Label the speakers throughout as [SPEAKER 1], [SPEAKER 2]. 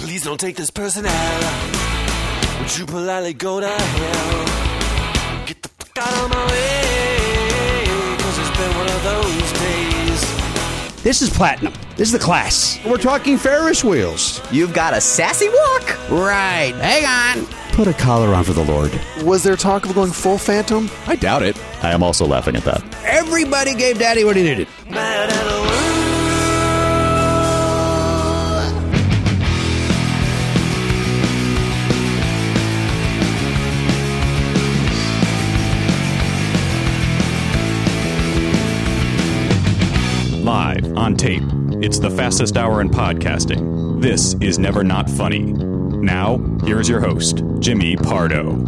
[SPEAKER 1] Please don't take this person out. Would you politely go to hell? Get the fuck out of my way, 'cause it's been one of those days.
[SPEAKER 2] This is Platinum. This is the class. We're talking Ferris wheels.
[SPEAKER 3] You've got a sassy walk.
[SPEAKER 2] Right. Hang on. Put a collar on for the Lord.
[SPEAKER 4] Was there talk of going full Phantom?
[SPEAKER 5] I doubt it.
[SPEAKER 6] I am also laughing at that.
[SPEAKER 2] Everybody gave Daddy what he needed.
[SPEAKER 1] Mad at the world.
[SPEAKER 6] Live on tape. It's the fastest hour in podcasting. This is Never Not Funny. Now, here's your host, Jimmy Pardo.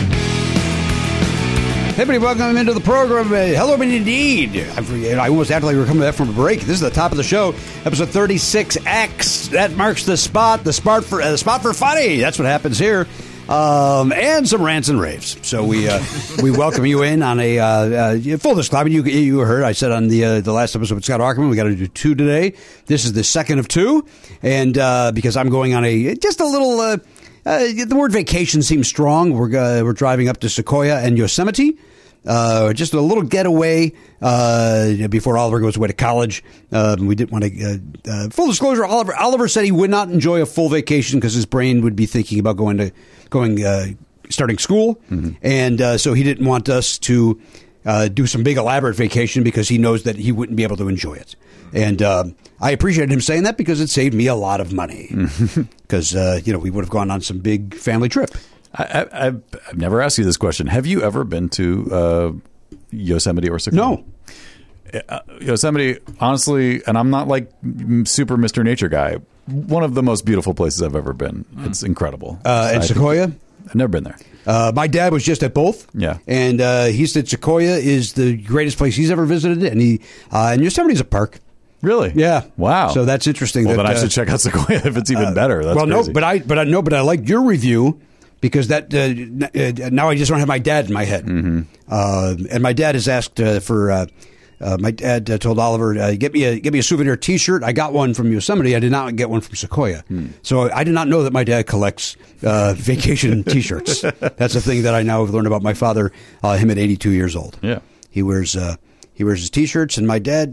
[SPEAKER 2] Hey, everybody, welcome into the program. Hello, indeed. I almost acted like we were coming back from a break. This is the top of the show, episode 36X. That marks the spot for funny. That's what happens here. And some rants and raves. So we welcome you in on a full disclosure. You heard I said on the last episode with Scott Aukerman, we got to do 2 today. This is the second of 2, and because I'm going on just a little. The word vacation seems strong. We're driving up to Sequoia and Yosemite. Just a little getaway before Oliver goes away to college. We didn't want to. Full disclosure: Oliver said he would not enjoy a full vacation because his brain would be thinking about starting school, and so he didn't want us to do some big elaborate vacation because he knows that he wouldn't be able to enjoy it. And I appreciated him saying that because it saved me a lot of money because we would have gone on some big family trip.
[SPEAKER 6] I've never asked you this question. Have you ever been to Yosemite or Sequoia?
[SPEAKER 2] No.
[SPEAKER 6] Yosemite, honestly, and I'm not like super Mr. Nature guy, one of the most beautiful places I've ever been. It's incredible.
[SPEAKER 2] And Sequoia?
[SPEAKER 6] I've never been there.
[SPEAKER 2] My dad was just at both.
[SPEAKER 6] Yeah.
[SPEAKER 2] And he said Sequoia is the greatest place he's ever visited. And Yosemite's a park.
[SPEAKER 6] Really?
[SPEAKER 2] Yeah.
[SPEAKER 6] Wow.
[SPEAKER 2] So that's interesting.
[SPEAKER 6] Well, then I should check out Sequoia if it's even better. That's crazy.
[SPEAKER 2] No, but I liked your review because that now I just don't have my dad in my head. And my dad has asked for. My dad told Oliver, "Get me a souvenir T-shirt." I got one from Yosemite. I did not get one from Sequoia. So I did not know that my dad collects vacation T-shirts. That's a thing that I now have learned about my father. Him at 82 years old.
[SPEAKER 6] Yeah,
[SPEAKER 2] he wears his T-shirts, and my dad,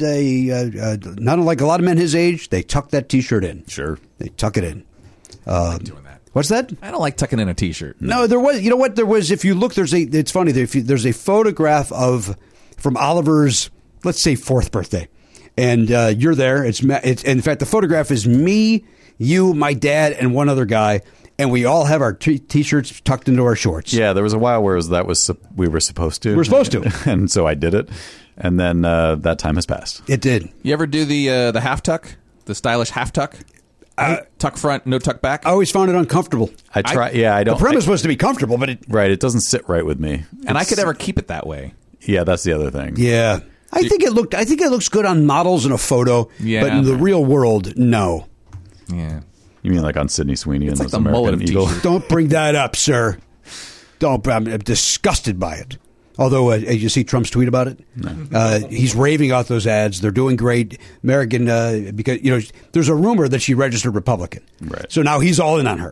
[SPEAKER 2] not unlike a lot of men his age, they tuck that T-shirt in.
[SPEAKER 6] Sure,
[SPEAKER 2] they tuck it in.
[SPEAKER 5] I like doing that.
[SPEAKER 2] What's that?
[SPEAKER 5] I don't like tucking in a T-shirt.
[SPEAKER 2] No, there was. You know what? There was. If you look, it's funny. There's a photograph from Oliver's, let's say, 4th birthday, and you're there. It's in fact, the photograph is me, you, my dad, and one other guy, and we all have our T-shirts tucked into our shorts.
[SPEAKER 6] Yeah, there was a while where we were supposed to.
[SPEAKER 2] We're supposed to,
[SPEAKER 6] and so I did it, and then that time has passed.
[SPEAKER 2] It did.
[SPEAKER 5] You ever do the half tuck, the stylish half tuck? Tuck front, no tuck back.
[SPEAKER 2] I always found it uncomfortable.
[SPEAKER 6] I try. I don't.
[SPEAKER 2] The premise was to be comfortable, but
[SPEAKER 6] it doesn't sit right with me.
[SPEAKER 5] And I could never keep it that way.
[SPEAKER 6] Yeah, that's the other thing.
[SPEAKER 2] Yeah. I think it looks good on models in a photo, but in the real world, no.
[SPEAKER 5] Yeah.
[SPEAKER 6] You mean like on Sydney Sweeney and
[SPEAKER 5] like
[SPEAKER 6] those
[SPEAKER 5] the mullet
[SPEAKER 6] American
[SPEAKER 5] of
[SPEAKER 6] Eagle?
[SPEAKER 5] T-shirt.
[SPEAKER 2] Don't bring that up, sir. I'm disgusted by it. Although, you see Trump's tweet about it? No. He's raving out those ads. They're doing great. American, because, there's a rumor that she registered Republican.
[SPEAKER 6] Right.
[SPEAKER 2] So now he's all in on her.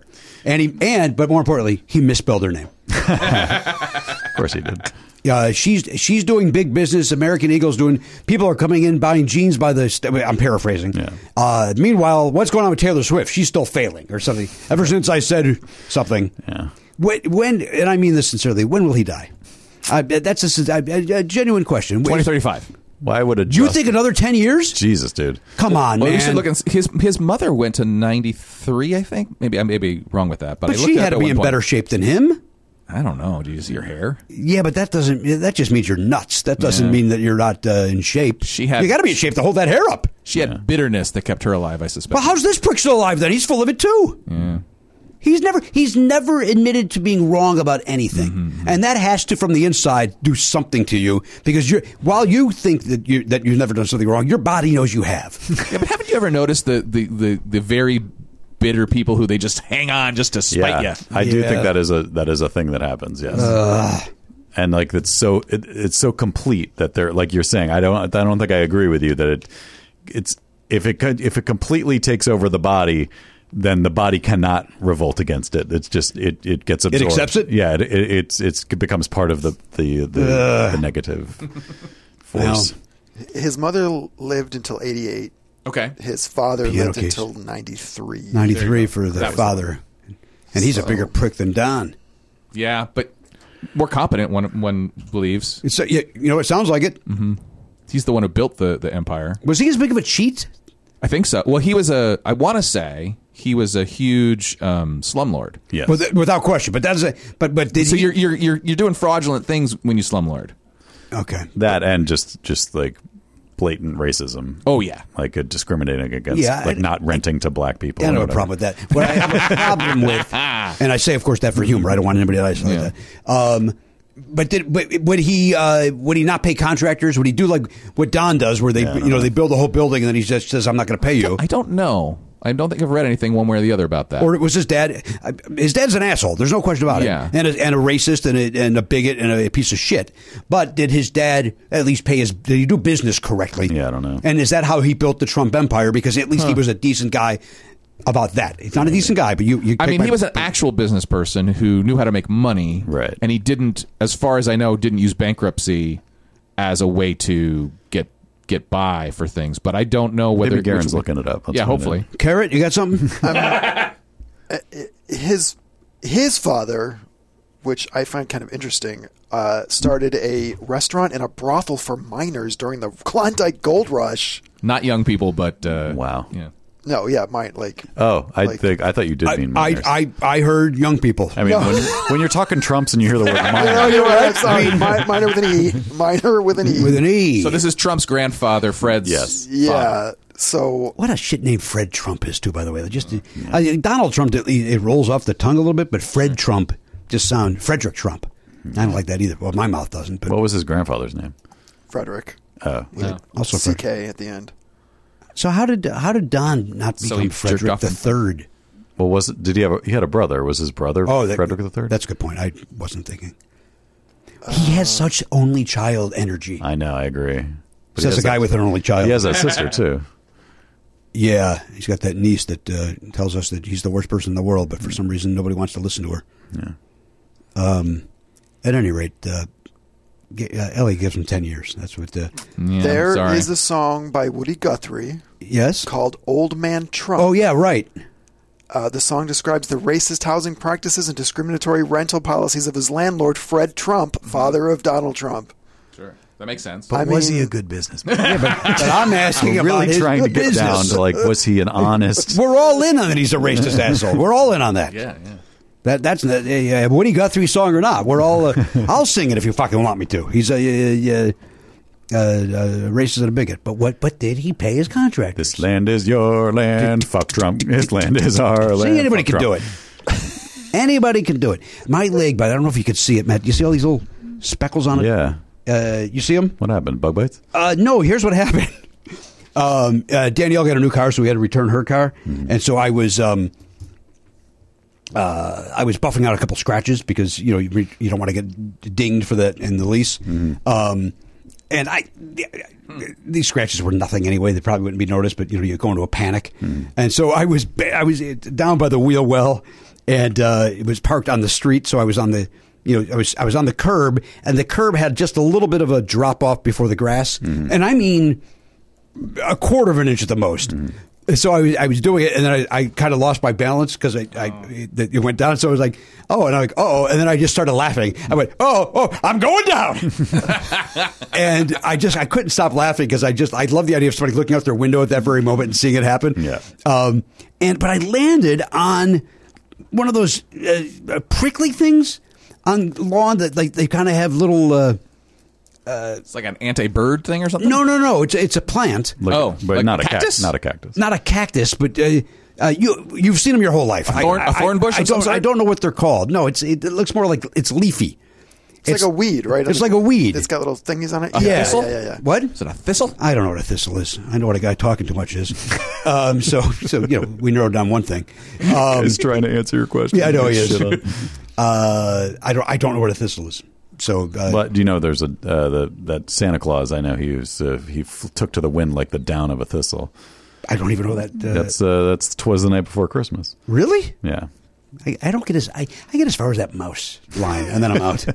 [SPEAKER 2] But more importantly, he misspelled her name.
[SPEAKER 6] Of course he did.
[SPEAKER 2] She's doing big business. American Eagle's doing. People are coming in buying jeans by the. I'm paraphrasing.
[SPEAKER 6] Yeah.
[SPEAKER 2] Meanwhile, what's going on with Taylor Swift? She's still failing or something. Ever since I said something.
[SPEAKER 6] Yeah.
[SPEAKER 2] When and I mean this sincerely. When will he die? That's a genuine question.
[SPEAKER 5] 2035.
[SPEAKER 6] Why would a
[SPEAKER 2] you think another 10 years?
[SPEAKER 6] Jesus, dude.
[SPEAKER 2] Come on,
[SPEAKER 5] well,
[SPEAKER 2] man.
[SPEAKER 5] You should look. His mother went to 93, I think. Maybe I may be wrong with that,
[SPEAKER 2] but she had to be in better shape than him.
[SPEAKER 5] I don't know. Do you see her hair?
[SPEAKER 2] Yeah, but that just means you're nuts. That doesn't mean that you're not in shape. You got to be in shape to hold that hair up.
[SPEAKER 5] She had bitterness that kept her alive, I suspect.
[SPEAKER 2] Well, how's this prick still alive then? He's full of it too.
[SPEAKER 5] Yeah.
[SPEAKER 2] He's never admitted to being wrong about anything, and that has to, from the inside, do something to you because while you think that you've never done something wrong, your body knows you have.
[SPEAKER 5] Yeah, but haven't you ever noticed the very bitter people who they just hang on just to spite you?
[SPEAKER 6] I do think that is a thing that happens. Yes. And like it's so complete that they're like you're saying. I don't think I agree with you that if it completely takes over the body.
[SPEAKER 7] then the body cannot revolt against it. It's just it gets absorbed.
[SPEAKER 2] It accepts it?
[SPEAKER 7] Yeah, it becomes part of the negative force.
[SPEAKER 4] His mother lived until 88.
[SPEAKER 5] Okay.
[SPEAKER 4] His father
[SPEAKER 2] Piano
[SPEAKER 4] lived
[SPEAKER 2] case.
[SPEAKER 4] until 93.
[SPEAKER 2] 93 for the
[SPEAKER 5] That was
[SPEAKER 2] father. And he's a bigger prick than Don.
[SPEAKER 5] Yeah, but more competent, one believes.
[SPEAKER 2] It's, it sounds like it.
[SPEAKER 5] He's the one who built the empire.
[SPEAKER 2] Was he as big of a cheat?
[SPEAKER 5] I think so. Well, I want to say he was a huge slumlord.
[SPEAKER 7] Yes.
[SPEAKER 2] Without question. But that's but did
[SPEAKER 5] So
[SPEAKER 2] he?
[SPEAKER 5] you're doing fraudulent things when you slumlord.
[SPEAKER 2] Okay.
[SPEAKER 7] That and just like blatant racism.
[SPEAKER 5] Oh yeah.
[SPEAKER 7] Like discriminating against,
[SPEAKER 2] Yeah,
[SPEAKER 7] like not renting to black people.
[SPEAKER 2] Yeah, I
[SPEAKER 7] or
[SPEAKER 2] don't have a
[SPEAKER 7] whatever.
[SPEAKER 2] problem with that. What I have a problem with, and I say, of course, that for humor. I don't want anybody to isolate that. But would he not pay contractors? Would he do like what Don does, where they they build a whole building and then he just says, "I'm not going to pay you"?
[SPEAKER 5] I don't know. I don't think I've read anything one way or the other about that.
[SPEAKER 2] Or was his dad? His dad's an asshole. There's no question about it.
[SPEAKER 5] Yeah.
[SPEAKER 2] And a racist and a bigot and a piece of shit. But did his dad at least pay his? Did he do business correctly?
[SPEAKER 7] Yeah, I don't know.
[SPEAKER 2] And is that how he built the Trump empire? Because at least he was a decent guy. About that, he's not a decent guy, but you.
[SPEAKER 5] I mean, he was an actual business person who knew how to make money,
[SPEAKER 7] Right.
[SPEAKER 5] And he didn't, as far as I know, didn't use bankruptcy as a way to get by for things. But I don't know whether
[SPEAKER 7] Maybe Garen's looking it up. Let's
[SPEAKER 5] Yeah,
[SPEAKER 7] find
[SPEAKER 5] hopefully.
[SPEAKER 7] out.
[SPEAKER 2] Carrot, you got something?
[SPEAKER 4] His father, which I find kind of interesting, started a restaurant and a brothel for miners during the Klondike Gold Rush.
[SPEAKER 5] Not young people, but
[SPEAKER 7] Wow.
[SPEAKER 5] yeah.
[SPEAKER 4] No, yeah, mine like.
[SPEAKER 7] Oh, I
[SPEAKER 4] Like-
[SPEAKER 7] thought you did mean minors.
[SPEAKER 2] I heard young people.
[SPEAKER 7] I mean, when you're talking Trumps and you hear the word
[SPEAKER 4] No,
[SPEAKER 7] minor,
[SPEAKER 4] you're right. I'm sorry. Minor with an E. Minor with an E.
[SPEAKER 2] with an E.
[SPEAKER 5] So this is Trump's grandfather, Fred's.
[SPEAKER 7] Yes.
[SPEAKER 4] Yeah.
[SPEAKER 5] father.
[SPEAKER 4] So
[SPEAKER 2] What a shit name Fred Trump is, too, by the way. Just Donald Trump, it rolls off the tongue a little bit, but Fred Trump just sounds Frederick Trump. I don't like that either. Well, my mouth doesn't. But
[SPEAKER 7] what was his grandfather's name?
[SPEAKER 4] Frederick.
[SPEAKER 7] Oh,
[SPEAKER 2] also
[SPEAKER 4] CK
[SPEAKER 2] Fred.
[SPEAKER 4] at the end.
[SPEAKER 2] So how did Don not
[SPEAKER 5] So
[SPEAKER 2] become
[SPEAKER 5] he jerked
[SPEAKER 2] Frederick
[SPEAKER 5] off
[SPEAKER 2] the
[SPEAKER 5] him.
[SPEAKER 2] Third?
[SPEAKER 7] well, was it? Did he have? He had a brother. Was his brother Frederick III?
[SPEAKER 2] That's a good point. I wasn't thinking. He has such only child energy.
[SPEAKER 7] I know. I agree. But he
[SPEAKER 2] Says
[SPEAKER 7] has
[SPEAKER 2] a guy
[SPEAKER 7] that-
[SPEAKER 2] with an only child.
[SPEAKER 7] He has a sister too.
[SPEAKER 2] Yeah, he's got that niece that tells us that he's the worst person in the world, but for some reason nobody wants to listen to her.
[SPEAKER 7] Yeah.
[SPEAKER 2] At any rate, Ellie gives him 10 years. That's what.
[SPEAKER 5] Yeah,
[SPEAKER 4] There is
[SPEAKER 5] sorry.
[SPEAKER 4] a song by Woody Guthrie
[SPEAKER 2] Yes.
[SPEAKER 4] called "Old Man Trump."
[SPEAKER 2] Oh yeah, right.
[SPEAKER 4] The song describes the racist housing practices and discriminatory rental policies of his landlord, Fred Trump, father of Donald Trump.
[SPEAKER 5] Sure. That makes sense.
[SPEAKER 4] I
[SPEAKER 7] was
[SPEAKER 4] mean-
[SPEAKER 7] he a good businessman?
[SPEAKER 2] Yeah, but I'm asking about
[SPEAKER 7] really
[SPEAKER 2] his
[SPEAKER 7] trying to
[SPEAKER 2] good
[SPEAKER 7] get down
[SPEAKER 2] business.
[SPEAKER 7] to like, was he an honest?
[SPEAKER 2] We're all in on that. He's a racist asshole. We're all in on that.
[SPEAKER 5] yeah.
[SPEAKER 2] That's a Woody Guthrie song or not. We're all. I'll sing it if you fucking want me to. He's a racist and a bigot. But what? But did he pay his contractors?
[SPEAKER 7] This land is your land. Fuck Trump. His land is our land.
[SPEAKER 2] See, anybody
[SPEAKER 7] Fuck
[SPEAKER 2] can do
[SPEAKER 7] Trump.
[SPEAKER 2] it. Anybody can do it. My leg, but I don't know if you could see it, Matt. You see all these little speckles on it?
[SPEAKER 7] Yeah.
[SPEAKER 2] You see them?
[SPEAKER 7] What happened? Bug bites?
[SPEAKER 2] No. Here's what happened. Danielle got a new car, so we had to return her car, and so I was buffing out a couple scratches because you don't want to get dinged for that in the lease. And these scratches were nothing anyway. They probably wouldn't be noticed, but you go into a panic. And so I was down by the wheel well, and it was parked on the street. So I was on the I was on the curb, and the curb had just a little bit of a drop off before the grass, and I mean a quarter of an inch at the most. So I was doing it, and then I kind of lost my balance because it went down. So I was like, oh, and I'm like, oh, and then I just started laughing. I went, oh, I'm going down, and I couldn't stop laughing because I love the idea of somebody looking out their window at that very moment and seeing it happen.
[SPEAKER 7] Yeah.
[SPEAKER 2] But I landed on one of those prickly things on lawn that like they kind of have little.
[SPEAKER 5] It's like an anti-bird thing or something?
[SPEAKER 2] No. It's a plant.
[SPEAKER 7] But
[SPEAKER 5] like
[SPEAKER 7] not
[SPEAKER 5] cactus?
[SPEAKER 7] Not a cactus.
[SPEAKER 2] Not a cactus, but you've seen them your whole life.
[SPEAKER 5] A thorn bush of some sort?
[SPEAKER 2] I don't know what they're called. No, it looks more like it's leafy.
[SPEAKER 4] It's like a weed, right?
[SPEAKER 2] It's like a weed.
[SPEAKER 4] It's got little thingies on it.
[SPEAKER 2] Yeah.
[SPEAKER 5] thistle?
[SPEAKER 4] Yeah.
[SPEAKER 2] What?
[SPEAKER 5] Is it a thistle?
[SPEAKER 2] I don't know what a thistle is. I know what a guy talking too much is. So we narrowed down one thing.
[SPEAKER 7] He's trying to answer your question.
[SPEAKER 2] Yeah, I know he is.
[SPEAKER 7] Shit on.
[SPEAKER 2] I don't know what a thistle is. So,
[SPEAKER 7] But do you know there's that Santa Claus? I know he took to the wind like the down of a thistle.
[SPEAKER 2] I don't even know that.
[SPEAKER 7] That's 'Twas the Night Before Christmas.
[SPEAKER 2] Really?
[SPEAKER 7] Yeah.
[SPEAKER 2] I don't get I get as far as that mouse line, and then I'm out.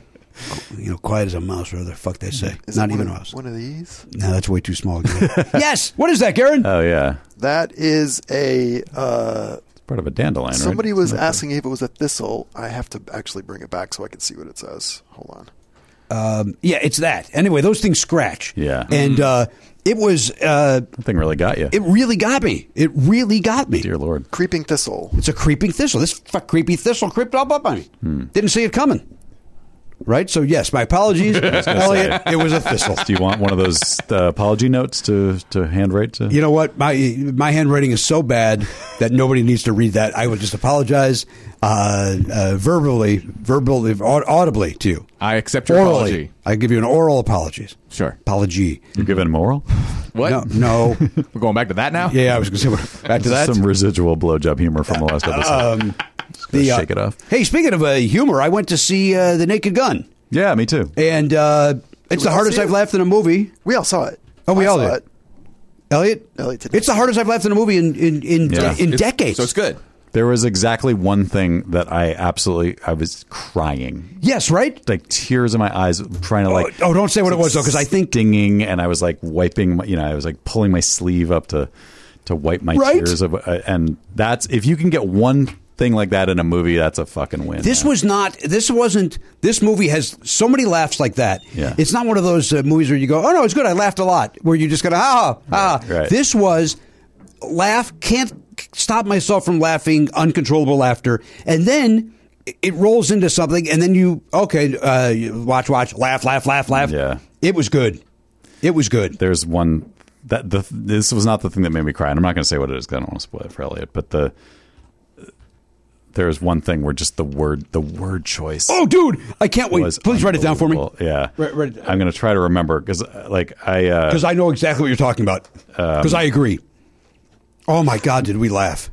[SPEAKER 2] Quiet as a mouse, or whatever the fuck they say.
[SPEAKER 4] Is
[SPEAKER 2] Not
[SPEAKER 4] it
[SPEAKER 2] even a
[SPEAKER 4] one
[SPEAKER 2] mouse.
[SPEAKER 4] one of these?
[SPEAKER 2] No, that's way too small. Yes. What is that, Garen?
[SPEAKER 7] Oh yeah.
[SPEAKER 4] That is a.
[SPEAKER 7] It's part of a dandelion.
[SPEAKER 4] Somebody
[SPEAKER 7] right?
[SPEAKER 4] was asking if it was a thistle. I have to actually bring it back so I can see what it says. Hold on.
[SPEAKER 2] Yeah, it's that. Anyway, those things scratch.
[SPEAKER 7] Yeah.
[SPEAKER 2] And it was.
[SPEAKER 7] That thing really got you.
[SPEAKER 2] It really got me. It really got me.
[SPEAKER 7] Dear Lord.
[SPEAKER 4] Creeping thistle.
[SPEAKER 2] It's a creeping thistle. This creepy thistle creeped up on me. Didn't see it coming. Right? So, yes, my apologies. Elliot, it was a thistle.
[SPEAKER 7] Do you want one of those apology notes to handwrite to?
[SPEAKER 2] You know what? My handwriting is so bad that nobody needs to read that. I will just apologize verbally, audibly to you.
[SPEAKER 5] I accept your
[SPEAKER 2] Orally.
[SPEAKER 5] apology.
[SPEAKER 2] I give you an oral apologies.
[SPEAKER 5] Sure.
[SPEAKER 2] Apology.
[SPEAKER 7] You're giving him oral?
[SPEAKER 5] What?
[SPEAKER 2] No.
[SPEAKER 5] We're going back to that now?
[SPEAKER 2] Yeah, I was going to say, back to that.
[SPEAKER 7] Some residual blowjob humor from the last episode. Just gonna shake it off.
[SPEAKER 2] Hey, speaking of humor, I went to see The Naked Gun.
[SPEAKER 7] Yeah, me too.
[SPEAKER 2] And it's the hardest I've laughed in a movie.
[SPEAKER 4] We all saw it.
[SPEAKER 2] Oh, we all
[SPEAKER 4] saw
[SPEAKER 2] did.
[SPEAKER 4] it.
[SPEAKER 2] Elliot
[SPEAKER 4] did.
[SPEAKER 2] It's the hardest I've laughed in a movie in decades.
[SPEAKER 5] So it's good.
[SPEAKER 7] There was exactly one thing that I was crying.
[SPEAKER 2] Yes, right?
[SPEAKER 7] Like tears in my eyes, trying to
[SPEAKER 2] don't say what it was, though, because I think...
[SPEAKER 7] Stinging, and I was like wiping, I was like pulling my sleeve up to wipe my tears. And that's, if you can get one thing like that in a movie, that's a fucking win.
[SPEAKER 2] This movie has so many laughs like that.
[SPEAKER 7] Yeah.
[SPEAKER 2] It's not one of those movies where you go, oh, no, it's good, I laughed a lot, where you just go,
[SPEAKER 7] Right.
[SPEAKER 2] This was can't stop myself from laughing, uncontrollable laughter, and then it rolls into something, and then you watch, laugh.
[SPEAKER 7] Yeah.
[SPEAKER 2] It was good.
[SPEAKER 7] There's one that this was not the thing that made me cry, and I'm not going to say what it is because I don't want to spoil it for Elliot, but there's one thing where just the word choice.
[SPEAKER 2] Oh, dude, I can't wait. Please write it down for me.
[SPEAKER 7] Yeah,
[SPEAKER 2] write it down.
[SPEAKER 7] I'm going to try to remember because
[SPEAKER 2] I know exactly what you're talking about because I agree. Oh my God, did we laugh?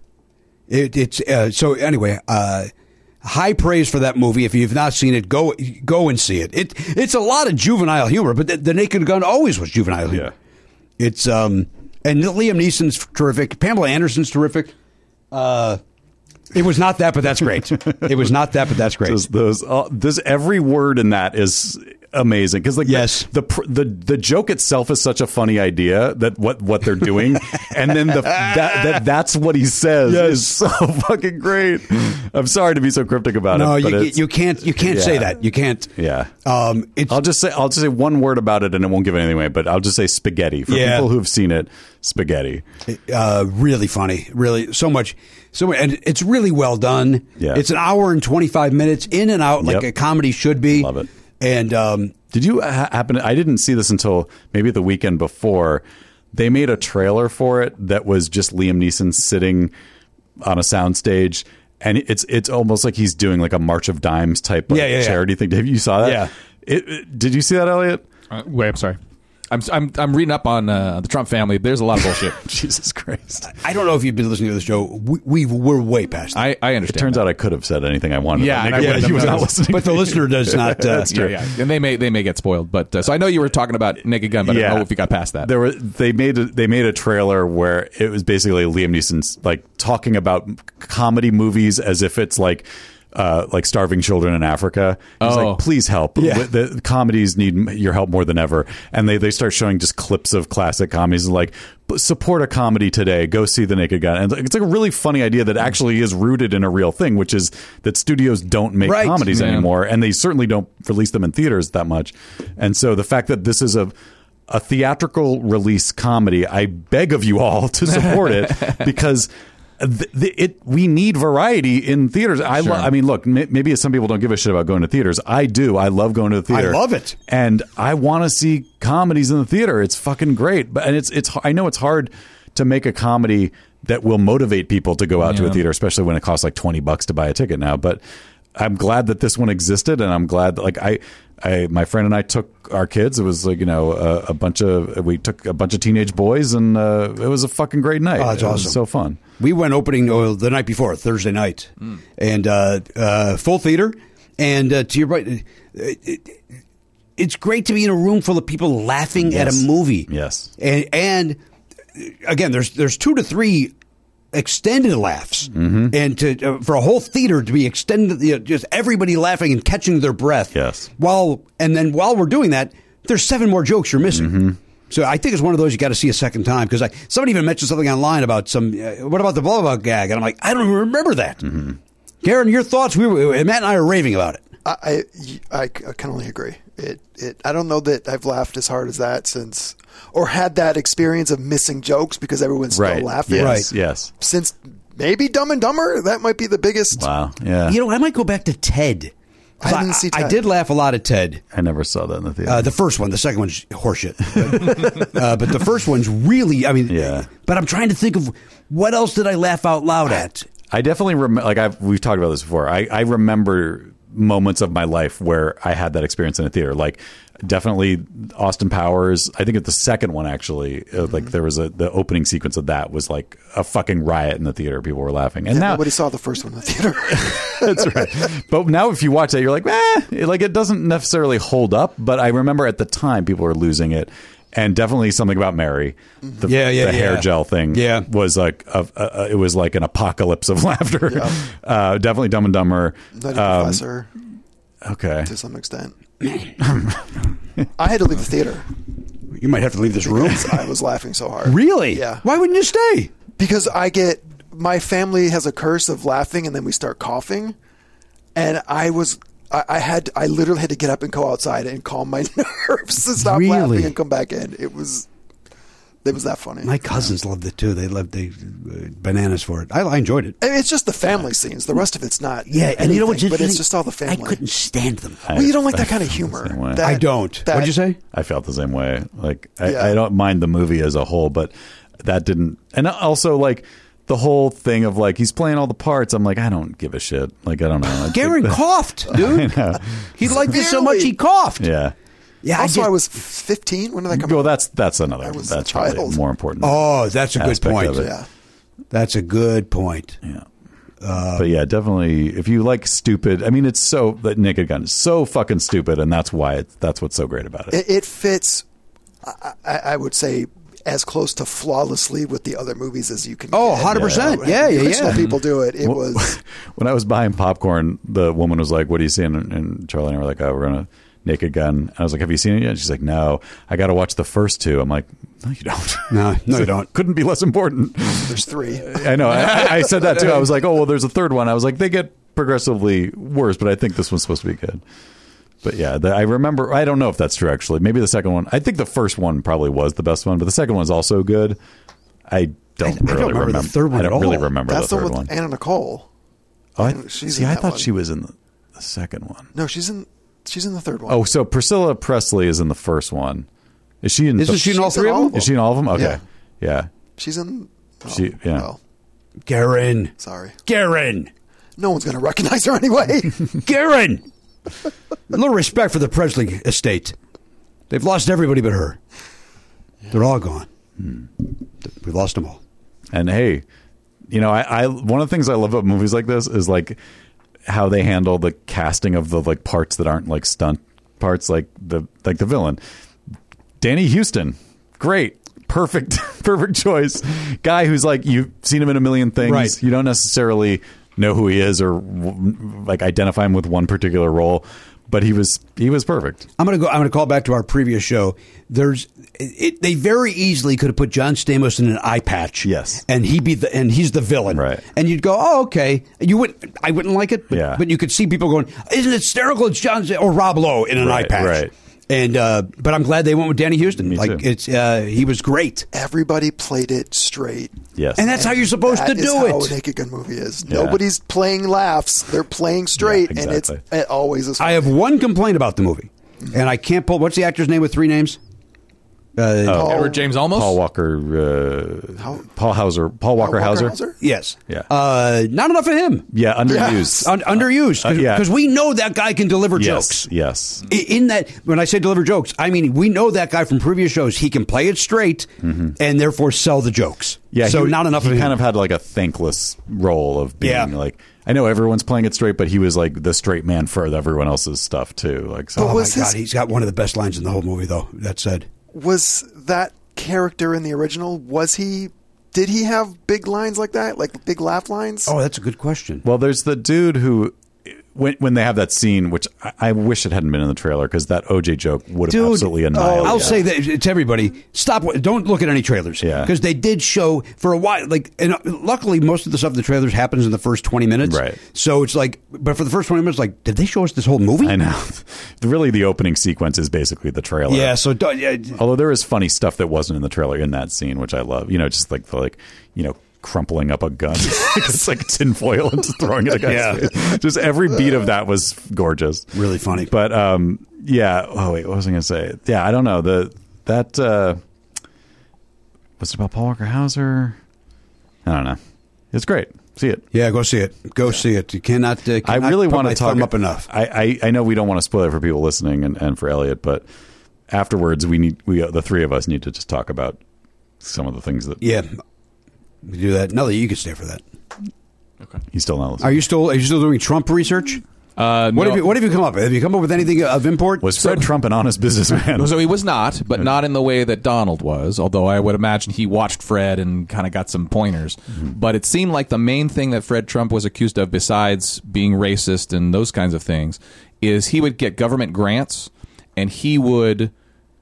[SPEAKER 2] So anyway, high praise for that movie. If you've not seen it, go and see it. It's a lot of juvenile humor, but the Naked Gun always was juvenile humor.
[SPEAKER 7] Yeah.
[SPEAKER 2] It's and Liam Neeson's terrific. Pamela Anderson's terrific. It was not that, but that's great. It was not that, but that's great.
[SPEAKER 7] Every word in that is amazing because
[SPEAKER 2] yes.
[SPEAKER 7] the joke itself is such a funny idea that what they're doing, and then that's what he says is so fucking great. I'm sorry to be so cryptic about it.
[SPEAKER 2] No, you can't say that. You can't.
[SPEAKER 7] Yeah. I'll just say one word about it, and it won't give anything away. But I'll just say spaghetti for people who've seen it. Spaghetti.
[SPEAKER 2] Really funny. Really so much, and it's really well done.
[SPEAKER 7] Yeah.
[SPEAKER 2] It's an hour and 25 minutes in and out like a comedy should be.
[SPEAKER 7] Love it.
[SPEAKER 2] And
[SPEAKER 7] did you happen? I didn't see this until maybe the weekend before. They made a trailer for it that was just Liam Neeson sitting on a soundstage, and it's almost like he's doing like a March of Dimes type charity thing. Have you saw that?
[SPEAKER 2] Yeah.
[SPEAKER 7] Did you see that, Elliot?
[SPEAKER 5] Wait, I'm sorry. I'm reading up on the Trump family. There's a lot of bullshit.
[SPEAKER 7] Jesus Christ!
[SPEAKER 2] I don't know if you've been listening to the show. We're way past that.
[SPEAKER 5] I understand.
[SPEAKER 7] It turns out I could have said anything I wanted.
[SPEAKER 5] Yeah,
[SPEAKER 7] he was not listening.
[SPEAKER 2] But the listener does not.
[SPEAKER 7] That's true.
[SPEAKER 5] Yeah, and they may get spoiled. But so I know you were talking about Naked Gun, but I don't know if you got past that.
[SPEAKER 7] They made a trailer where it was basically Liam Neeson's like talking about comedy movies as if it's like starving children in Africa. He's like, please help.
[SPEAKER 2] Yeah.
[SPEAKER 7] The comedies need your help more than ever. And they start showing just clips of classic comedies and like, support a comedy today. Go see The Naked Gun. And it's like a really funny idea that actually is rooted in a real thing, which is that studios don't make comedies anymore. And they certainly don't release them in theaters that much. And so the fact that this is a theatrical release comedy, I beg of you all to support it because we need variety in theaters. I mean, look, maybe some people don't give a shit about going to theaters. I do. I love going to the theater.
[SPEAKER 2] I love it,
[SPEAKER 7] and I want to see comedies in the theater. It's fucking great. But it's I know it's hard to make a comedy that will motivate people to go out to a theater, especially when it costs like $20 to buy a ticket now. But I'm glad that this one existed, and I'm glad that my friend and I took our kids. It was like, we took a bunch of teenage boys, and it was a fucking great night.
[SPEAKER 2] Oh, that's awesome.
[SPEAKER 7] It was so fun.
[SPEAKER 2] We went opening the night before, Thursday night, and full theater. And to your point, it's great to be in a room full of people laughing at a movie.
[SPEAKER 7] Yes.
[SPEAKER 2] And again, there's 2 to 3 extended laughs, and for a whole theater to be extended, just everybody laughing and catching their breath.
[SPEAKER 7] Yes.
[SPEAKER 2] While we're doing that, there's 7 more jokes you're missing. So I think it's one of those you got to see a second time, because somebody even mentioned something online about what about the blah blah gag, and I'm like, I don't even remember that. Karen, your thoughts? Matt and I are raving about it.
[SPEAKER 4] I can only agree. I don't know that I've laughed as hard as that since, or had that experience of missing jokes because everyone's still laughing.
[SPEAKER 7] Yes, yes.
[SPEAKER 4] Since maybe Dumb and Dumber, that might be the biggest.
[SPEAKER 7] Wow. Yeah.
[SPEAKER 2] I might go back to Ted.
[SPEAKER 4] I didn't see Ted.
[SPEAKER 2] I did laugh a lot at Ted.
[SPEAKER 7] I never saw that in the theater.
[SPEAKER 2] The first one. The second one's horseshit. But the first one's really,
[SPEAKER 7] Yeah.
[SPEAKER 2] But I'm trying to think of what else did I laugh out loud at?
[SPEAKER 7] I definitely remember, we've talked about this before. I remember moments of my life where I had that experience in a theater. Like, definitely Austin Powers. I think it's the second one, actually. Like, there was the opening sequence of that was like a fucking riot in the theater. People were laughing. And now
[SPEAKER 4] nobody saw the first one in the theater.
[SPEAKER 7] That's right. But now if you watch that, you're like, it doesn't necessarily hold up. But I remember at the time people were losing it. And definitely Something About Mary, the hair gel thing, was like it was like an apocalypse of laughter. Yeah. Definitely Dumb and Dumber.
[SPEAKER 4] Nutty Professor.
[SPEAKER 7] Okay,
[SPEAKER 4] to some extent. I had to leave the theater.
[SPEAKER 2] You might have to leave this room.
[SPEAKER 4] I was laughing so hard.
[SPEAKER 2] Really?
[SPEAKER 4] Yeah.
[SPEAKER 2] Why wouldn't you stay?
[SPEAKER 4] Because my family has a curse of laughing and then we start coughing, and I literally had to get up and go outside and calm my nerves to stop laughing and come back in. It was that funny.
[SPEAKER 2] My cousins loved it too. They loved bananas for it. I enjoyed it.
[SPEAKER 4] I mean, it's just the family scenes. The rest of it's not.
[SPEAKER 2] Yeah, and you know what?
[SPEAKER 4] But it's just all the family.
[SPEAKER 2] I couldn't stand them.
[SPEAKER 4] Well, you don't like that kind of humor.
[SPEAKER 2] I don't. What'd you say?
[SPEAKER 7] I felt the same way. Like, I don't mind the movie as a whole, but that didn't. And also, like, the whole thing of like he's playing all the parts. I'm like, I don't give a shit. Like, I don't know.
[SPEAKER 2] Garen coughed, dude. He liked it so much he coughed.
[SPEAKER 7] Yeah.
[SPEAKER 4] Yeah. Also, I was 15. When did that come out?
[SPEAKER 7] Well, that's another. That's probably more important.
[SPEAKER 2] Oh, that's a good point.
[SPEAKER 4] Yeah.
[SPEAKER 2] That's a good point.
[SPEAKER 7] Yeah. But yeah, definitely. If you like stupid, I mean, it's so that Naked Gun is so fucking stupid, and that's why that's what's so great about it.
[SPEAKER 4] It fits. I would say, as close to flawlessly with the other movies as you can.
[SPEAKER 2] Oh, 100%. Yeah.
[SPEAKER 4] People do it. It was
[SPEAKER 7] when I was buying popcorn, the woman was like, "What are you seeing?" And Charlie and I were like, "Oh, we're gonna Naked Gun." And I was like, "Have you seen it yet?" And she's like, "No, I got to watch the first 2." I'm like, "No, you don't.
[SPEAKER 2] No, you don't.
[SPEAKER 7] Couldn't be less important."
[SPEAKER 4] There's 3.
[SPEAKER 7] I know. I said that too. I was like, "Oh, well, there's a third one." I was like, "They get progressively worse, but I think this one's supposed to be good." But yeah, I remember. I don't know if that's true. Actually, maybe the second one. I think the first one probably was the best one, but the second one is also good. I don't remember
[SPEAKER 2] the third one.
[SPEAKER 7] I don't really remember
[SPEAKER 4] That's
[SPEAKER 7] the third
[SPEAKER 4] with
[SPEAKER 7] one.
[SPEAKER 4] Anna Nicole.
[SPEAKER 7] Oh,
[SPEAKER 4] I
[SPEAKER 7] thought she was in the second one.
[SPEAKER 4] No, she's in the third one.
[SPEAKER 7] Oh, so Priscilla Presley is in the first one. Is she in?
[SPEAKER 2] Isn't she in all three of them?
[SPEAKER 7] Is she in all of them? Okay, yeah.
[SPEAKER 4] She's in.
[SPEAKER 7] Well,
[SPEAKER 2] Garen.
[SPEAKER 4] Sorry,
[SPEAKER 2] Garen.
[SPEAKER 4] No one's going to recognize her anyway.
[SPEAKER 2] Garen. A little respect for the Presley estate. They've lost everybody but her. They're all gone. We've lost them all.
[SPEAKER 7] And hey, I one of the things I love about movies like this is like how they handle the casting of the like parts that aren't like stunt parts, like the villain. Danny Houston, great, perfect choice. Guy who's like, you've seen him in a million things.
[SPEAKER 2] Right.
[SPEAKER 7] You don't necessarily know who he is or like identify him with one particular role, but he was perfect.
[SPEAKER 2] I'm gonna call back to our previous show. They very easily could have put John Stamos in an eye patch.
[SPEAKER 7] Yes.
[SPEAKER 2] And he's the villain.
[SPEAKER 7] Right.
[SPEAKER 2] And you'd go, oh, okay. I wouldn't like it, but you could see people going, isn't it hysterical? It's John or Rob Lowe in an eye patch.
[SPEAKER 7] Right.
[SPEAKER 2] And but I'm glad they went with Danny Houston.
[SPEAKER 7] Me too.
[SPEAKER 2] He was great.
[SPEAKER 4] Everybody played it straight.
[SPEAKER 7] Yes.
[SPEAKER 2] And that's how you're supposed to do
[SPEAKER 4] That is how
[SPEAKER 2] it.
[SPEAKER 4] a Naked Gun movie is.
[SPEAKER 7] Yeah.
[SPEAKER 4] Nobody's playing laughs. They're playing straight,
[SPEAKER 7] Yeah, exactly.
[SPEAKER 4] and it always is.
[SPEAKER 2] I have one complaint about the movie, and I can't pull. What's the actor's name with 3 names?
[SPEAKER 5] Edward James Olmos?
[SPEAKER 7] Paul Walker, Paul Walker Hauser.
[SPEAKER 2] Yes.
[SPEAKER 7] Yeah.
[SPEAKER 2] Not enough of him.
[SPEAKER 7] Yeah, underused.
[SPEAKER 2] Underused. Because we know that guy can deliver jokes.
[SPEAKER 7] Yes.
[SPEAKER 2] In that, when I say deliver jokes, I mean we know that guy from previous shows. He can play it straight and therefore sell the jokes.
[SPEAKER 7] Yeah.
[SPEAKER 2] So not enough of him.
[SPEAKER 7] He kind of had like a thankless role of being like, I know everyone's playing it straight, but he was like the straight man for everyone else's stuff too. Like, so.
[SPEAKER 2] Oh my God, he's got one of the best lines in the whole movie, though. That said.
[SPEAKER 4] Was that character in the original, did he have big lines like that? Like big laugh lines?
[SPEAKER 2] Oh, that's a good question.
[SPEAKER 7] Well, there's the dude who, when they have that scene, which I wish it hadn't been in the trailer, because that OJ joke would have absolutely annihilated.
[SPEAKER 2] I'll say that it's everybody. Stop! Don't look at any trailers.
[SPEAKER 7] Yeah,
[SPEAKER 2] because they did show for a while. Like, and luckily, most of the stuff in the trailers happens in the first 20 minutes.
[SPEAKER 7] Right.
[SPEAKER 2] So it's like, but for the first 20 minutes, like, did they show us this whole movie?
[SPEAKER 7] I know. Really, the opening sequence is basically the trailer.
[SPEAKER 2] Yeah. So,
[SPEAKER 7] although there is funny stuff that wasn't in the trailer in that scene, which I love. You know, just like crumpling up a gun. It's like tinfoil and just throwing it at a guy's face. Just every beat of that was gorgeous.
[SPEAKER 2] Really funny.
[SPEAKER 7] But yeah. Oh wait, what was I going to say? Yeah, I don't know. Was it about Paul Walker Hauser? I don't know. It's great. See it.
[SPEAKER 2] Yeah, go see it. Go see it. You cannot.
[SPEAKER 7] I really want to talk
[SPEAKER 2] up enough.
[SPEAKER 7] I know we don't want to spoil it for people listening and for Elliot, but afterwards we the three of us need to just talk about some of the things that.
[SPEAKER 2] Yeah. We do that. Nelly, you can stay for that.
[SPEAKER 7] Okay. He's still not listening.
[SPEAKER 2] Are you still doing Trump research?
[SPEAKER 5] No.
[SPEAKER 2] What have you come up with? Have you come up with anything of import?
[SPEAKER 7] Was Fred Trump an honest businessman?
[SPEAKER 5] So he was not, but not in the way that Donald was, although I would imagine he watched Fred and kind of got some pointers. Mm-hmm. But it seemed like the main thing that Fred Trump was accused of, besides being racist and those kinds of things, is he would get government grants and he would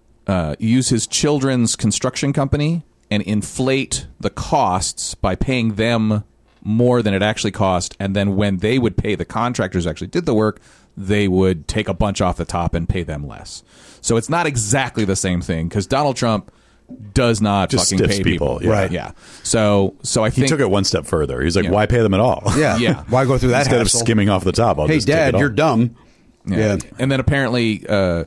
[SPEAKER 5] use his children's construction company and inflate the costs by paying them more than it actually cost, and then when they would pay the contractors who actually did the work, they would take a bunch off the top and pay them less. So it's not exactly the same thing, because Donald Trump does not
[SPEAKER 7] just
[SPEAKER 5] fucking pay people.
[SPEAKER 7] Yeah.
[SPEAKER 2] Right.
[SPEAKER 5] Yeah. So I think
[SPEAKER 7] he took it one step further. He's like, why pay them at all?
[SPEAKER 2] Yeah.
[SPEAKER 5] Yeah.
[SPEAKER 2] Why go through that
[SPEAKER 7] Instead
[SPEAKER 2] hassle?
[SPEAKER 7] of skimming off the top, I'll
[SPEAKER 2] Hey,
[SPEAKER 7] just take
[SPEAKER 2] Dad,
[SPEAKER 7] it all.
[SPEAKER 2] you're dumb. Yeah.
[SPEAKER 5] And then apparently,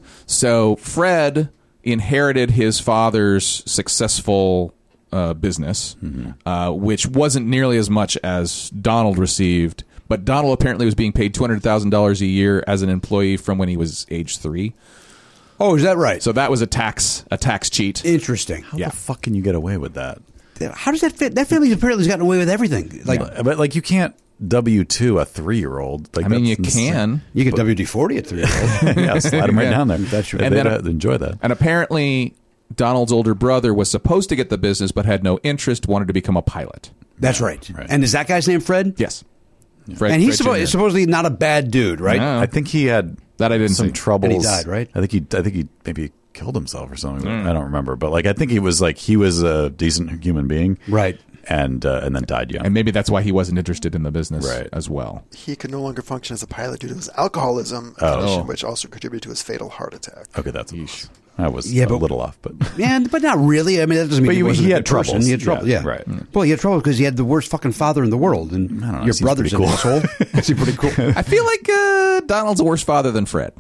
[SPEAKER 5] so Fred inherited his father's successful business, which wasn't nearly as much as Donald received. But Donald apparently was being paid $200,000 a year as an employee from when he was age 3.
[SPEAKER 2] Oh, is that right?
[SPEAKER 5] So that was a tax cheat.
[SPEAKER 2] Interesting.
[SPEAKER 7] How the fuck can you get away with that?
[SPEAKER 2] How does that fit? That family apparently has gotten away with everything. Like,
[SPEAKER 7] But like, you can't W-2 a 3-year-old. Like,
[SPEAKER 5] I mean, you
[SPEAKER 7] that's
[SPEAKER 5] can.
[SPEAKER 2] you get WD-40 at 3-year-old.
[SPEAKER 7] Yeah, slide them right down there.
[SPEAKER 2] That's true.
[SPEAKER 7] And
[SPEAKER 5] And
[SPEAKER 7] they'd
[SPEAKER 5] then
[SPEAKER 7] enjoy that.
[SPEAKER 5] And apparently, Donald's older brother was supposed to get the business, but had no interest, wanted to become a pilot.
[SPEAKER 2] That's right.
[SPEAKER 7] Right.
[SPEAKER 2] And is that guy's name Fred?
[SPEAKER 5] Yes. Fred,
[SPEAKER 2] And he's
[SPEAKER 5] Fred Jr.
[SPEAKER 2] supposedly not a bad dude, right?
[SPEAKER 5] No.
[SPEAKER 7] I think he had
[SPEAKER 5] That I didn't
[SPEAKER 7] some
[SPEAKER 5] see.
[SPEAKER 7] troubles.
[SPEAKER 2] And he died, right?
[SPEAKER 7] I think he maybe killed himself or something. I don't remember. But like, I think he was a decent human being.
[SPEAKER 2] Right.
[SPEAKER 7] And then died young.
[SPEAKER 5] And maybe that's why he wasn't interested in the business
[SPEAKER 7] Right.
[SPEAKER 5] as well.
[SPEAKER 4] He could no longer function as a pilot due to his alcoholism condition, which also contributed to his fatal heart attack.
[SPEAKER 7] Okay, that's I was
[SPEAKER 2] Yeah,
[SPEAKER 7] a
[SPEAKER 2] but-
[SPEAKER 7] little off, but
[SPEAKER 2] Yeah, but not really. I mean, that doesn't mean
[SPEAKER 7] But
[SPEAKER 2] he wasn't
[SPEAKER 7] he
[SPEAKER 2] a
[SPEAKER 7] had
[SPEAKER 2] good person.
[SPEAKER 7] troubles.
[SPEAKER 2] He had trouble.
[SPEAKER 7] Yeah,
[SPEAKER 2] Yeah,
[SPEAKER 7] right.
[SPEAKER 2] Well, he had trouble because he had the worst fucking father in the world, and
[SPEAKER 7] don't know,
[SPEAKER 2] your
[SPEAKER 7] seems
[SPEAKER 2] brother's an
[SPEAKER 7] pretty
[SPEAKER 2] asshole. Is he pretty cool?
[SPEAKER 5] I feel like Donald's a worse father than Fred.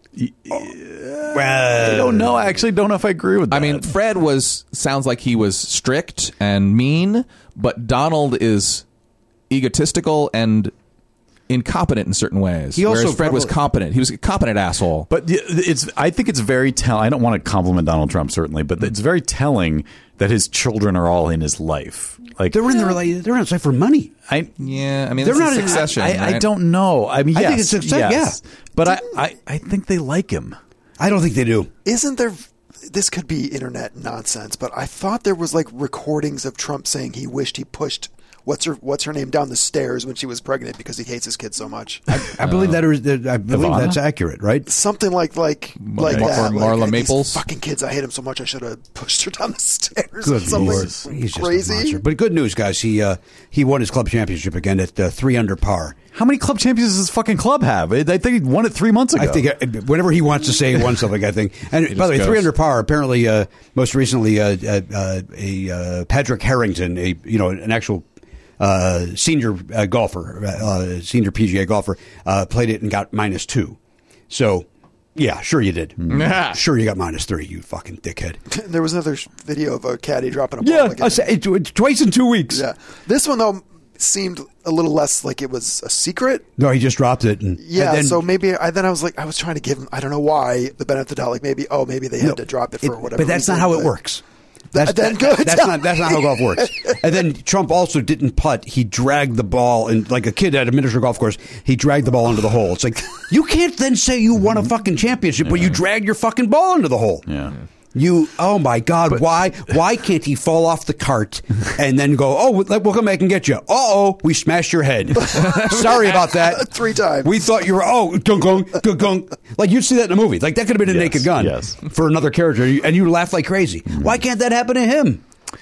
[SPEAKER 7] I don't know. I actually don't know if I agree with that.
[SPEAKER 5] I mean, Fred sounds like he was strict and mean, but Donald is egotistical and incompetent in certain ways.
[SPEAKER 2] He also
[SPEAKER 5] whereas Fred was
[SPEAKER 2] probably-
[SPEAKER 5] competent. He was a competent asshole.
[SPEAKER 7] But I think it's very telling. I don't want to compliment Donald Trump, certainly, but it's very telling that his children are all in his life. Like,
[SPEAKER 2] They're in the they're outside for money.
[SPEAKER 5] Yeah, I mean,
[SPEAKER 2] They're
[SPEAKER 5] this
[SPEAKER 2] not
[SPEAKER 5] is
[SPEAKER 2] in-
[SPEAKER 5] Succession.
[SPEAKER 7] I
[SPEAKER 5] right?
[SPEAKER 7] don't know. I mean,
[SPEAKER 2] I
[SPEAKER 7] yes,
[SPEAKER 2] think it's success,
[SPEAKER 7] yes.
[SPEAKER 2] yeah.
[SPEAKER 7] But I think they like him.
[SPEAKER 2] I don't think they do.
[SPEAKER 4] Isn't there? This could be internet nonsense, but I thought there was like recordings of Trump saying he wished he pushed what's her name down the stairs when she was pregnant because he hates his kid so much.
[SPEAKER 2] I believe I believe
[SPEAKER 7] Ivana?
[SPEAKER 2] that's accurate, right?
[SPEAKER 4] Something like that.
[SPEAKER 5] Or
[SPEAKER 4] Like,
[SPEAKER 5] Marla
[SPEAKER 4] these
[SPEAKER 5] Maples?
[SPEAKER 4] fucking kids, I hate him so much. I should have pushed her down the stairs.
[SPEAKER 2] Good
[SPEAKER 4] Something
[SPEAKER 2] Lord. He's just a
[SPEAKER 4] crazy.
[SPEAKER 2] monster. But good news, guys. He won his club championship again at 3 under par.
[SPEAKER 7] How many club champions does this fucking club have? I think he won it 3 months ago.
[SPEAKER 2] I think whenever he wants to say he won something, I think. And by the way,
[SPEAKER 5] just
[SPEAKER 2] 3
[SPEAKER 5] goes.
[SPEAKER 2] under par. Apparently, most recently, a Patrick Harrington, an actual senior golfer, senior PGA golfer, played it and got -2. So, yeah, sure you did. Sure you got -3. You fucking dickhead.
[SPEAKER 4] There was another video of a caddy dropping a ball.
[SPEAKER 2] Yeah,
[SPEAKER 4] again.
[SPEAKER 2] I said it twice in 2 weeks.
[SPEAKER 4] Yeah. This one though seemed a little less like it was a secret.
[SPEAKER 2] No, he just dropped it. And
[SPEAKER 4] Yeah,
[SPEAKER 2] and
[SPEAKER 4] so maybe I was trying to give him, I don't know why, the benefit of the doubt. Like maybe they had to drop it for whatever.
[SPEAKER 2] But that's
[SPEAKER 4] reason,
[SPEAKER 2] not how it works.
[SPEAKER 4] Then good.
[SPEAKER 2] That's not how golf works. And then Trump also didn't putt. He dragged the ball, and like a kid at a miniature golf course, he dragged the ball into the hole. It's like, you can't then say you won a fucking championship, but you dragged your fucking ball into the hole.
[SPEAKER 7] Yeah.
[SPEAKER 2] Oh my God! Why can't he fall off the cart and then go? Oh, we'll come back and get you. We smashed your head. Sorry about that.
[SPEAKER 4] 3 times.
[SPEAKER 2] We thought you were gung gung. Like you'd see that in a movie. Like that could have been a Naked Gun for another character, and you laugh like crazy. Why can't that happen to him?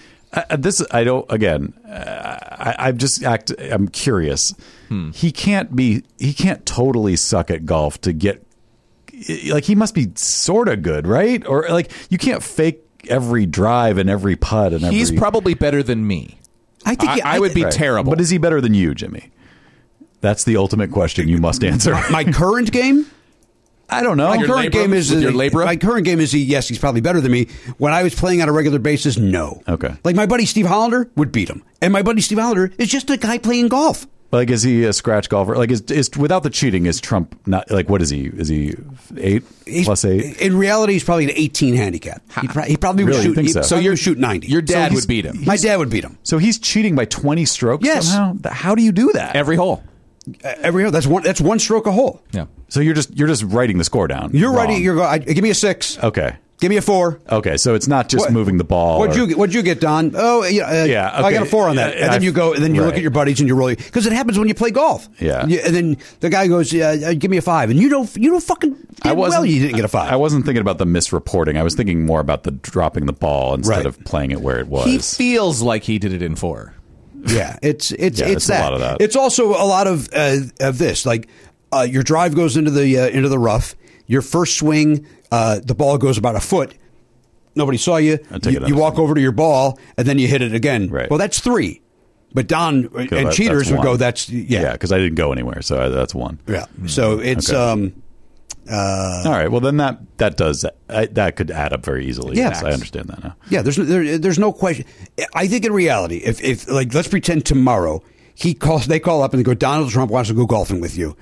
[SPEAKER 7] I'm curious. He can't totally suck at golf to get, like, he must be sort of good, right? Or like you can't fake every drive and every putt and
[SPEAKER 5] He's probably better than me.
[SPEAKER 2] I think
[SPEAKER 5] I would be terrible.
[SPEAKER 7] But is he better than you, Jimmy? That's the ultimate question you must answer.
[SPEAKER 2] My current game?
[SPEAKER 7] I don't know.
[SPEAKER 2] My current game is
[SPEAKER 5] yes,
[SPEAKER 2] he's probably better than me. When I was playing on a regular basis, no.
[SPEAKER 7] Okay.
[SPEAKER 2] Like my buddy Steve Hollander would beat him, and my buddy Steve Hollander is just a guy playing golf.
[SPEAKER 7] Like, is he a scratch golfer? Like, is without the cheating, is Trump not, like, what is he? Is he 8 plus 8?
[SPEAKER 2] In reality, he's probably an 18 handicap. He probably would shoot.
[SPEAKER 7] Think so?
[SPEAKER 2] So you shoot 90.
[SPEAKER 5] Your dad would beat him.
[SPEAKER 2] My dad would beat him.
[SPEAKER 7] So he's cheating by 20 strokes.
[SPEAKER 2] Yes.
[SPEAKER 7] Somehow? How do you do that?
[SPEAKER 5] Every hole.
[SPEAKER 2] Every hole. That's one stroke a hole.
[SPEAKER 5] Yeah.
[SPEAKER 7] So you're just writing the score down.
[SPEAKER 2] You're
[SPEAKER 7] wrong.
[SPEAKER 2] writing. Give me a 6.
[SPEAKER 7] Okay.
[SPEAKER 2] Give me a 4.
[SPEAKER 7] Okay, so it's not just moving the ball.
[SPEAKER 2] What'd you get, Don? Oh, yeah.
[SPEAKER 7] Okay.
[SPEAKER 2] I got a 4 on that. And then you go, and then you look at your buddies and you roll, because it happens when you play golf.
[SPEAKER 7] Yeah.
[SPEAKER 2] And then the guy goes, give me a 5, and you don't fucking. You didn't get a 5.
[SPEAKER 7] I wasn't thinking about the misreporting. I was thinking more about the dropping the ball instead of playing it where it was.
[SPEAKER 5] He feels like he did it in 4.
[SPEAKER 2] Yeah, it's
[SPEAKER 7] it's
[SPEAKER 2] that.
[SPEAKER 7] a lot of that.
[SPEAKER 2] It's also a lot of this. Like your drive goes into the rough. Your first swing, the ball goes about a foot. Nobody saw you. You walk over to your ball, and then you hit it again.
[SPEAKER 7] Right.
[SPEAKER 2] Well, that's 3. But Don and cheaters would go, that's,
[SPEAKER 7] because I didn't go anywhere, so that's 1.
[SPEAKER 2] Yeah. So it's...
[SPEAKER 7] Okay. All right. Well, then that could add up very easily.
[SPEAKER 2] Yeah,
[SPEAKER 7] yes, I understand that now.
[SPEAKER 2] Yeah, there's no question. I think in reality, if like, let's pretend tomorrow they call up and they go, Donald Trump wants to go golfing with you.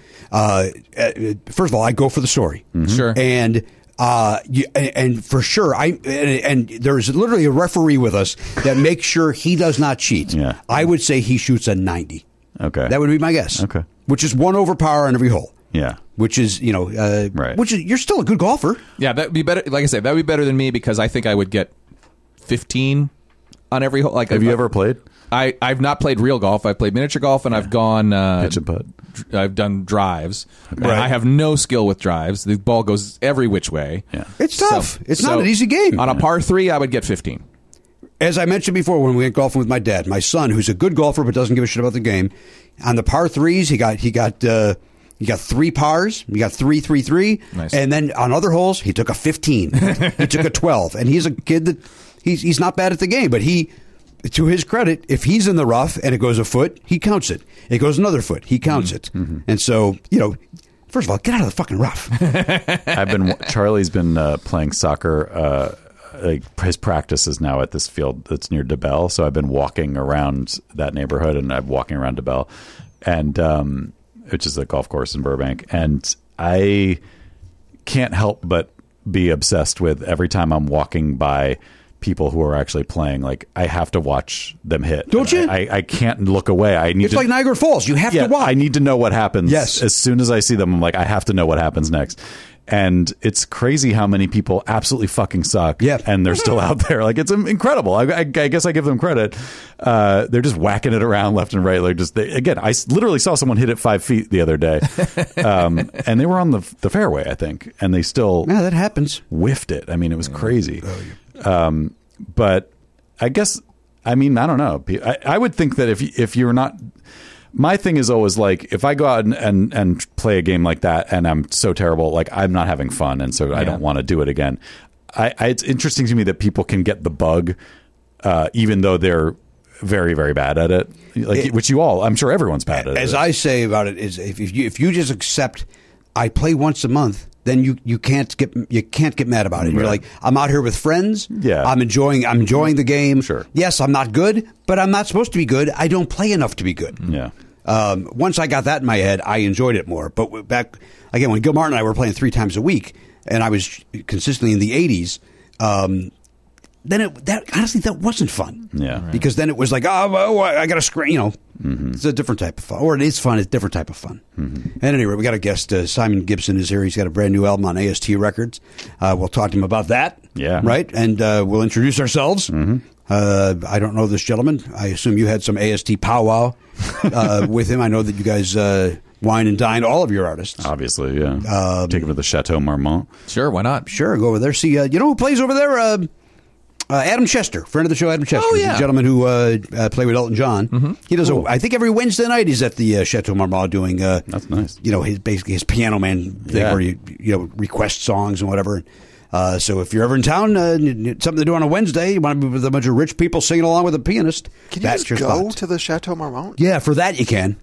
[SPEAKER 2] First of all, I go for the story.
[SPEAKER 5] Mm-hmm. Sure.
[SPEAKER 2] And and for sure, and there's literally a referee with us that makes sure he does not cheat.
[SPEAKER 7] Yeah.
[SPEAKER 2] I would say he shoots a 90.
[SPEAKER 7] Okay.
[SPEAKER 2] That would be my guess.
[SPEAKER 7] Okay.
[SPEAKER 2] Which is 1 over par on every hole.
[SPEAKER 7] Yeah.
[SPEAKER 2] Which is,
[SPEAKER 7] right.
[SPEAKER 2] Which is, you're still a good golfer.
[SPEAKER 5] Yeah, that would be better. Like I said, that would be better than me, because I think I would get 15 on every hole. Like,
[SPEAKER 7] have you ever played?
[SPEAKER 5] I've not played real golf. I've played miniature golf, and I've gone
[SPEAKER 7] pitch and putt.
[SPEAKER 5] I've done drives.
[SPEAKER 7] Okay.
[SPEAKER 5] And I have no skill with drives. The ball goes every which way.
[SPEAKER 7] Yeah.
[SPEAKER 2] It's tough. It's not an easy game.
[SPEAKER 5] On a par 3, I would get 15.
[SPEAKER 2] As I mentioned before, when we went golfing with my dad, my son, who's a good golfer but doesn't give a shit about the game, on the par 3s, he got 3 pars. He got 3.
[SPEAKER 5] Nice.
[SPEAKER 2] And then on other holes, he took a 15. He took a 12. And he's a kid that he's not bad at the game, but to his credit, if he's in the rough and it goes a foot, he counts it. It goes another foot, he counts it. Mm-hmm. And so, first of all, get out of the fucking rough.
[SPEAKER 7] Charlie's been playing soccer. His practice is now at this field that's near DeBell. So I've been walking around that neighborhood, and I'm walking around DeBell, and which is a golf course in Burbank. And I can't help but be obsessed with every time I'm walking by people who are actually playing. Like, I have to watch them hit.
[SPEAKER 2] Don't you?
[SPEAKER 7] I can't look away.
[SPEAKER 2] It's like Niagara Falls. You have to watch.
[SPEAKER 7] I need to know what happens.
[SPEAKER 2] Yes.
[SPEAKER 7] As soon as I see them, I'm like, I have to know what happens next. And it's crazy how many people absolutely fucking suck.
[SPEAKER 2] Yeah.
[SPEAKER 7] And they're still out there. Like, it's incredible. I guess I give them credit. They're just whacking it around left and right. Like, again, I literally saw someone hit it 5 feet the other day. And they were on the fairway, I think. And they still
[SPEAKER 2] that happens.
[SPEAKER 7] Whiffed it. I mean, it was crazy. But I guess, I don't know. I would think that if you're not... My thing is always like, if I go out and play a game like that and I'm so terrible, like, I'm not having fun, and so I don't want to do it again. It's interesting to me that people can get the bug, even though they're very, very bad at it. Which I'm sure everyone's bad at it.
[SPEAKER 2] As I say about it is, if you just accept, I play once a month, then you can't get mad about it. Right. You're like, I'm out here with friends.
[SPEAKER 7] Yeah.
[SPEAKER 2] I'm enjoying the game.
[SPEAKER 7] Sure.
[SPEAKER 2] Yes, I'm not good, but I'm not supposed to be good. I don't play enough to be good.
[SPEAKER 7] Yeah.
[SPEAKER 2] Once I got that in my head, I enjoyed it more. But back again, when Gil Martin and I were playing 3 times a week, and I was consistently in the 80s, honestly, that wasn't fun.
[SPEAKER 7] Yeah.
[SPEAKER 2] Because then it was like, I got to screen, It's a different type of fun. Or it is fun, it's a different type of fun. And anyway, we got a guest, Simon Gibson is here. He's got a brand new album on AST Records. We'll talk to him about that.
[SPEAKER 7] Yeah.
[SPEAKER 2] Right? And we'll introduce ourselves. I don't know this gentleman. I assume you had some AST powwow with him. I know that you guys wine and dine all of your artists.
[SPEAKER 7] Obviously, yeah. Take him to the Chateau Marmont.
[SPEAKER 5] Sure, why not?
[SPEAKER 2] Sure, go over there. See, you know who plays over there? Adam Chester, friend of the show, Adam Chester.
[SPEAKER 5] Oh, yeah.
[SPEAKER 2] The gentleman who played with Elton John. He does. I think every Wednesday night he's at the Chateau Marmont doing.
[SPEAKER 7] That's nice.
[SPEAKER 2] His piano man thing
[SPEAKER 7] Yeah.
[SPEAKER 2] where you request songs and whatever. So if you're ever in town, something to do on a Wednesday, you want to be with a bunch of rich people singing along with a pianist.
[SPEAKER 4] Can you just go to the Chateau Marmont?
[SPEAKER 2] Yeah, for that you can.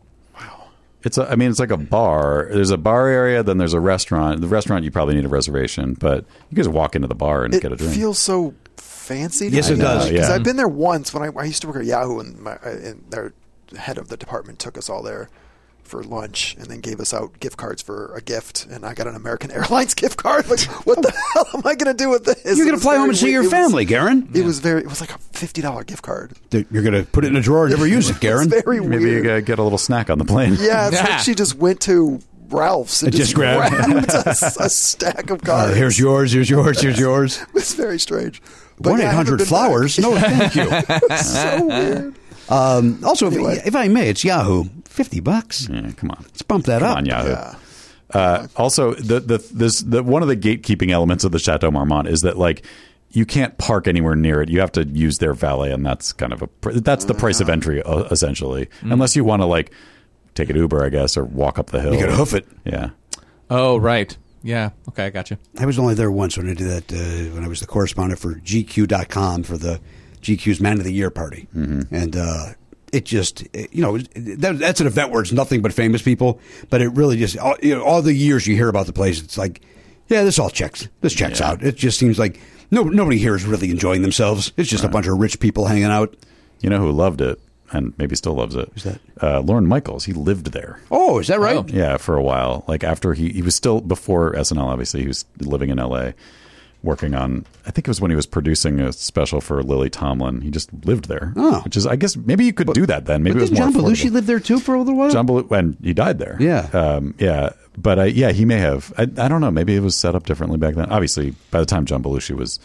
[SPEAKER 7] It's like a bar. There's a bar area, then there's a restaurant. The restaurant you probably need a reservation, but you can just walk into the bar and get a drink.
[SPEAKER 4] It feels so fancy.
[SPEAKER 2] Yes, it does.
[SPEAKER 4] Because
[SPEAKER 7] Yeah.
[SPEAKER 4] I've been there once when I used to work at Yahoo, and their head of the department took us all there for lunch and then gave us out gift cards for a gift, and I got an American Airlines gift card. Like, what the hell am I going to do with this?
[SPEAKER 2] You're going to fly home and see your family, Garen.
[SPEAKER 4] It was like a $50 gift card.
[SPEAKER 2] You're going to put it in a drawer and never use it, Garen.
[SPEAKER 4] It's very
[SPEAKER 7] Maybe
[SPEAKER 4] weird.
[SPEAKER 7] you gotta get a little snack on the plane.
[SPEAKER 4] Yeah, it's like she just went to Ralph's and
[SPEAKER 2] Just
[SPEAKER 4] just
[SPEAKER 2] grabbed-
[SPEAKER 4] grabbed a stack of cards.
[SPEAKER 2] Here's yours. Here's yours. Here's yours.
[SPEAKER 4] It's very strange. But yeah, I haven't
[SPEAKER 2] 1-800
[SPEAKER 4] been
[SPEAKER 2] flowers.
[SPEAKER 4] back.
[SPEAKER 2] No, thank you.
[SPEAKER 4] It's so weird.
[SPEAKER 2] Also,
[SPEAKER 4] Anyway.
[SPEAKER 2] if I may, it's Yahoo. $50.
[SPEAKER 7] Yeah, come on.
[SPEAKER 2] Let's bump that
[SPEAKER 7] Come
[SPEAKER 2] up.
[SPEAKER 7] on, Yahoo.
[SPEAKER 4] Yeah.
[SPEAKER 7] Also, the one of the gatekeeping elements of the Chateau Marmont is that like you can't park anywhere near it. You have to use their valet, and that's kind of that's the price of entry essentially, unless you want to like take an Uber, I guess, or walk up the hill.
[SPEAKER 2] You got to hoof it.
[SPEAKER 7] Yeah.
[SPEAKER 5] Oh, right. Yeah. Okay, I got you.
[SPEAKER 2] I was only there once when I did that, when I was the correspondent for GQ.com for the GQ's Man of the Year party. And it just, that's an event where it's nothing but famous people, but it really just, all the years you hear about the place, it's like, yeah, this checks out. It just seems like nobody here is really enjoying themselves. It's just a bunch of rich people hanging out.
[SPEAKER 7] You know who loved it and maybe still loves it?
[SPEAKER 2] Who's that?
[SPEAKER 7] Lorne Michaels. He lived there.
[SPEAKER 2] Oh, is that right?
[SPEAKER 5] Oh.
[SPEAKER 7] Yeah, for a while. Like after he was still before SNL. Obviously, he was living in L.A. working on. I think it was when he was producing a special for Lily Tomlin. He just lived there.
[SPEAKER 2] Oh.
[SPEAKER 7] Which is, I guess, maybe you could do that then. Maybe it was
[SPEAKER 2] Didn't
[SPEAKER 7] more
[SPEAKER 2] John Belushi
[SPEAKER 7] affordable.
[SPEAKER 2] live there too for a little while?
[SPEAKER 7] John Belushi, and he died there.
[SPEAKER 2] Yeah.
[SPEAKER 7] Yeah. But he may have. I don't know. Maybe it was set up differently back then. Obviously, by the time John Belushi was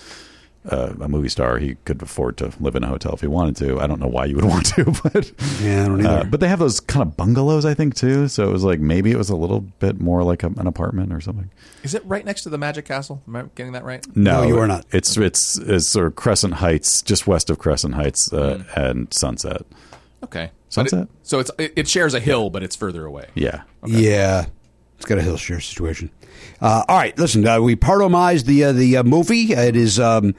[SPEAKER 7] a movie star, he could afford to live in a hotel if he wanted to. I don't know why you would want to, but
[SPEAKER 2] Yeah, I don't either.
[SPEAKER 7] but they have those kind of bungalows, I think, too. So it was like maybe it was a little bit more like an apartment or something.
[SPEAKER 5] Is it right next to the Magic Castle? Am I getting that right?
[SPEAKER 2] No, you are not.
[SPEAKER 7] It's sort of Crescent Heights, just west of Crescent Heights and Sunset.
[SPEAKER 5] Okay.
[SPEAKER 7] Sunset?
[SPEAKER 5] So it shares a hill, but it's further away.
[SPEAKER 7] Yeah.
[SPEAKER 2] Yeah, it's got a hill share situation. All right, listen, we partomized the movie. It is the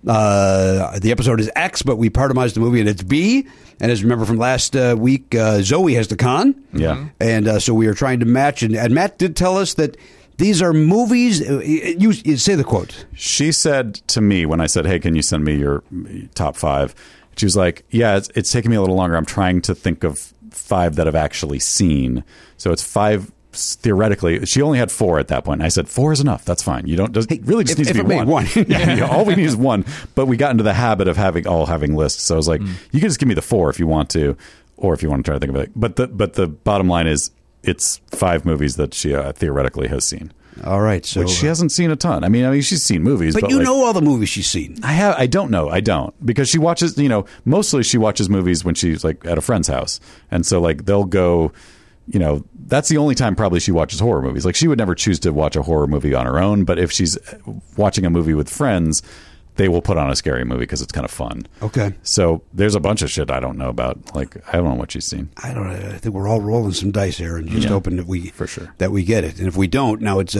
[SPEAKER 2] episode is X, but we partomized the movie and it's B. And as you remember from last week, Zoe has the con.
[SPEAKER 7] Yeah.
[SPEAKER 2] And so we are trying to match. And Matt did tell us that these are movies. You say the quote.
[SPEAKER 7] She said to me when I said, "Hey, can you send me your top 5?" She was like, "Yeah, it's taking me a little longer. I'm trying to think of 5 that I've actually seen. So it's 5." Theoretically, she only had 4 at that point. I said 4 is enough. That's fine. You don't. It really just needs to be
[SPEAKER 2] it made one.
[SPEAKER 7] yeah, all we need is 1. But we got into the habit of having lists. So I was like, you can just give me the 4 if you want to, or if you want to try to think of it. But the bottom line is, it's 5 movies that she theoretically has seen.
[SPEAKER 2] All right, so
[SPEAKER 7] Which she hasn't seen a ton. I mean, she's seen movies,
[SPEAKER 2] but
[SPEAKER 7] but
[SPEAKER 2] you
[SPEAKER 7] like,
[SPEAKER 2] know all the movies she's seen.
[SPEAKER 7] I don't know. I don't, because she watches. Mostly she watches movies when she's like at a friend's house, and so like they'll go. That's the only time probably she watches horror movies. Like she would never choose to watch a horror movie on her own, but if she's watching a movie with friends, they will put on a scary movie because it's kind of fun.
[SPEAKER 2] Okay.
[SPEAKER 7] So there's a bunch of shit I don't know about. Like I don't know what she's seen.
[SPEAKER 2] I don't know. I think we're all rolling some dice here and just hoping that we
[SPEAKER 7] For sure.
[SPEAKER 2] that we get it. And if we don't, now it's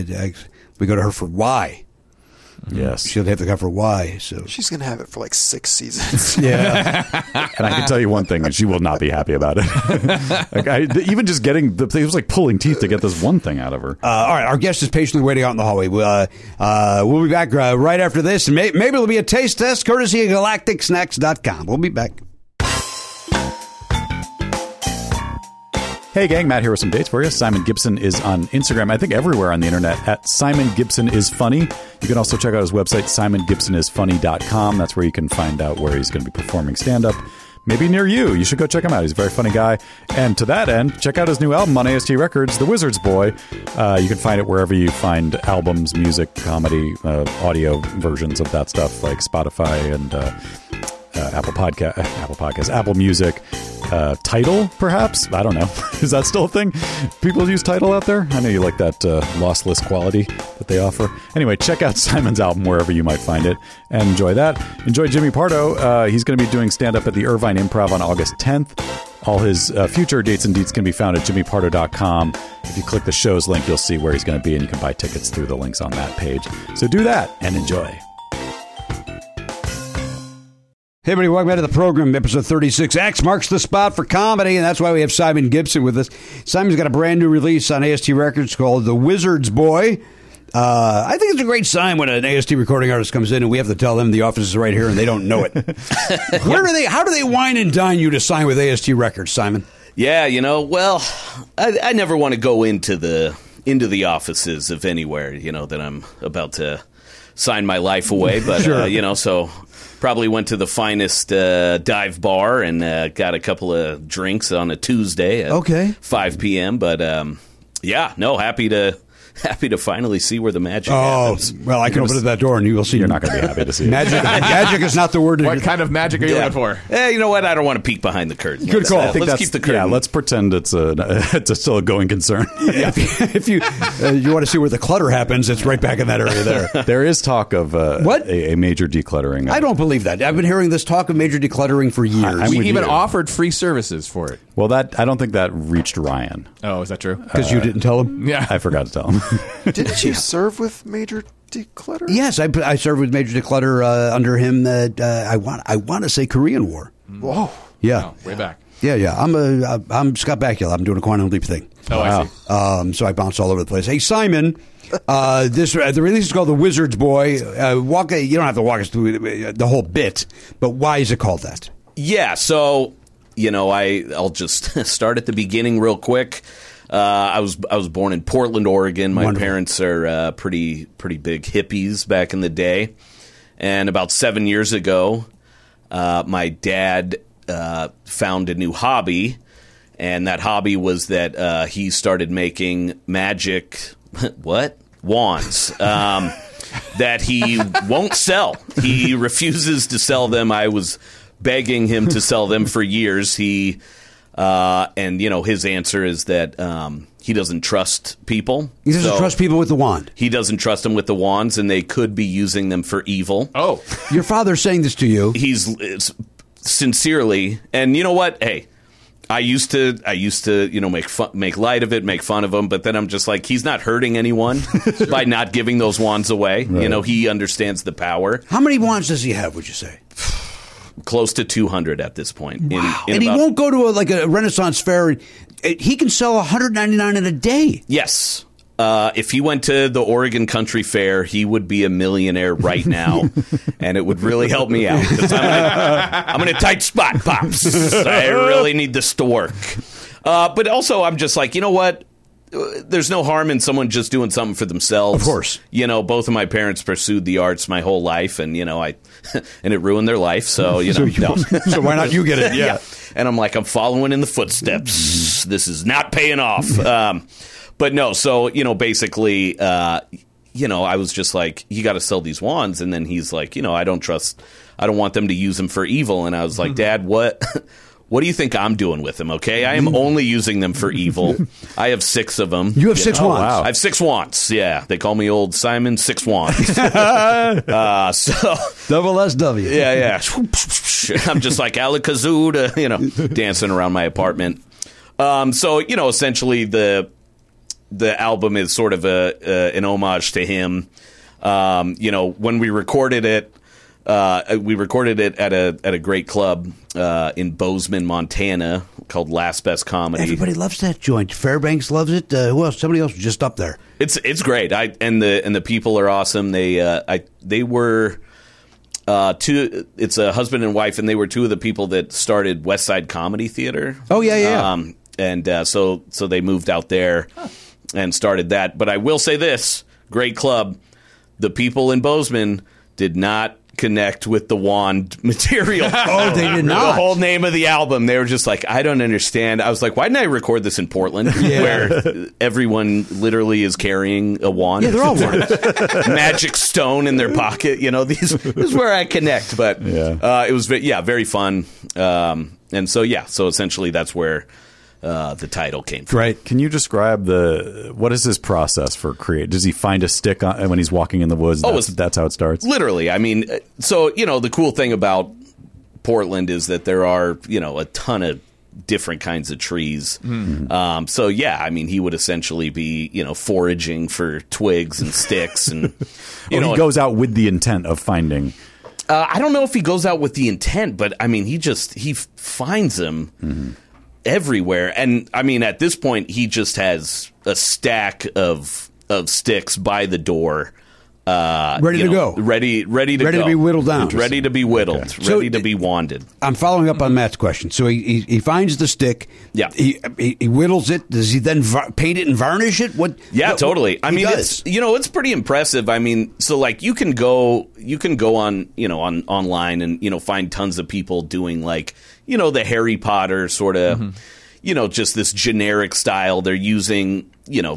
[SPEAKER 2] we go to her for Y.
[SPEAKER 7] Yes.
[SPEAKER 2] She'll have to go for Y. So
[SPEAKER 4] She's going to have it for like 6 seasons.
[SPEAKER 2] yeah.
[SPEAKER 7] And I can tell you one thing, and she will not be happy about it. Even just getting it was like pulling teeth to get this one thing out of her.
[SPEAKER 2] All right, our guest is patiently waiting out in the hallway. We'll be back right after this, and maybe it'll be a taste test courtesy of GalacticSnacks.com. We'll be back.
[SPEAKER 7] Hey, gang, Matt here with some dates for you. Simon Gibson is on Instagram, I think everywhere on the internet, at Simon Gibson is Funny. You can also check out his website, simongibsonisfunny.com. That's where you can find out where he's going to be performing stand-up. Maybe near you. You should go check him out. He's a very funny guy. And to that end, check out his new album on AST Records, The Wizard's Boy. You can find it wherever you find albums, music, comedy, audio versions of that stuff, like Spotify and Apple Podcasts, Apple Music, Tidal, perhaps? I don't know. Is that still a thing? People use Tidal out there? I know you like that lossless quality that they offer. Anyway, check out Simon's album wherever you might find it and enjoy that. Enjoy Jimmy Pardo. He's going to be doing stand-up at the Irvine Improv on August 10th. All his future dates and deets can be found at jimmypardo.com. If you click the show's link, you'll see where he's going to be, and you can buy tickets through the links on that page. So do that and enjoy.
[SPEAKER 2] Hey, everybody, welcome back to the program. Episode 36X marks the spot for comedy, and that's why we have Simon Gibson with us. Simon's got a brand new release on AST Records called The Wizard's Boy. I think it's a great sign when an AST recording artist comes in and we have to tell them the office is right here and they don't know it. How do they wine and dine you to sign with AST Records, Simon?
[SPEAKER 8] Yeah, well, I never want to go into the offices of anywhere, that I'm about to sign my life away. But,
[SPEAKER 2] Sure.
[SPEAKER 8] So probably went to the finest dive bar and got a couple of drinks on a Tuesday at 5 p.m. But, happy to finally see where the magic happens.
[SPEAKER 2] Well, I can open that door and you will see.
[SPEAKER 7] You're not going to be happy to see it.
[SPEAKER 2] Magic is not the word.
[SPEAKER 5] What kind of magic are you looking for?
[SPEAKER 8] You know what? I don't want to peek behind the curtain.
[SPEAKER 2] Good call.
[SPEAKER 7] I think
[SPEAKER 8] Let's keep the curtain.
[SPEAKER 7] Yeah, let's pretend it's still a going concern.
[SPEAKER 2] If you want to see where the clutter happens, it's right back in that area there.
[SPEAKER 7] There is talk of
[SPEAKER 2] What?
[SPEAKER 7] a major decluttering.
[SPEAKER 2] I don't believe that. I've been hearing this talk of major decluttering for years.
[SPEAKER 7] I'm
[SPEAKER 5] We
[SPEAKER 7] with
[SPEAKER 5] even
[SPEAKER 7] you.
[SPEAKER 5] offered free services for it.
[SPEAKER 7] Well, I don't think that reached Ryan.
[SPEAKER 5] Oh, is that true?
[SPEAKER 2] Because you didn't tell him?
[SPEAKER 5] Yeah.
[SPEAKER 7] I forgot to tell him.
[SPEAKER 4] Didn't you serve with Major Declutter?
[SPEAKER 2] Yes, I served with Major Declutter under him. I want to say Korean War.
[SPEAKER 4] Whoa.
[SPEAKER 2] Yeah,
[SPEAKER 5] Oh, way back.
[SPEAKER 2] yeah. I'm Scott Bakula. I'm doing a quantum leap thing.
[SPEAKER 5] Oh, I see.
[SPEAKER 2] So I bounce all over the place. Hey, Simon, the release is called The Wizard's Boy. You don't have to walk us through the whole bit, but why is it called that?
[SPEAKER 8] Yeah, so I'll just start at the beginning real quick. I was born in Portland, Oregon. My
[SPEAKER 2] Wonderful.
[SPEAKER 8] parents are pretty big hippies back in the day, and about 7 years ago, my dad found a new hobby, and that hobby was that he started making magic wands. That he won't sell. He refuses to sell them. I was begging him to sell them for years. His answer is that he doesn't trust people.
[SPEAKER 2] He doesn't trust people with the wand.
[SPEAKER 8] He doesn't trust them with the wands, and they could be using them for evil.
[SPEAKER 5] Oh,
[SPEAKER 2] Your father's saying this to you.
[SPEAKER 8] He's sincerely, and you know what? Hey, I used to make light of it, make fun of him, but then I'm just like, he's not hurting anyone by not giving those wands away. Right. He understands the power.
[SPEAKER 2] How many wands does he have, would you say?
[SPEAKER 8] Close to 200 at this point.
[SPEAKER 2] Wow. And he won't go to a Renaissance fair. He can sell 199 in a day.
[SPEAKER 8] Yes. If he went to the Oregon Country Fair, he would be a millionaire right now, and it would really help me out because I'm in a tight spot, Pops. I really need this to work. But also, I'm just like, you know what? There's no harm in someone just doing something for themselves.
[SPEAKER 2] Of course.
[SPEAKER 8] Both of my parents pursued the arts my whole life, and and it ruined their life. So
[SPEAKER 2] So why not you get it?
[SPEAKER 8] Yeah. And I'm like, I'm following in the footsteps. This is not paying off. But no, so, basically, I was just like, you got to sell these wands. And then he's like, I don't want them to use them for evil. And I was like, Dad, what do you think I'm doing with them? Okay. I am only using them for evil. I have 6 of them.
[SPEAKER 2] You have 6 wands.
[SPEAKER 8] Wow. I have 6 wands. Yeah. They call me old Simon 6 wands. So
[SPEAKER 2] Double SW.
[SPEAKER 8] yeah. I'm just like Alakazoo, dancing around my apartment. So, essentially the album is sort of an homage to him. When we recorded it at a great club in Bozeman, Montana, called Last Best Comedy.
[SPEAKER 2] Everybody loves that joint. Fairbanks loves it. Who else? Somebody else was just up there.
[SPEAKER 8] It's great. And the people are awesome. They were it's a husband and wife, and they were 2 of the people that started West Side Comedy Theater.
[SPEAKER 2] Oh yeah.
[SPEAKER 8] and so they moved out there and started that. But I will say this: great club. The people in Bozeman did not connect with the Wand material.
[SPEAKER 2] Oh, they did
[SPEAKER 8] The
[SPEAKER 2] not.
[SPEAKER 8] whole name of the album. They were just like, I don't understand. I was like, why didn't I record this in Portland, where everyone literally is carrying a wand?
[SPEAKER 2] Yeah, they're all wands.
[SPEAKER 8] Magic stone in their pocket. This is where I connect. But it was very fun. And so essentially that's where the title came from.
[SPEAKER 2] Right.
[SPEAKER 7] Can you describe what is his process for create? Does he find a stick when he's walking in the woods? That's how it starts?
[SPEAKER 8] Literally. I mean, so, the cool thing about Portland is that there are, a ton of different kinds of trees. Mm-hmm. He would essentially be, foraging for twigs and sticks. And,
[SPEAKER 7] he goes out with the intent of finding.
[SPEAKER 8] I don't know if he goes out with the intent, but, he finds them everywhere. And at this point he just has a stack of sticks by the door,
[SPEAKER 2] ready to go,
[SPEAKER 8] ready
[SPEAKER 2] to be whittled down,
[SPEAKER 8] ready to be whittled, ready to be wanded.
[SPEAKER 2] I'm following up on Matt's question. So he finds the stick.
[SPEAKER 8] Yeah,
[SPEAKER 2] he whittles it. Does he then paint it and varnish it?
[SPEAKER 8] Totally. It's pretty impressive. So like you can go on online and find tons of people doing like the Harry Potter sort of just this generic style. They're using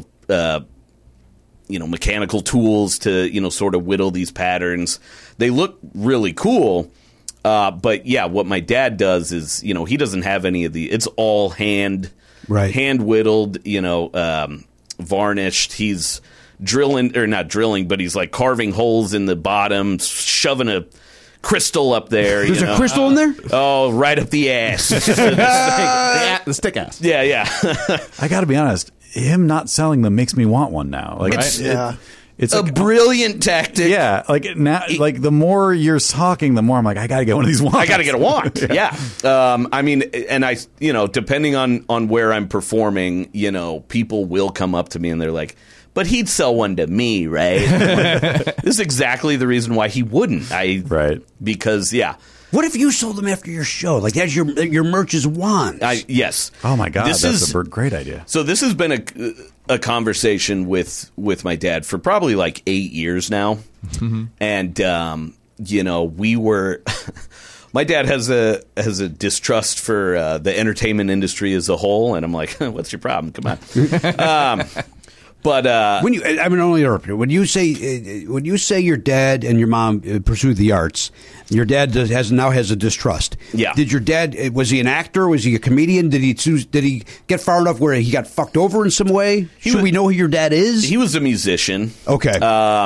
[SPEAKER 8] mechanical tools to sort of whittle these patterns. They look really cool. But what my dad does is he doesn't have any of the. It's all hand whittled. Varnished. He's not drilling, but he's like carving holes in the bottom, shoving a crystal up there.
[SPEAKER 2] There's a crystal in there?
[SPEAKER 8] Oh, right up the ass.
[SPEAKER 5] The stick ass.
[SPEAKER 8] Yeah.
[SPEAKER 7] I got to be honest. Him not selling them makes me want one now. Like it's
[SPEAKER 8] a brilliant tactic.
[SPEAKER 7] Yeah, like now, like the more you're talking, the more I'm like, I got to get one of these wands.
[SPEAKER 8] I got to get a wand. Yeah. And I, depending on where I'm performing, people will come up to me and they're like, but he'd sell one to me, right? This is exactly the reason why he wouldn't. Because
[SPEAKER 2] What if you sold them after your show? Like that's your merch is wands.
[SPEAKER 8] Yes.
[SPEAKER 7] Oh my God, that's a great idea.
[SPEAKER 8] So this has been a conversation with my dad for probably like 8 years now, and we were. My dad has a distrust for the entertainment industry as a whole, and I'm like, what's your problem? Come on. But
[SPEAKER 2] when you, I'm only interrupt you. When you say your dad and your mom pursued the arts, your dad now has a distrust.
[SPEAKER 8] Yeah.
[SPEAKER 2] Did your dad, was he an actor? Was he a comedian? Did he get far enough where he got fucked over in some way? Should we know who your dad is?
[SPEAKER 8] He was a musician.
[SPEAKER 2] Okay.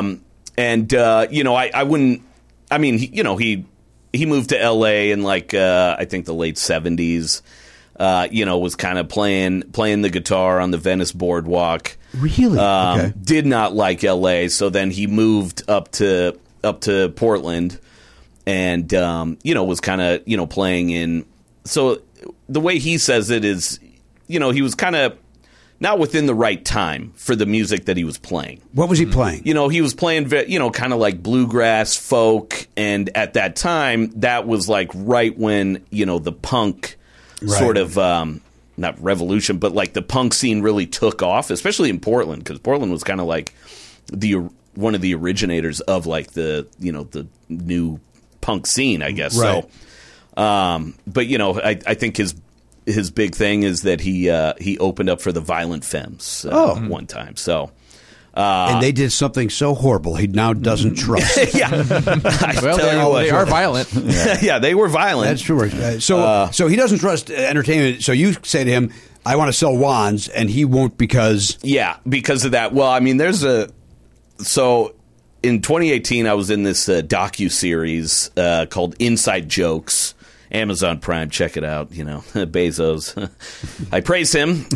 [SPEAKER 8] I wouldn't. I mean, he moved to L.A. in like I think the late 70s. Was kind of playing the guitar on the Venice Boardwalk.
[SPEAKER 2] Really? Okay.
[SPEAKER 8] Did not like L.A., so then he moved up to Portland, and was kind of playing in. So the way he says it is, he was kind of not within the right time for the music that he was playing.
[SPEAKER 2] What was he playing?
[SPEAKER 8] He was playing, kind of like bluegrass, folk, and at that time, that was like right when the punk.
[SPEAKER 2] Right.
[SPEAKER 8] Sort of not revolution, but like the punk scene really took off, especially in Portland, because Portland was kind of like one of the originators of like the the new punk scene, I guess.
[SPEAKER 2] Right.
[SPEAKER 8] So, but I think his big thing is that he opened up for the Violent Femmes one time. So.
[SPEAKER 2] And they did something so horrible he now doesn't trust.
[SPEAKER 8] Yeah.
[SPEAKER 5] They are violent.
[SPEAKER 8] Yeah, they were violent.
[SPEAKER 2] That's true. So he doesn't trust entertainment. So you say to him, I want to sell wands, and he won't because...
[SPEAKER 8] Yeah, because of that. Well, I mean, So in 2018, I was in this docuseries called Inside Jokes. Amazon Prime, check it out. Bezos. I praise him.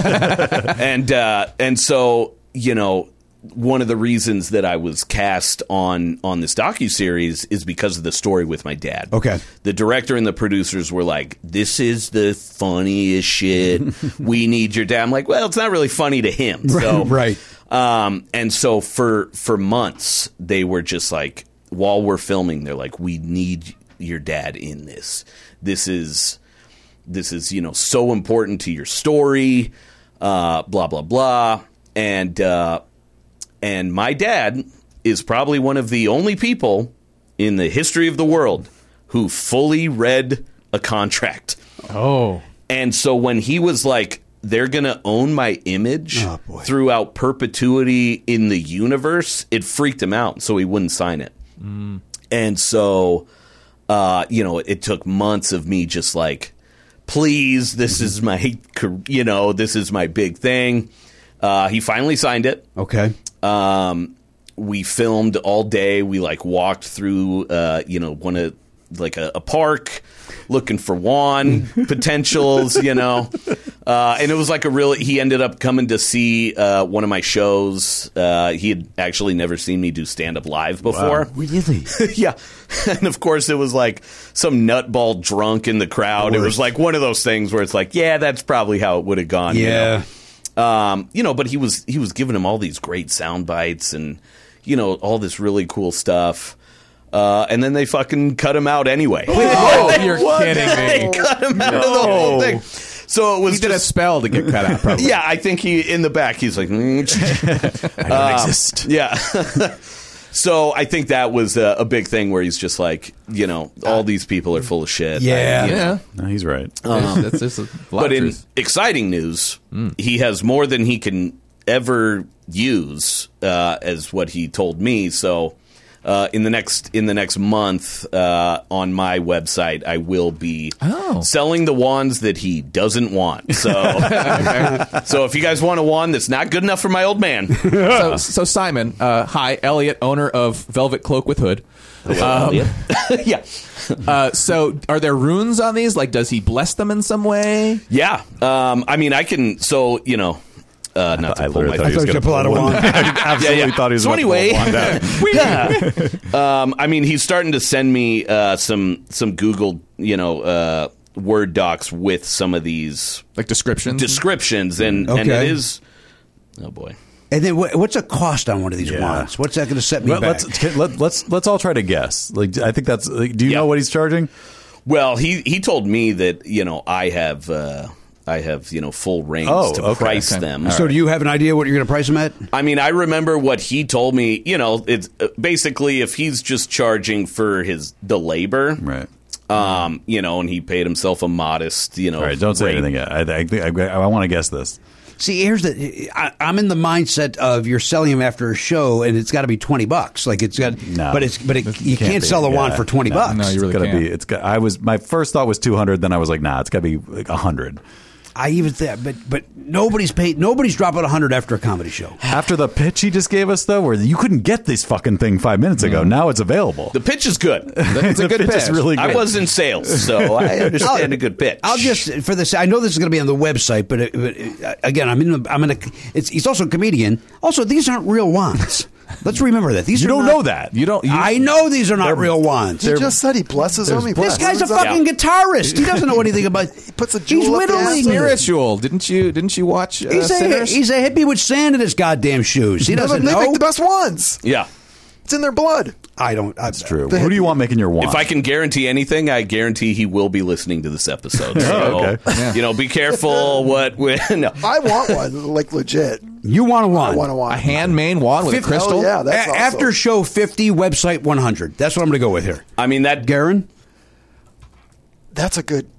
[SPEAKER 8] And so... one of the reasons that I was cast on this docuseries is because of the story with my dad.
[SPEAKER 2] Okay.
[SPEAKER 8] The director and the producers were like, this is the funniest shit. We need your dad. I'm like, well, it's not really funny to him. So,
[SPEAKER 2] right.
[SPEAKER 8] And so for months, they were just like, while we're filming, they're like, we need your dad in this. This is this is, so important to your story, blah, blah, blah. And my dad is probably one of the only people in the history of the world who fully read a contract.
[SPEAKER 5] Oh.
[SPEAKER 8] And so when he was like, they're going to own my image throughout perpetuity in the universe, it freaked him out. So he wouldn't sign it. And so, it took months of me just like, please, this is my, this is my big thing. He finally signed it.
[SPEAKER 2] Okay.
[SPEAKER 8] We filmed all day. We walked through, one of a park, looking for Juan potentials, and it was he ended up coming to see one of my shows. He had actually never seen me do stand-up live before.
[SPEAKER 2] Wow. Really?
[SPEAKER 8] Yeah. And of course it was some nutball drunk in the crowd. It was one of those things where it's yeah, that's probably how it would have gone.
[SPEAKER 2] Yeah.
[SPEAKER 8] But he was giving him all these great sound bites and, all this really cool stuff. And then they fucking cut him out anyway.
[SPEAKER 5] Oh, you're kidding me.
[SPEAKER 8] They cut him out of the whole thing. So it was
[SPEAKER 5] he did a spell to get cut out, probably.
[SPEAKER 8] Yeah, I think in the back, he's like,
[SPEAKER 7] I don't exist.
[SPEAKER 8] Yeah. So I think that was a big thing where he's just all these people are full of shit.
[SPEAKER 5] Yeah.
[SPEAKER 7] No, he's right.
[SPEAKER 5] That's just a lot
[SPEAKER 8] But
[SPEAKER 5] of
[SPEAKER 8] in
[SPEAKER 5] truth.
[SPEAKER 8] exciting news, he has more than he can ever use, as what he told me. So in the next month, on my website, I will be selling the wands that he doesn't want. So, so if you guys want a wand that's not good enough for my old man,
[SPEAKER 5] So Simon, hi, Elliot, owner of Velvet Cloak with Hood.
[SPEAKER 8] yeah.
[SPEAKER 5] So are there runes on these? Does he bless them in some way?
[SPEAKER 8] Yeah. I mean, I can. So not to pull my.
[SPEAKER 2] I thought you were going to pull out a wand.
[SPEAKER 7] I absolutely thought he was
[SPEAKER 8] So
[SPEAKER 7] about to pull
[SPEAKER 8] anyway,
[SPEAKER 7] a wand out.
[SPEAKER 8] I mean, he's starting to send me some Google, Word docs with some of these
[SPEAKER 5] Descriptions?
[SPEAKER 8] and it is. Oh boy.
[SPEAKER 2] And then what's the cost on one of these wands? What's that going to set me back?
[SPEAKER 7] Let's all try to guess. I think that's. Do you know what he's charging?
[SPEAKER 8] Well, he told me that I have full reins to price them.
[SPEAKER 2] So do you have an idea what you're going to price them at?
[SPEAKER 8] I mean, I remember what he told me. It's basically if he's just charging for the labor,
[SPEAKER 7] Right.
[SPEAKER 8] And he paid himself a modest,
[SPEAKER 7] All right, don't say
[SPEAKER 8] rate.
[SPEAKER 7] anything yet. I want to guess this.
[SPEAKER 2] See, here's I'm in the mindset of you're selling them after a show, and it's got to be $20. It's got, you can't sell the wand for $20.
[SPEAKER 5] No, you really can't.
[SPEAKER 7] My first thought was 200. Then I was like, nah, it's got to be 100.
[SPEAKER 2] I even think, but nobody's dropping 100 after a comedy show.
[SPEAKER 7] After the pitch he just gave us, though, where you couldn't get this fucking thing 5 minutes ago, now it's available.
[SPEAKER 8] The pitch is good.
[SPEAKER 5] It's a good pitch.
[SPEAKER 7] It's really good.
[SPEAKER 8] I was in sales, so I understand a good pitch.
[SPEAKER 2] I'll just for this. I know this is going to be on the website, but again, he's also a comedian. Also, these aren't real wands. Let's remember that. These
[SPEAKER 7] You
[SPEAKER 2] are
[SPEAKER 7] don't
[SPEAKER 2] not-
[SPEAKER 7] know that.
[SPEAKER 2] I know these are not real wands.
[SPEAKER 4] He just said he blesses them.
[SPEAKER 2] This guy's a fucking guitarist. He doesn't know anything about. He
[SPEAKER 4] puts a jewel up the
[SPEAKER 2] whittling.
[SPEAKER 4] ass.
[SPEAKER 5] Spiritual. Didn't you watch Sinners?
[SPEAKER 2] He's a hippie with sand in his goddamn shoes. He doesn't
[SPEAKER 4] They
[SPEAKER 2] know.
[SPEAKER 4] make the best wands.
[SPEAKER 8] Yeah.
[SPEAKER 4] It's in their blood.
[SPEAKER 2] I don't.
[SPEAKER 7] That's true. Who do you want making your wand?
[SPEAKER 8] If I can guarantee anything, I guarantee he will be listening to this episode. So,
[SPEAKER 7] okay.
[SPEAKER 8] Be careful no.
[SPEAKER 4] I want one, legit.
[SPEAKER 2] You want a
[SPEAKER 4] I
[SPEAKER 2] wand?
[SPEAKER 4] want a wand.
[SPEAKER 5] A handmade wand with a crystal?
[SPEAKER 4] Hell yeah, that's awesome.
[SPEAKER 2] After show 50, website 100. That's what I'm going to go with here.
[SPEAKER 8] I mean, that
[SPEAKER 2] Garen?
[SPEAKER 4] That's a good.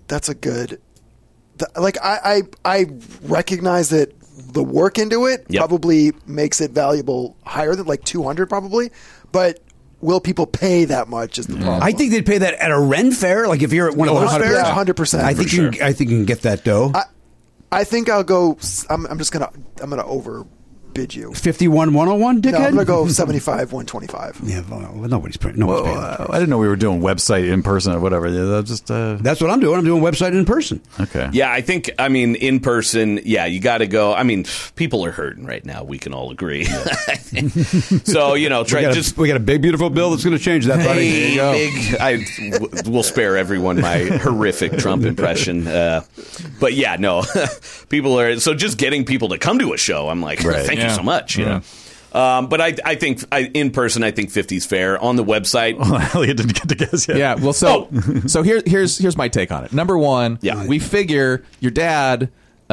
[SPEAKER 4] I recognize that the work into it probably makes it valuable higher than 200 probably, but will people pay that much is the problem.
[SPEAKER 2] I think they'd pay that at a Ren fair. If you're at one of those fairs,
[SPEAKER 4] Yeah, 100%.
[SPEAKER 2] I think you can get that dough.
[SPEAKER 4] I think I'll go. I'm gonna overbid you.
[SPEAKER 2] 51 101, dickhead.
[SPEAKER 4] No, I'm gonna go 75 125.
[SPEAKER 2] Yeah, well, nobody's paying.
[SPEAKER 7] I didn't know we were doing website in person or whatever. Yeah,
[SPEAKER 2] That's what I'm doing. I'm doing website in person.
[SPEAKER 7] Okay.
[SPEAKER 8] Yeah, I think, in person, you got to go. I mean, people are hurting right now. We can all agree. So,
[SPEAKER 2] we got a big, beautiful bill that's going to change that, buddy.
[SPEAKER 8] Hey, we'll spare everyone my horrific Trump impression. But people are, so just getting people to come to a show, I'm like, thank you so much. But I think in person, I think 50 is fair. On the website,
[SPEAKER 7] Elliot didn't get to guess yet.
[SPEAKER 5] Yeah, well, so here's my take on it. Number one,
[SPEAKER 8] Yeah.
[SPEAKER 5] we figure your dad,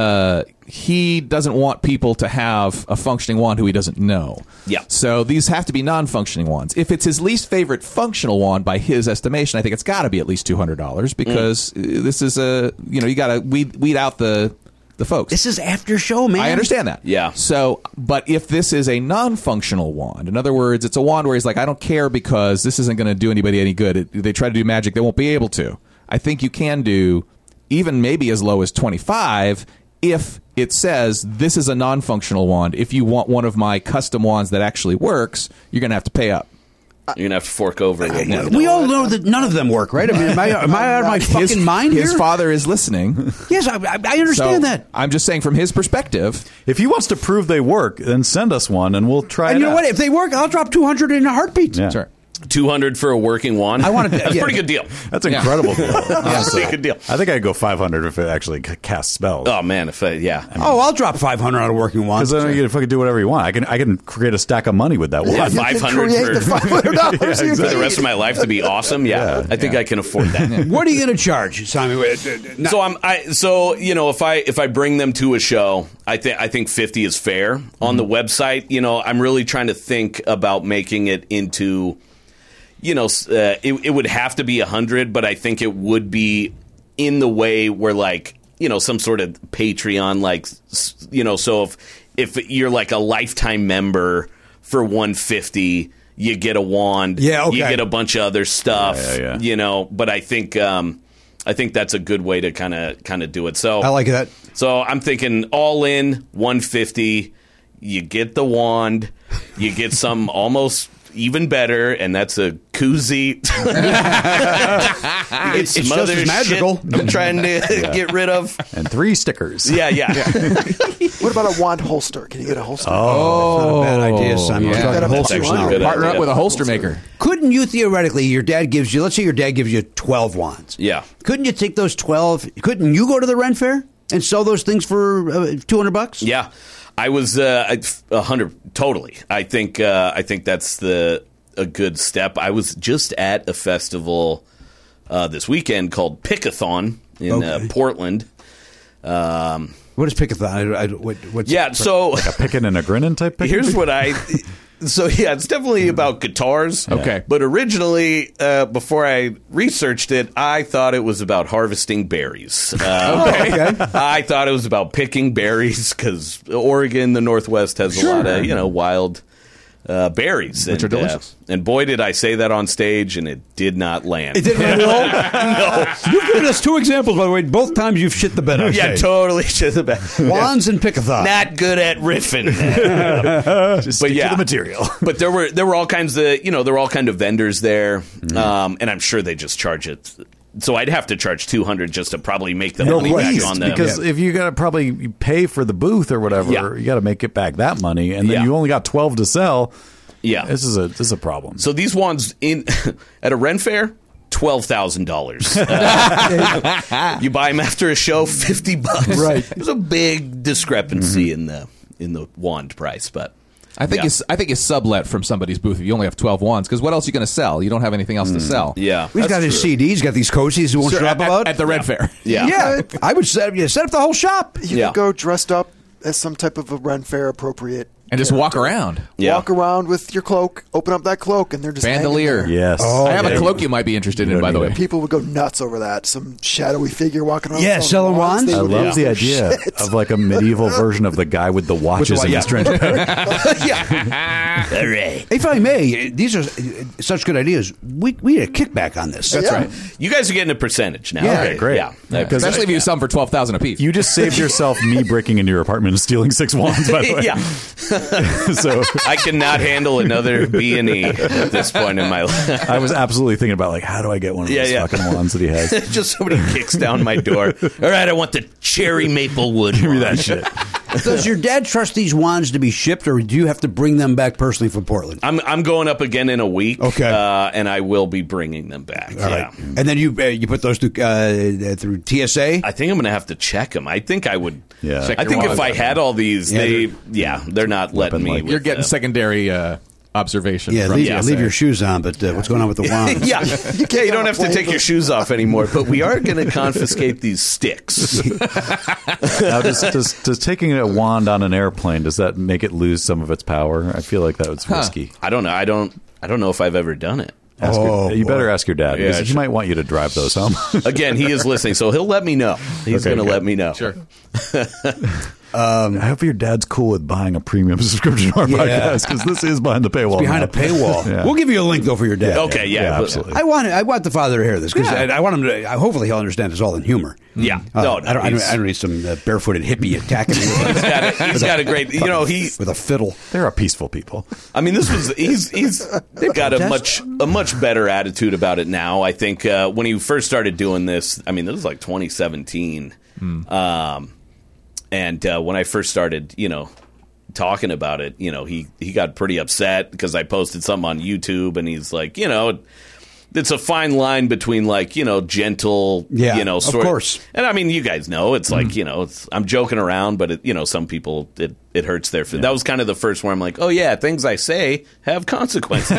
[SPEAKER 5] he doesn't want people to have a functioning wand who he doesn't know.
[SPEAKER 8] Yeah.
[SPEAKER 5] So these have to be non-functioning wands. If it's his least favorite functional wand by his estimation, I think it's got to be at least $200 because this is you got to weed out the folks.
[SPEAKER 2] This is after show, man.
[SPEAKER 5] I understand that.
[SPEAKER 8] Yeah.
[SPEAKER 5] So, but if this is a non-functional wand, in other words, it's a wand where he's like, I don't care because this isn't going to do anybody any good. They try to do magic, they won't be able to. I think you can do even maybe as low as 25 if it says this is a non-functional wand. If you want one of my custom wands that actually works, you're going to have to pay up.
[SPEAKER 8] you're going to have to fork over a little bit.
[SPEAKER 2] We all know that none of them work, right? I mean, am I out of my fucking mind here?
[SPEAKER 5] His father is listening.
[SPEAKER 2] Yes, I understand
[SPEAKER 5] So,
[SPEAKER 2] that.
[SPEAKER 5] I'm just saying from his perspective.
[SPEAKER 7] If he wants to prove they work, then send us one and we'll try
[SPEAKER 2] And
[SPEAKER 7] it
[SPEAKER 2] you know
[SPEAKER 7] out.
[SPEAKER 2] what? If they work, I'll drop 200 in a heartbeat.
[SPEAKER 7] Yeah.
[SPEAKER 5] Sure.
[SPEAKER 8] 200 for a working wand.
[SPEAKER 2] I wanted to-
[SPEAKER 8] That's a
[SPEAKER 2] yeah.
[SPEAKER 8] pretty good deal.
[SPEAKER 7] That's incredible.
[SPEAKER 8] That's a pretty good deal.
[SPEAKER 7] I think I'd go 500 if it actually casts spells.
[SPEAKER 8] Oh man,
[SPEAKER 2] Oh, I'll drop 500 on a working wand.
[SPEAKER 7] Because then you can fucking do whatever you want. I can create a stack of money with that one.
[SPEAKER 8] Yeah,
[SPEAKER 4] You can
[SPEAKER 8] 500
[SPEAKER 4] create
[SPEAKER 8] for-
[SPEAKER 4] the $500 you
[SPEAKER 8] for the
[SPEAKER 4] need.
[SPEAKER 8] rest of my life to be awesome. Yeah, I think I can afford that.
[SPEAKER 2] What are you going to charge, Simon?
[SPEAKER 8] So if I bring them to a show, I think 50 is fair. On the website, I'm really trying to think about making it into, it would have to be 100, but I think it would be in the way where some sort of Patreon, so if you're like a lifetime member for 150, you get a wand.
[SPEAKER 2] Yeah, okay.
[SPEAKER 8] You get a bunch of other stuff.
[SPEAKER 7] Yeah.
[SPEAKER 8] But I think that's a good way to kind of do it. So
[SPEAKER 2] I like that.
[SPEAKER 8] So I'm thinking all in 150. You get the wand. You get some almost even better, and that's a koozie.
[SPEAKER 2] It's just as magical.
[SPEAKER 8] I'm trying to get rid of.
[SPEAKER 7] And 3 stickers.
[SPEAKER 8] Yeah.
[SPEAKER 4] What about a wand holster? Can you get a holster?
[SPEAKER 2] Oh, not a bad idea, Simon.
[SPEAKER 5] yeah.
[SPEAKER 2] We're talking
[SPEAKER 4] That's
[SPEAKER 2] holsters
[SPEAKER 8] actually
[SPEAKER 2] now.
[SPEAKER 8] a good
[SPEAKER 5] Partner
[SPEAKER 8] idea.
[SPEAKER 5] up with a holster maker.
[SPEAKER 2] Couldn't you theoretically, let's say your dad gives you 12 wands.
[SPEAKER 8] Yeah.
[SPEAKER 2] Couldn't you take those 12? Couldn't you go to the Ren Fair and sell those things for $200?
[SPEAKER 8] Yeah. I was 100 totally. I think that's a good step. I was just at a festival this weekend called Pickathon in Portland.
[SPEAKER 2] What is Pickathon? What's
[SPEAKER 8] So
[SPEAKER 7] A pickin' and a grinning type pickin'?
[SPEAKER 8] here's what it's definitely about guitars.
[SPEAKER 5] Okay.
[SPEAKER 8] But originally, before I researched it, I thought it was about harvesting berries. I thought it was about picking berries because Oregon, the Northwest, has a lot of wild berries,
[SPEAKER 5] Which are delicious.
[SPEAKER 8] And boy, did I say that on stage, and it did not land.
[SPEAKER 2] It didn't land at all? You've given us 2 examples, by the way. Both times you've shit the bed on
[SPEAKER 8] Yeah,
[SPEAKER 2] stage.
[SPEAKER 8] totally. Shit the bed.
[SPEAKER 2] Wands and Pickathon.
[SPEAKER 8] Not good at riffing.
[SPEAKER 7] Just stick to the material.
[SPEAKER 8] But there were all kinds of there were all kind of vendors there, and I'm sure they just charge it. So I'd have to charge $200 just to probably make the money back on them.
[SPEAKER 7] Because if you got to probably pay for the booth or whatever, you got to make it back that money, and then you only got 12 to sell.
[SPEAKER 8] Yeah,
[SPEAKER 7] this is a problem.
[SPEAKER 8] So these wands at a Ren Fair, $12,000. You buy them after a show, $50.
[SPEAKER 2] Right.
[SPEAKER 8] There's a big discrepancy in the wand price, but.
[SPEAKER 5] I think it's sublet from somebody's booth if you only have 12 wands, because what else are you going to sell? You don't have anything else to sell.
[SPEAKER 8] Yeah,
[SPEAKER 2] He's got his CDs. He's got these cozies he won't shut up about.
[SPEAKER 5] At the Red Fair.
[SPEAKER 8] Yeah.
[SPEAKER 2] I would set up the whole shop.
[SPEAKER 4] You
[SPEAKER 8] Yeah.
[SPEAKER 4] could go dressed up as some type of a Ren Fair appropriate.
[SPEAKER 5] And just walk around.
[SPEAKER 8] Yeah.
[SPEAKER 4] Walk around with your cloak, open up that cloak, and they're just hanging
[SPEAKER 5] Bandolier.
[SPEAKER 4] there.
[SPEAKER 7] Yes.
[SPEAKER 5] I have a cloak you might be interested in, by the way.
[SPEAKER 4] People would go nuts over that. Some shadowy figure walking around.
[SPEAKER 2] Yeah,
[SPEAKER 4] selling
[SPEAKER 2] selling wands?
[SPEAKER 4] They
[SPEAKER 7] I
[SPEAKER 4] would
[SPEAKER 7] love
[SPEAKER 4] lose
[SPEAKER 7] the
[SPEAKER 4] their
[SPEAKER 7] idea
[SPEAKER 4] shit.
[SPEAKER 7] of like a medieval version of the guy with the watches in his trench coat.
[SPEAKER 8] Yeah. All right.
[SPEAKER 2] If I may, these are such good ideas. We need a kickback on this.
[SPEAKER 8] That's right. You guys are getting a percentage now.
[SPEAKER 2] Yeah.
[SPEAKER 8] Okay,
[SPEAKER 7] great.
[SPEAKER 8] Yeah.
[SPEAKER 7] Because
[SPEAKER 5] Especially if you sell them for $12,000 a piece.
[SPEAKER 7] you just saved yourself me breaking into your apartment and stealing 6 wands, by the way.
[SPEAKER 8] Yeah.
[SPEAKER 7] So
[SPEAKER 8] I cannot handle another B&E at this point in my life.
[SPEAKER 7] I was absolutely thinking about, like, how do I get one of those fucking wands that he has?
[SPEAKER 8] Just somebody kicks down my door. All right, I want the cherry maple wood.
[SPEAKER 7] Give me that shit.
[SPEAKER 2] Does your dad trust these wands to be shipped, or do you have to bring them back personally from Portland?
[SPEAKER 8] I'm going up again in a week.
[SPEAKER 2] Okay.
[SPEAKER 8] And I will be bringing them back.
[SPEAKER 2] All right. And then you put those through TSA?
[SPEAKER 8] I think I'm going to have to check them. I think I would.
[SPEAKER 7] Yeah.
[SPEAKER 5] Check
[SPEAKER 8] I
[SPEAKER 5] your
[SPEAKER 8] think if
[SPEAKER 5] wallet.
[SPEAKER 8] I had all these, they're not letting me.
[SPEAKER 7] Weapon-like.
[SPEAKER 8] with
[SPEAKER 5] You're getting
[SPEAKER 8] them.
[SPEAKER 5] secondary observation.
[SPEAKER 2] Yeah,
[SPEAKER 5] from
[SPEAKER 2] leave,
[SPEAKER 5] TSA.
[SPEAKER 2] leave your shoes on, but what's going on with the wands?
[SPEAKER 8] Yeah, you don't have to take your shoes off anymore. But we are going to confiscate these sticks.
[SPEAKER 7] Now, does taking a wand on an airplane, does that make it lose some of its power? I feel like that was risky.
[SPEAKER 8] I don't know. I don't know if I've ever done it.
[SPEAKER 7] You better ask your dad, because
[SPEAKER 8] Yeah,
[SPEAKER 7] he might want you to drive those home.
[SPEAKER 8] Again, he is listening, so he'll let me know. He's
[SPEAKER 7] Okay,
[SPEAKER 8] going to
[SPEAKER 7] good.
[SPEAKER 8] let me know.
[SPEAKER 5] Sure.
[SPEAKER 7] I hope your dad's cool with buying a premium subscriction to our podcast, because this is behind the paywall.
[SPEAKER 2] Behind
[SPEAKER 7] now.
[SPEAKER 2] a paywall.
[SPEAKER 7] Yeah.
[SPEAKER 2] We'll give you a link, though, for your dad.
[SPEAKER 8] Okay, yeah, but-
[SPEAKER 7] absolutely.
[SPEAKER 2] I want the father to hear this, because I want him to. Hopefully, he'll understand it's all in humor.
[SPEAKER 8] Yeah.
[SPEAKER 2] I
[SPEAKER 8] No,
[SPEAKER 2] don't need some barefooted hippie attacking me
[SPEAKER 8] He's got a great. You know,
[SPEAKER 2] with a fiddle.
[SPEAKER 7] They're a peaceful people.
[SPEAKER 8] I mean, he's got a much better attitude about it now. I think when he first started doing this, I mean, this was like 2017, and when I first started, talking about it, he got pretty upset because I posted something on YouTube, and he's like, it's a fine line between gentle,
[SPEAKER 2] Yeah, of course.
[SPEAKER 8] And I mean, you guys know, it's like, I'm joking around, but some people, it hurts their feelings. That was kind of the first where I'm like, oh yeah, things I say have consequences.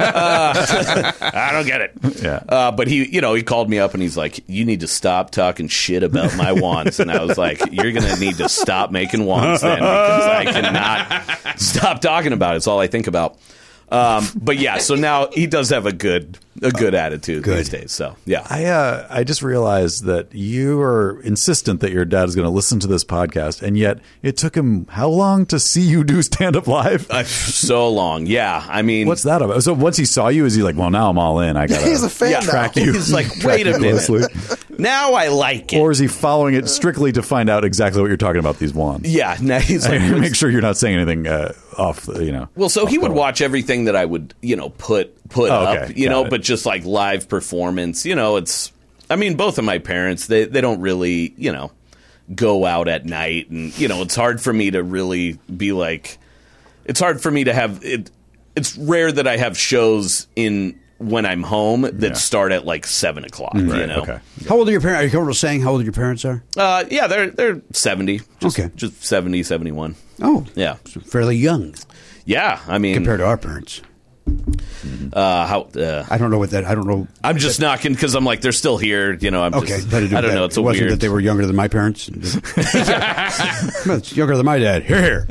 [SPEAKER 8] I don't get it.
[SPEAKER 7] Yeah.
[SPEAKER 8] But he called me up and he's like, you need to stop talking shit about my wands. And I was like, you're going to need to stop making wands then, because I cannot stop talking about it. It's all I think about. But yeah, so now he does have a good attitude these days. So yeah,
[SPEAKER 7] I just realized that you are insistent that your dad is going to listen to this podcast, and yet it took him how long to see you do stand up live?
[SPEAKER 8] So long. Yeah, I mean,
[SPEAKER 7] What's that about? So once he saw you, is he like, well, now I'm all in. I got
[SPEAKER 4] He's a fan now.
[SPEAKER 7] track you.
[SPEAKER 8] He's like,
[SPEAKER 7] track
[SPEAKER 8] wait a
[SPEAKER 7] you
[SPEAKER 8] minute.
[SPEAKER 7] closely.
[SPEAKER 8] Now I like it.
[SPEAKER 7] Or is he following it strictly to find out exactly what you're talking about these wands?
[SPEAKER 8] Yeah, now he's like,
[SPEAKER 7] Make sure you're not saying anything off.
[SPEAKER 8] well, so he would watch everything that I would, put
[SPEAKER 7] Oh,
[SPEAKER 8] up,
[SPEAKER 7] okay. Got it.
[SPEAKER 8] but just like live performance, it's. I mean, both of my parents, they don't really, go out at night, and it's hard for me to really be like. It's hard for me to have it. It's rare that I have shows when I'm home that start at like 7 o'clock.
[SPEAKER 7] Okay.
[SPEAKER 2] How old are your parents? Are you comfortable saying how old your parents are?
[SPEAKER 8] Yeah, they're 70. Just 70, 71.
[SPEAKER 2] Oh,
[SPEAKER 8] Yeah.
[SPEAKER 2] fairly young
[SPEAKER 8] Yeah, I mean,
[SPEAKER 2] compared to our parents.
[SPEAKER 8] how
[SPEAKER 2] I don't know what that. I don't know.
[SPEAKER 8] I'm just knocking because I'm like, they're still here. I'm
[SPEAKER 2] Okay,
[SPEAKER 8] just,
[SPEAKER 2] had to do
[SPEAKER 8] I don't
[SPEAKER 2] that.
[SPEAKER 8] know. It's
[SPEAKER 2] it
[SPEAKER 8] a
[SPEAKER 2] wasn't
[SPEAKER 8] weird.
[SPEAKER 2] that they were younger than my parents. Well, it's younger than my dad. Here.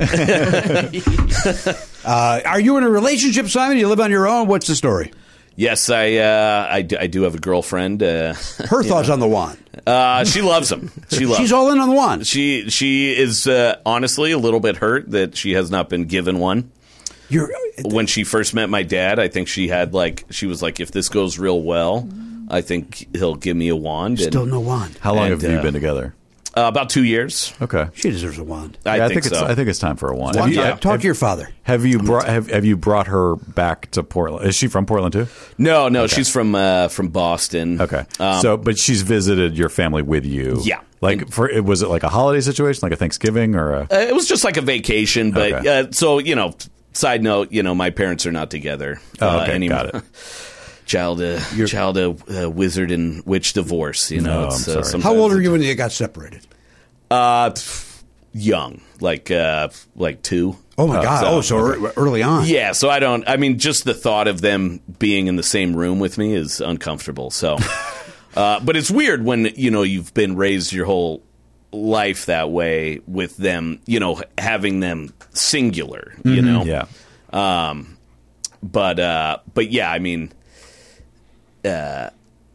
[SPEAKER 2] Are you in a relationship, Simon? You live on your own? What's the story?
[SPEAKER 8] Yes, I do have a girlfriend.
[SPEAKER 2] Her thoughts on the wand.
[SPEAKER 8] She loves him.
[SPEAKER 2] She's all in on the wand.
[SPEAKER 8] She is honestly a little bit hurt that she has not been given one. When she first met my dad, I think she was like, if this goes real well, I think he'll give me a wand.
[SPEAKER 2] Still no wand.
[SPEAKER 7] How long
[SPEAKER 8] And,
[SPEAKER 7] have you been together?
[SPEAKER 8] About 2 years.
[SPEAKER 7] Okay.
[SPEAKER 2] She deserves a wand.
[SPEAKER 8] I think so.
[SPEAKER 7] I think it's time for a wand.
[SPEAKER 2] Wand?
[SPEAKER 8] Yeah.
[SPEAKER 2] Talk to your father.
[SPEAKER 7] Have you brought her back to Portland? Is she from Portland too?
[SPEAKER 8] No, she's from Boston.
[SPEAKER 7] Okay. But she's visited your family with you.
[SPEAKER 8] Yeah.
[SPEAKER 7] Was it like a holiday situation, like a Thanksgiving or a?
[SPEAKER 8] It was just like a vacation, but
[SPEAKER 7] Okay.
[SPEAKER 8] side note, my parents are not together
[SPEAKER 7] Okay,
[SPEAKER 8] anymore.
[SPEAKER 7] got it.
[SPEAKER 8] Child wizard and witch divorce.
[SPEAKER 7] I'm
[SPEAKER 8] it's,
[SPEAKER 7] sorry.
[SPEAKER 8] sometimes
[SPEAKER 2] How old are
[SPEAKER 8] it's-
[SPEAKER 2] you when you got separated?
[SPEAKER 8] Young, like 2.
[SPEAKER 2] Oh my God! So early on.
[SPEAKER 8] Yeah, so I mean, just the thought of them being in the same room with me is uncomfortable. So, but it's weird when you've been raised your whole life that way with them, having them singular,
[SPEAKER 7] Yeah.
[SPEAKER 8] But yeah, I mean, they're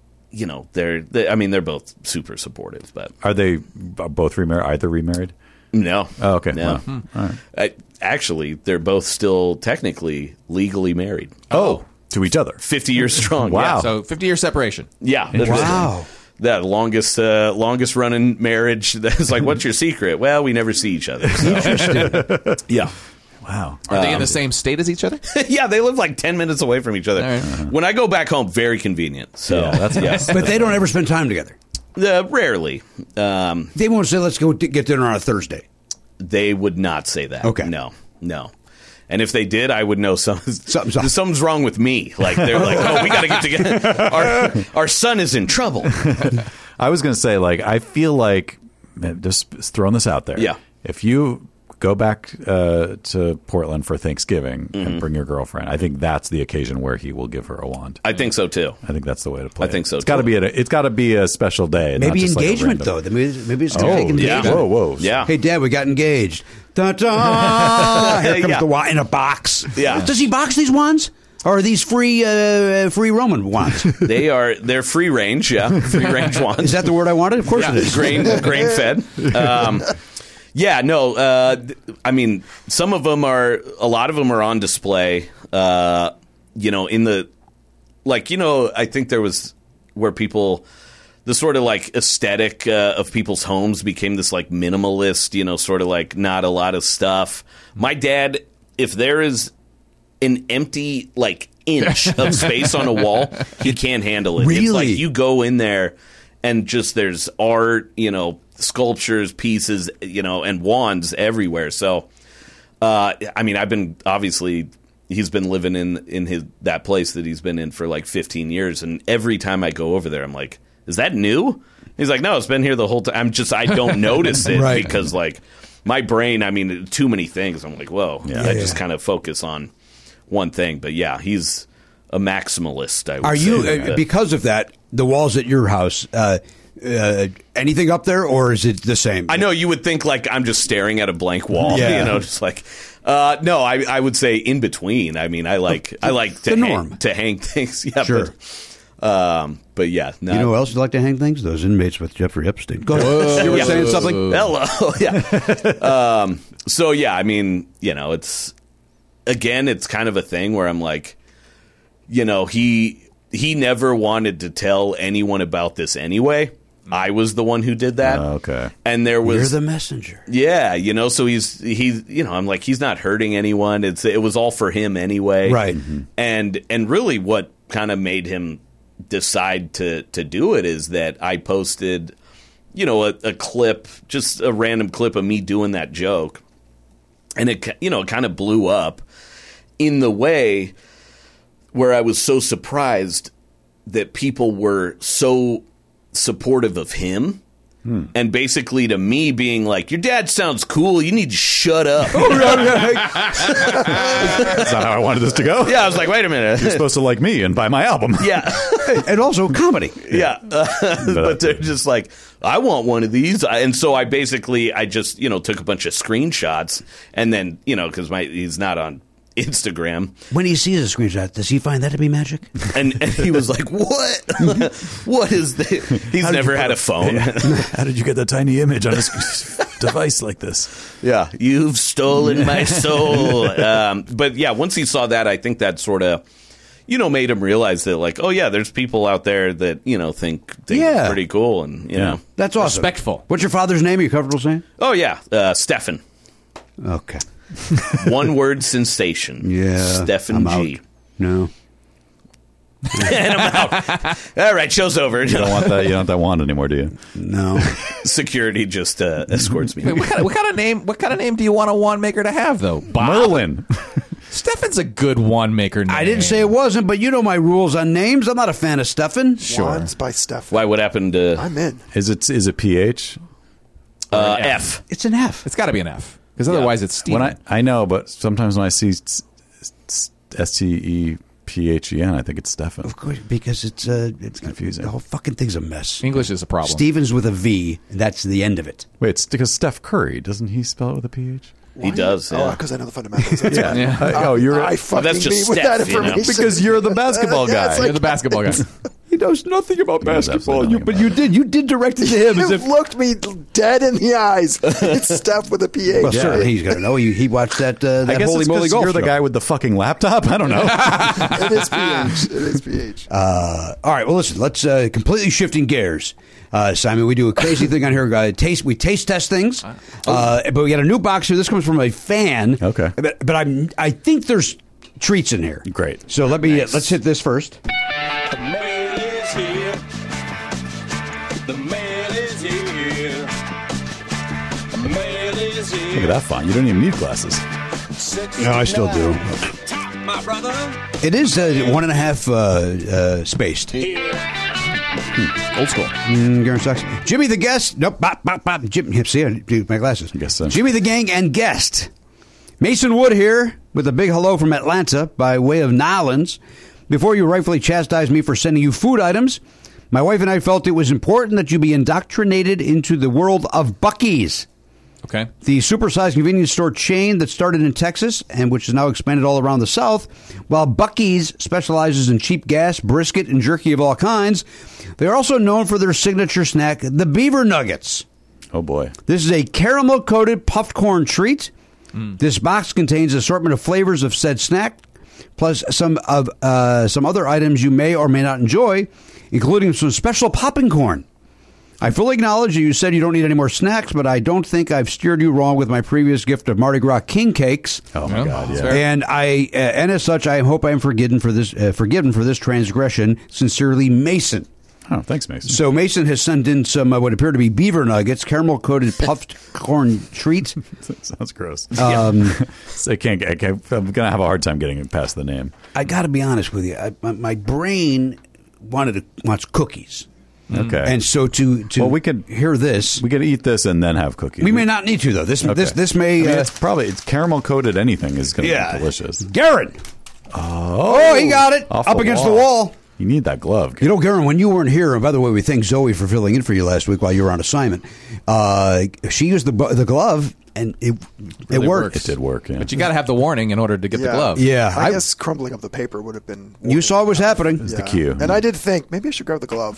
[SPEAKER 8] both super supportive, but
[SPEAKER 7] Are they both remarried? Either remarried?
[SPEAKER 8] no.
[SPEAKER 7] Oh, okay.
[SPEAKER 8] No.
[SPEAKER 7] Wow. All right.
[SPEAKER 8] Actually, they're both still technically legally married.
[SPEAKER 7] Oh, to each other.
[SPEAKER 8] 50 years strong.
[SPEAKER 7] Wow.
[SPEAKER 5] So 50-year separation.
[SPEAKER 8] Yeah.
[SPEAKER 2] Wow.
[SPEAKER 8] That longest running marriage. That's like, what's your secret? Well, we never see each other. So. Yeah.
[SPEAKER 7] Wow.
[SPEAKER 5] Are they in the same state as each other?
[SPEAKER 8] Yeah, they live like 10 minutes away from each other.
[SPEAKER 5] All right.
[SPEAKER 8] When I go back home, very convenient. So
[SPEAKER 7] Yeah, that's nice.
[SPEAKER 2] But they don't ever spend time together.
[SPEAKER 8] Rarely.
[SPEAKER 2] They won't say, "Let's go get dinner on a Thursday."
[SPEAKER 8] They would not say that.
[SPEAKER 2] Okay.
[SPEAKER 8] No. And if they did, I would know something's wrong with me. Like they're like, oh, we got to get together. Our son is in trouble.
[SPEAKER 7] I was going to say, like, I feel like, just throwing this out there.
[SPEAKER 8] Yeah.
[SPEAKER 7] If you go back to Portland for Thanksgiving and bring your girlfriend, I think that's the occasion where he will give her a wand.
[SPEAKER 8] I think so too.
[SPEAKER 7] I think that's the way to play.
[SPEAKER 8] I think so.
[SPEAKER 7] It's got to be a special day.
[SPEAKER 2] Maybe
[SPEAKER 7] not just
[SPEAKER 2] engagement,
[SPEAKER 7] like a
[SPEAKER 2] though. Maybe it's
[SPEAKER 7] random-
[SPEAKER 2] fake engagement.
[SPEAKER 8] yeah.
[SPEAKER 7] Whoa.
[SPEAKER 8] Yeah.
[SPEAKER 2] Hey, Dad, we got engaged. Da-da! Here comes
[SPEAKER 8] Yeah.
[SPEAKER 2] the wand in a box.
[SPEAKER 8] Yeah.
[SPEAKER 2] Does he box these wands? Or are these free Roman wands?
[SPEAKER 8] They're free range, free range wands.
[SPEAKER 2] Is that the word I wanted? Of course
[SPEAKER 8] Yeah,
[SPEAKER 2] it is.
[SPEAKER 8] grain fed. I mean, a lot of them are on display. I think there was where people, the sort of like aesthetic of people's homes became this like minimalist, sort of like not a lot of stuff. My dad, if there is an empty like inch of space on a wall, he can't handle it.
[SPEAKER 2] Really?
[SPEAKER 8] It's like you go in there and just there's art, sculptures, pieces, and wands everywhere. So, he's been living in that place that he's been in for like 15 years. And every time I go over there, I'm like, is that new? He's like, no, it's been here the whole time. I don't notice it
[SPEAKER 2] Right.
[SPEAKER 8] because like my brain, too many things. I'm like, whoa. I just kind of focus on one thing. But yeah, he's a maximalist, I would
[SPEAKER 2] Are
[SPEAKER 8] say.
[SPEAKER 2] you, because of that, the walls at your house, anything up there, or is it the same?
[SPEAKER 8] I know you would think like I'm just staring at a blank wall,
[SPEAKER 2] Yeah.
[SPEAKER 8] just like no, I would say in between. I like
[SPEAKER 2] the norm.
[SPEAKER 8] to hang things. Yeah,
[SPEAKER 2] Sure.
[SPEAKER 8] but yeah, no.
[SPEAKER 2] You know who else would like to hang things? Those inmates with Jeffrey Epstein. Go ahead. You were
[SPEAKER 8] Yeah.
[SPEAKER 2] saying something?
[SPEAKER 8] Hello. Yeah. So yeah, it's again, it's kind of a thing where I'm like, he never wanted to tell anyone about this anyway. I was the one who did that.
[SPEAKER 7] Okay.
[SPEAKER 8] And there was
[SPEAKER 2] You're the messenger.
[SPEAKER 8] Yeah, so he's I'm like, he's not hurting anyone. It was all for him anyway.
[SPEAKER 2] Right.
[SPEAKER 8] And really what kind of made him decide to do it is that I posted, a clip, just a random clip of me doing that joke. And it kind of blew up in the way where I was so surprised that people were so supportive of him. And basically to me being like, your dad sounds cool, you need to shut up.
[SPEAKER 7] That's not how I wanted this to go.
[SPEAKER 8] Yeah, I was like, wait a minute.
[SPEAKER 7] You're supposed to like me and buy my album.
[SPEAKER 8] Yeah.
[SPEAKER 2] And also comedy.
[SPEAKER 8] Yeah. But they're just like, I want one of these. And so I just, took a bunch of screenshots and then, because he's not on Instagram.
[SPEAKER 2] When he sees a screenshot, does he find that to be magic?
[SPEAKER 8] And he was like, what? What is this? He's never had a phone.
[SPEAKER 7] How did you get that tiny image on a device like this?
[SPEAKER 8] Yeah. You've stolen my soul. But yeah, once he saw that, I think that sort of, made him realize that like, oh yeah, there's people out there that, think it's pretty cool. And, know.
[SPEAKER 2] That's awesome.
[SPEAKER 5] Respectful.
[SPEAKER 2] What's your father's name? Are you comfortable saying?
[SPEAKER 8] Oh yeah. Stefan.
[SPEAKER 2] Okay.
[SPEAKER 8] One word sensation.
[SPEAKER 2] Yeah.
[SPEAKER 8] Stefan
[SPEAKER 2] I'm
[SPEAKER 8] G.
[SPEAKER 2] out. No.
[SPEAKER 8] And I'm out. All right, show's over.
[SPEAKER 7] You don't want that. You don't want that wand anymore, do you?
[SPEAKER 2] No.
[SPEAKER 8] Security just escorts me.
[SPEAKER 5] Wait, what kind of name do you want a wand maker to have though? Bob?
[SPEAKER 7] Merlin.
[SPEAKER 5] Stefan's a good wand maker name.
[SPEAKER 2] I didn't say it wasn't, but you know my rules on names. I'm not a fan of Stefan.
[SPEAKER 4] Wands by Steph.
[SPEAKER 8] Why? What happened to
[SPEAKER 4] I'm in.
[SPEAKER 7] Is it PH?
[SPEAKER 8] F?
[SPEAKER 2] It's an F.
[SPEAKER 5] It's got to be an F because otherwise it's Steven.
[SPEAKER 7] When I know, but sometimes when I see STEPHEN, I think it's Stefan.
[SPEAKER 2] Of course, because it's
[SPEAKER 7] confusing.
[SPEAKER 2] The whole fucking thing's a mess.
[SPEAKER 5] English is a problem.
[SPEAKER 2] Stevens with a V. That's the end of it.
[SPEAKER 7] Wait, it's because Steph Curry, doesn't he spell it with a PH?
[SPEAKER 8] He does.
[SPEAKER 4] Oh,
[SPEAKER 8] Yeah.
[SPEAKER 4] because I know the fundamentals. That's why.
[SPEAKER 7] You're
[SPEAKER 4] I fucking
[SPEAKER 8] that's just
[SPEAKER 4] meet with
[SPEAKER 8] Steph,
[SPEAKER 4] that
[SPEAKER 8] you know.
[SPEAKER 4] information.
[SPEAKER 7] because you're the basketball
[SPEAKER 4] Yeah,
[SPEAKER 7] guy.
[SPEAKER 4] it's
[SPEAKER 5] You're
[SPEAKER 4] like-
[SPEAKER 5] the basketball guy.
[SPEAKER 2] He knows nothing about basketball.
[SPEAKER 7] absolutely nothing
[SPEAKER 2] But
[SPEAKER 7] about
[SPEAKER 2] you did direct it to him as
[SPEAKER 4] You
[SPEAKER 2] if.
[SPEAKER 4] looked me dead in the eyes. It's Steph with a PH.
[SPEAKER 2] Well, certainly he's going to know. He watched that
[SPEAKER 7] I guess
[SPEAKER 2] Holy
[SPEAKER 7] it's
[SPEAKER 2] Moly
[SPEAKER 7] 'cause
[SPEAKER 2] Golf
[SPEAKER 7] you're the
[SPEAKER 2] show.
[SPEAKER 7] guy with the fucking laptop. I don't know.
[SPEAKER 4] It is PH. It is PH.
[SPEAKER 2] All right. Well, listen. Let's completely shifting gears. Simon, we do a crazy thing on here. We taste test things, but we got a new box here. This comes from a fan.
[SPEAKER 7] Okay.
[SPEAKER 2] but I think there's treats in here.
[SPEAKER 7] Great.
[SPEAKER 2] So let's hit this first.
[SPEAKER 1] The mail is here. The mail is here. The mail is here.
[SPEAKER 7] Look at that font. You don't even need glasses.
[SPEAKER 2] No, I still do.
[SPEAKER 1] My brother.
[SPEAKER 2] It is 1.5 spaced.
[SPEAKER 5] Old school.
[SPEAKER 2] Garen sucks. Jimmy the guest. Nope. Jim, see, I do my glasses.
[SPEAKER 7] I guess so.
[SPEAKER 2] Jimmy the gang and guest. Mason Wood here with a big hello from Atlanta by way of Nolans. Before you rightfully chastise me for sending you food items, my wife and I felt it was important that you be indoctrinated into the world of Buc-ee's.
[SPEAKER 5] Okay.
[SPEAKER 2] The supersized convenience store chain that started in Texas and which is now expanded all around the South. While Buc-ee's specializes in cheap gas, brisket, and jerky of all kinds, they are also known for their signature snack, the Beaver Nuggets.
[SPEAKER 7] Oh, boy.
[SPEAKER 2] This is a caramel-coated puffed corn treat. This box contains an assortment of flavors of said snack, plus some other items you may or may not enjoy, including some special popping corn. I fully acknowledge that you said you don't need any more snacks, but I don't think I've steered you wrong with my previous gift of Mardi Gras king cakes.
[SPEAKER 7] Oh, my God, yeah.
[SPEAKER 2] And and as such, I hope I am forgiven for this transgression. Sincerely, Mason.
[SPEAKER 7] Oh, thanks, Mason.
[SPEAKER 2] So Mason has sent in some what appear to be beaver nuggets, caramel-coated puffed corn treat.
[SPEAKER 7] Sounds gross. I'm going to have a hard time getting past the name.
[SPEAKER 2] I got to be honest with you. My brain wants cookies.
[SPEAKER 7] Okay.
[SPEAKER 2] And so to
[SPEAKER 7] we could
[SPEAKER 2] hear this.
[SPEAKER 7] We could eat this and then have cookies.
[SPEAKER 2] We may not need to, though. This may...
[SPEAKER 7] I mean, it's caramel-coated anything is going to be delicious.
[SPEAKER 2] Garen! Oh, he got it. Up against the wall.
[SPEAKER 7] You need that glove.
[SPEAKER 2] You know, Garen, when you weren't here, and by the way, we thank Zoe for filling in for you last week while you were on assignment. She used the glove, and it worked.
[SPEAKER 7] It did work, yeah.
[SPEAKER 5] But you got to have the warning in order to get the glove.
[SPEAKER 2] Yeah.
[SPEAKER 4] I guess crumbling up the paper would have been...
[SPEAKER 2] You saw what was happening.
[SPEAKER 7] It's the cue.
[SPEAKER 4] And I did think, maybe I should grab the glove.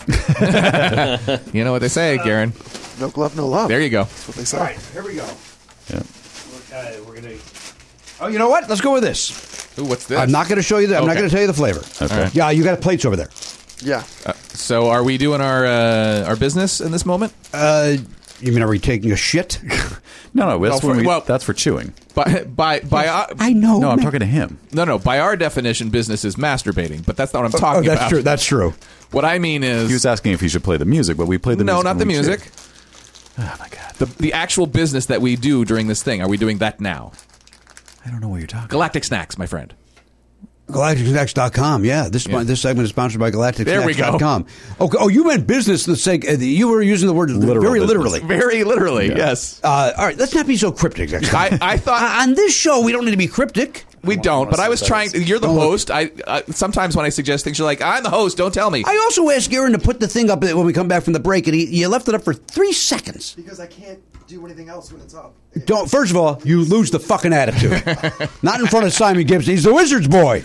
[SPEAKER 5] You know what they say, Garen.
[SPEAKER 4] No glove, no love.
[SPEAKER 5] There you go.
[SPEAKER 4] That's what they say.
[SPEAKER 2] All right, here we go.
[SPEAKER 7] Yeah.
[SPEAKER 2] We're going to... Oh, you know what? Let's go with this.
[SPEAKER 5] Ooh, what's this?
[SPEAKER 2] I'm not going to show you that. I'm not going to tell you the flavor.
[SPEAKER 7] Okay.
[SPEAKER 5] right.
[SPEAKER 2] Yeah, you got plates over there.
[SPEAKER 4] Yeah.
[SPEAKER 5] So are we doing our business in this moment?
[SPEAKER 2] You mean, are we taking a shit?
[SPEAKER 7] No,
[SPEAKER 5] Well,
[SPEAKER 7] that's for chewing.
[SPEAKER 5] By
[SPEAKER 2] I know.
[SPEAKER 7] No, I'm
[SPEAKER 2] man.
[SPEAKER 7] talking to him.
[SPEAKER 5] No. By our definition, business is masturbating, but that's not what I'm talking
[SPEAKER 2] that's
[SPEAKER 5] about.
[SPEAKER 2] true. That's true.
[SPEAKER 5] What I mean is,
[SPEAKER 7] He was asking if he should play the music, but we played the music.
[SPEAKER 5] no, not the
[SPEAKER 7] when we
[SPEAKER 5] music.
[SPEAKER 7] cheered. Oh my God.
[SPEAKER 5] The actual business that we do during this thing. Are we doing that now?
[SPEAKER 7] I don't know what you're talking about.
[SPEAKER 5] Galactic Snacks, my friend.
[SPEAKER 2] GalacticSnacks.com. Yeah, this segment is sponsored by GalacticSnacks.com. Okay. Oh, you meant business for the sake. You were using the word very literally.
[SPEAKER 5] Very literally, yes.
[SPEAKER 2] All right, let's not be so cryptic.
[SPEAKER 5] I thought
[SPEAKER 2] on this show we don't need to be cryptic.
[SPEAKER 5] we don't, but I was trying. You're the host. I sometimes when I suggest things, you're like, I'm the host. Don't tell me.
[SPEAKER 2] I also asked Garen to put the thing up when we come back from the break, and you left it up for 3 seconds.
[SPEAKER 4] Because I can't do anything else when it's up.
[SPEAKER 2] Don't. First of all, you lose the fucking attitude. Not in front of Simon Gibson. He's the Wizard's boy.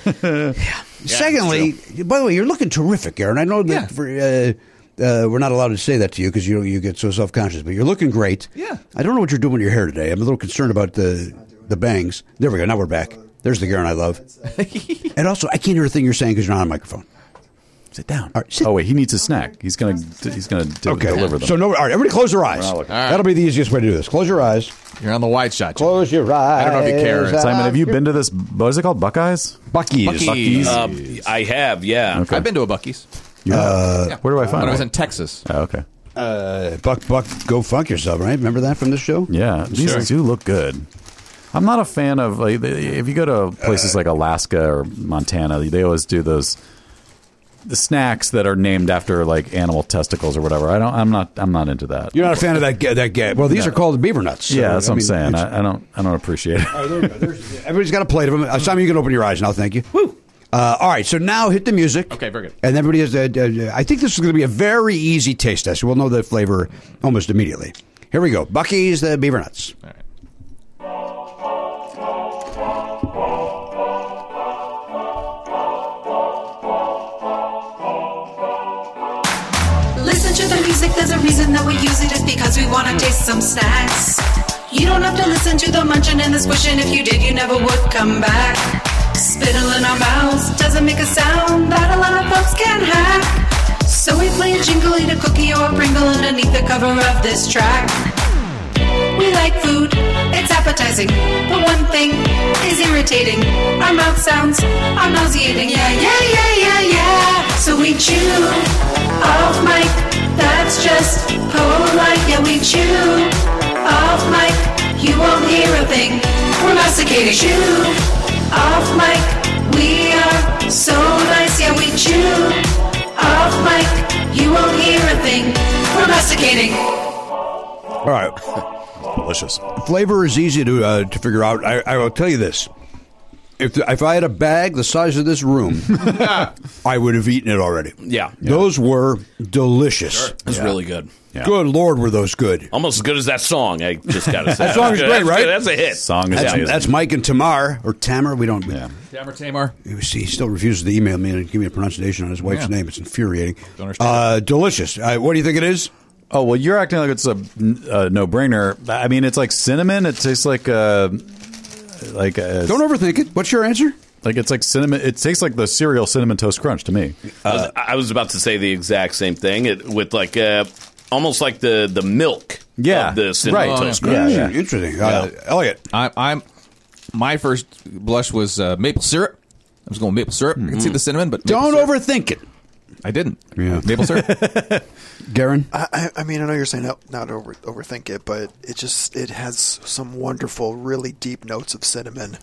[SPEAKER 2] Secondly, by the way, you're looking terrific, Aaron. I know that we're not allowed to say that to you because you get so self-conscious, but you're looking great.
[SPEAKER 5] Yeah.
[SPEAKER 2] I don't know what you're doing with your hair today. I'm a little concerned about the bangs. There we go. Now we're back. There's the Garen I love. And also, I can't hear a thing you're saying because you're not on a microphone.
[SPEAKER 7] Sit down.
[SPEAKER 2] All right, sit.
[SPEAKER 7] Oh wait, he needs a snack. He's gonna deliver them.
[SPEAKER 2] So no. All right, everybody, close their eyes.
[SPEAKER 7] We're not looking.
[SPEAKER 5] All right.
[SPEAKER 2] That'll be the easiest way to do this. Close your eyes.
[SPEAKER 5] You're on the wide shot. Jim.
[SPEAKER 2] Close your eyes.
[SPEAKER 5] I don't know if you care.
[SPEAKER 7] Simon, have you been to this? What is it called? Buckeyes?
[SPEAKER 2] Buc-ee's.
[SPEAKER 8] I have, yeah.
[SPEAKER 7] Okay.
[SPEAKER 5] I've been to a Buc-ee's.
[SPEAKER 7] You have? Where do I find
[SPEAKER 5] When I was
[SPEAKER 7] it?
[SPEAKER 5] in Texas.
[SPEAKER 7] Oh, okay.
[SPEAKER 2] Buck, go funk yourself, right? Remember that from this show?
[SPEAKER 7] Yeah, these do look good. I'm not a fan of like if you go to places like Alaska or Montana, they always do the snacks that are named after like animal testicles or whatever. I'm not into that.
[SPEAKER 2] You're not a fan of that. Well, these are called beaver nuts. So,
[SPEAKER 7] Yeah, that's what I'm saying.
[SPEAKER 2] it's-
[SPEAKER 7] I don't appreciate it.
[SPEAKER 2] All right, there we go. Everybody's got a plate of them. Simon, you can open your eyes now. Thank you. Woo. All right, so now hit the music.
[SPEAKER 5] Okay, very good.
[SPEAKER 2] And everybody has. I think this is going to be a very easy taste test. We'll know the flavor almost immediately. Here we go. Buc-ee's the beaver nuts.
[SPEAKER 5] All right.
[SPEAKER 9] Listen to the music, there's a reason that we use it. It's because we want to taste some snacks. You don't have to listen to the munching and the squishing. If you did, you never would come back. Spittle in our mouths doesn't make a sound that a lot of folks can hack. So we play a jingle, eat a cookie or a Pringle underneath the cover of this track. We like food, it's appetizing, but one thing is irritating. Our mouth sounds are nauseating. Yeah. So we chew off mic, that's just polite. Yeah, we chew off mic, you won't hear a thing. We're masticating. Chew off mic, we are so nice, yeah we chew off mic, you won't hear a thing. We're masticating.
[SPEAKER 2] All right.
[SPEAKER 7] Delicious.
[SPEAKER 2] Flavor is easy to figure out. I will tell you this. If I had a bag the size of this room, I would have eaten it already.
[SPEAKER 8] Yeah.
[SPEAKER 2] Those were delicious.
[SPEAKER 8] It's really good.
[SPEAKER 7] Yeah.
[SPEAKER 2] Good Lord, were those good.
[SPEAKER 8] Almost as good as that song, I just got to say.
[SPEAKER 2] That song is great, right?
[SPEAKER 8] That's a hit.
[SPEAKER 7] Song is amazing.
[SPEAKER 2] That's Mike and Tamar, or Tamar. We don't.
[SPEAKER 7] Yeah.
[SPEAKER 5] Tamar.
[SPEAKER 2] He still refuses to email me and give me a pronunciation on his wife's name. It's infuriating.
[SPEAKER 5] Don't understand.
[SPEAKER 2] Delicious. What do you think it is?
[SPEAKER 7] Oh, well, you're acting like it's a no-brainer. I mean, it's like cinnamon. It tastes like
[SPEAKER 2] Don't overthink it. What's your answer?
[SPEAKER 7] like it's like cinnamon. It tastes like the cereal Cinnamon Toast Crunch to me.
[SPEAKER 8] I was about to say the exact same thing with like almost like the milk of the Cinnamon
[SPEAKER 7] right.
[SPEAKER 8] Toast Crunch.
[SPEAKER 7] Yeah.
[SPEAKER 2] Interesting. Elliot.
[SPEAKER 5] My first blush was maple syrup. I was going maple syrup. I can see the cinnamon, but maple
[SPEAKER 2] Don't
[SPEAKER 5] syrup.
[SPEAKER 2] overthink it.
[SPEAKER 5] I didn't.
[SPEAKER 2] Yeah.
[SPEAKER 5] Maple syrup.
[SPEAKER 2] Garen?
[SPEAKER 4] I mean, I know you're saying not overthink it, but it has some wonderful, really deep notes of cinnamon.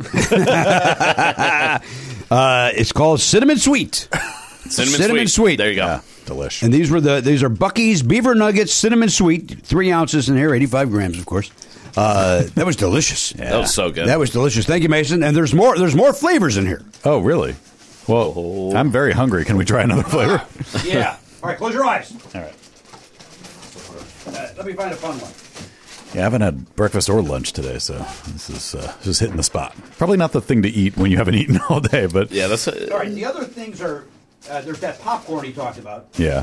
[SPEAKER 2] It's called Cinnamon Sweet.
[SPEAKER 8] Cinnamon sweet. There you go.
[SPEAKER 7] Yeah. Delish.
[SPEAKER 2] And these are Buc-ee's Beaver Nuggets Cinnamon Sweet, 3 ounces in here, 85 grams, of course. That was delicious.
[SPEAKER 8] Yeah. That was so good.
[SPEAKER 2] That was delicious. Thank you, Mason. And there's more flavors in here.
[SPEAKER 7] Oh, really? Well, I'm very hungry. Can we try another flavor?
[SPEAKER 2] Yeah. All right, close your eyes.
[SPEAKER 7] All right.
[SPEAKER 2] Let me find a fun one.
[SPEAKER 7] Yeah, I haven't had breakfast or lunch today, so this is just hitting the spot. Probably not the thing to eat when you haven't eaten all day, but
[SPEAKER 8] Yeah, that's
[SPEAKER 2] All right, the other things are, there's that popcorn he talked about.
[SPEAKER 7] yeah.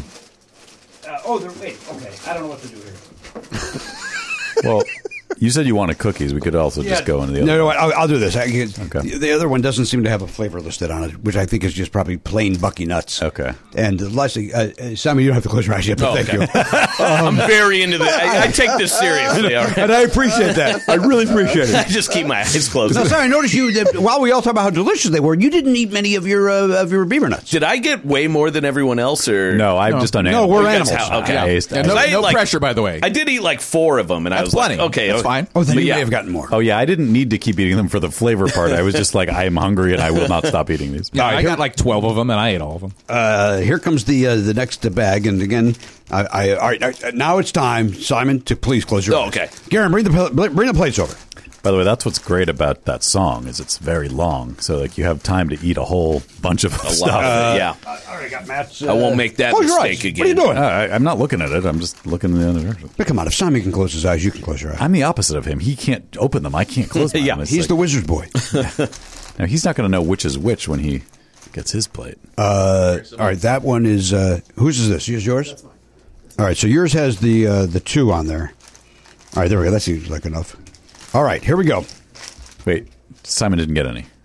[SPEAKER 2] Wait, okay. I don't know what to do here.
[SPEAKER 7] Well, you said you wanted cookies. We could also just go into the other.
[SPEAKER 2] No, I'll do this.
[SPEAKER 7] Okay.
[SPEAKER 2] The other one doesn't seem to have a flavor listed on it, which I think is just probably plain Bucky nuts.
[SPEAKER 7] Okay.
[SPEAKER 2] And lastly, Simon, you don't have to close your eyes yet, but thank you.
[SPEAKER 8] I'm very into this. I take this seriously. All right?
[SPEAKER 2] And I appreciate that. I really appreciate
[SPEAKER 8] I
[SPEAKER 2] it.
[SPEAKER 8] just keep my eyes closed.
[SPEAKER 2] Now, sorry, I noticed that while we all talk about how delicious they were, you didn't eat many of your beaver nuts.
[SPEAKER 8] Did I get way more than everyone else, or
[SPEAKER 7] No, I've just done
[SPEAKER 2] No,
[SPEAKER 7] animals.
[SPEAKER 2] we're
[SPEAKER 8] You guys
[SPEAKER 2] animals.
[SPEAKER 8] have- okay.
[SPEAKER 5] Yeah, no
[SPEAKER 8] I,
[SPEAKER 5] pressure, by the way.
[SPEAKER 8] I did eat like 4 of them, and I
[SPEAKER 5] That's
[SPEAKER 8] was
[SPEAKER 5] plenty.
[SPEAKER 8] like, okay,
[SPEAKER 5] That's fine.
[SPEAKER 2] Oh, then
[SPEAKER 8] But
[SPEAKER 2] you
[SPEAKER 8] yeah.
[SPEAKER 2] may have gotten more.
[SPEAKER 7] Oh, yeah, I didn't need to keep eating them for the flavor part. I was just like, I am hungry and I will not stop eating these.
[SPEAKER 5] Yeah, I got like 12 of them, and I ate all of them.
[SPEAKER 2] Here comes the next bag, and again, all right, now it's time, Simon, to please close your eyes.
[SPEAKER 8] okay.
[SPEAKER 2] Garen, bring the plates over.
[SPEAKER 7] By the way, that's what's great about that song is it's very long, so like you have time to eat a whole bunch of
[SPEAKER 8] a
[SPEAKER 7] stuff.
[SPEAKER 8] lot of it, yeah.
[SPEAKER 2] All right, got Matt's.
[SPEAKER 8] I won't make that
[SPEAKER 2] close your
[SPEAKER 8] mistake
[SPEAKER 2] eyes.
[SPEAKER 8] again.
[SPEAKER 2] What are you doing?
[SPEAKER 7] I'm not looking at it. I'm just looking in the other direction.
[SPEAKER 2] But come on, if Simon can close his eyes, you can close your eyes.
[SPEAKER 7] I'm the opposite of him. He can't open them. I can't close them.
[SPEAKER 8] Yeah,
[SPEAKER 7] It's
[SPEAKER 2] He's
[SPEAKER 7] like-
[SPEAKER 2] the wizard's boy.
[SPEAKER 7] Now, he's not going to know which is which when he gets his plate.
[SPEAKER 2] All right, that one is whose is this? Is yours? That's mine. All right, so yours has the 2 on there. All right, there we go. That seems like enough. All right, here we go.
[SPEAKER 7] Wait, Simon didn't get any.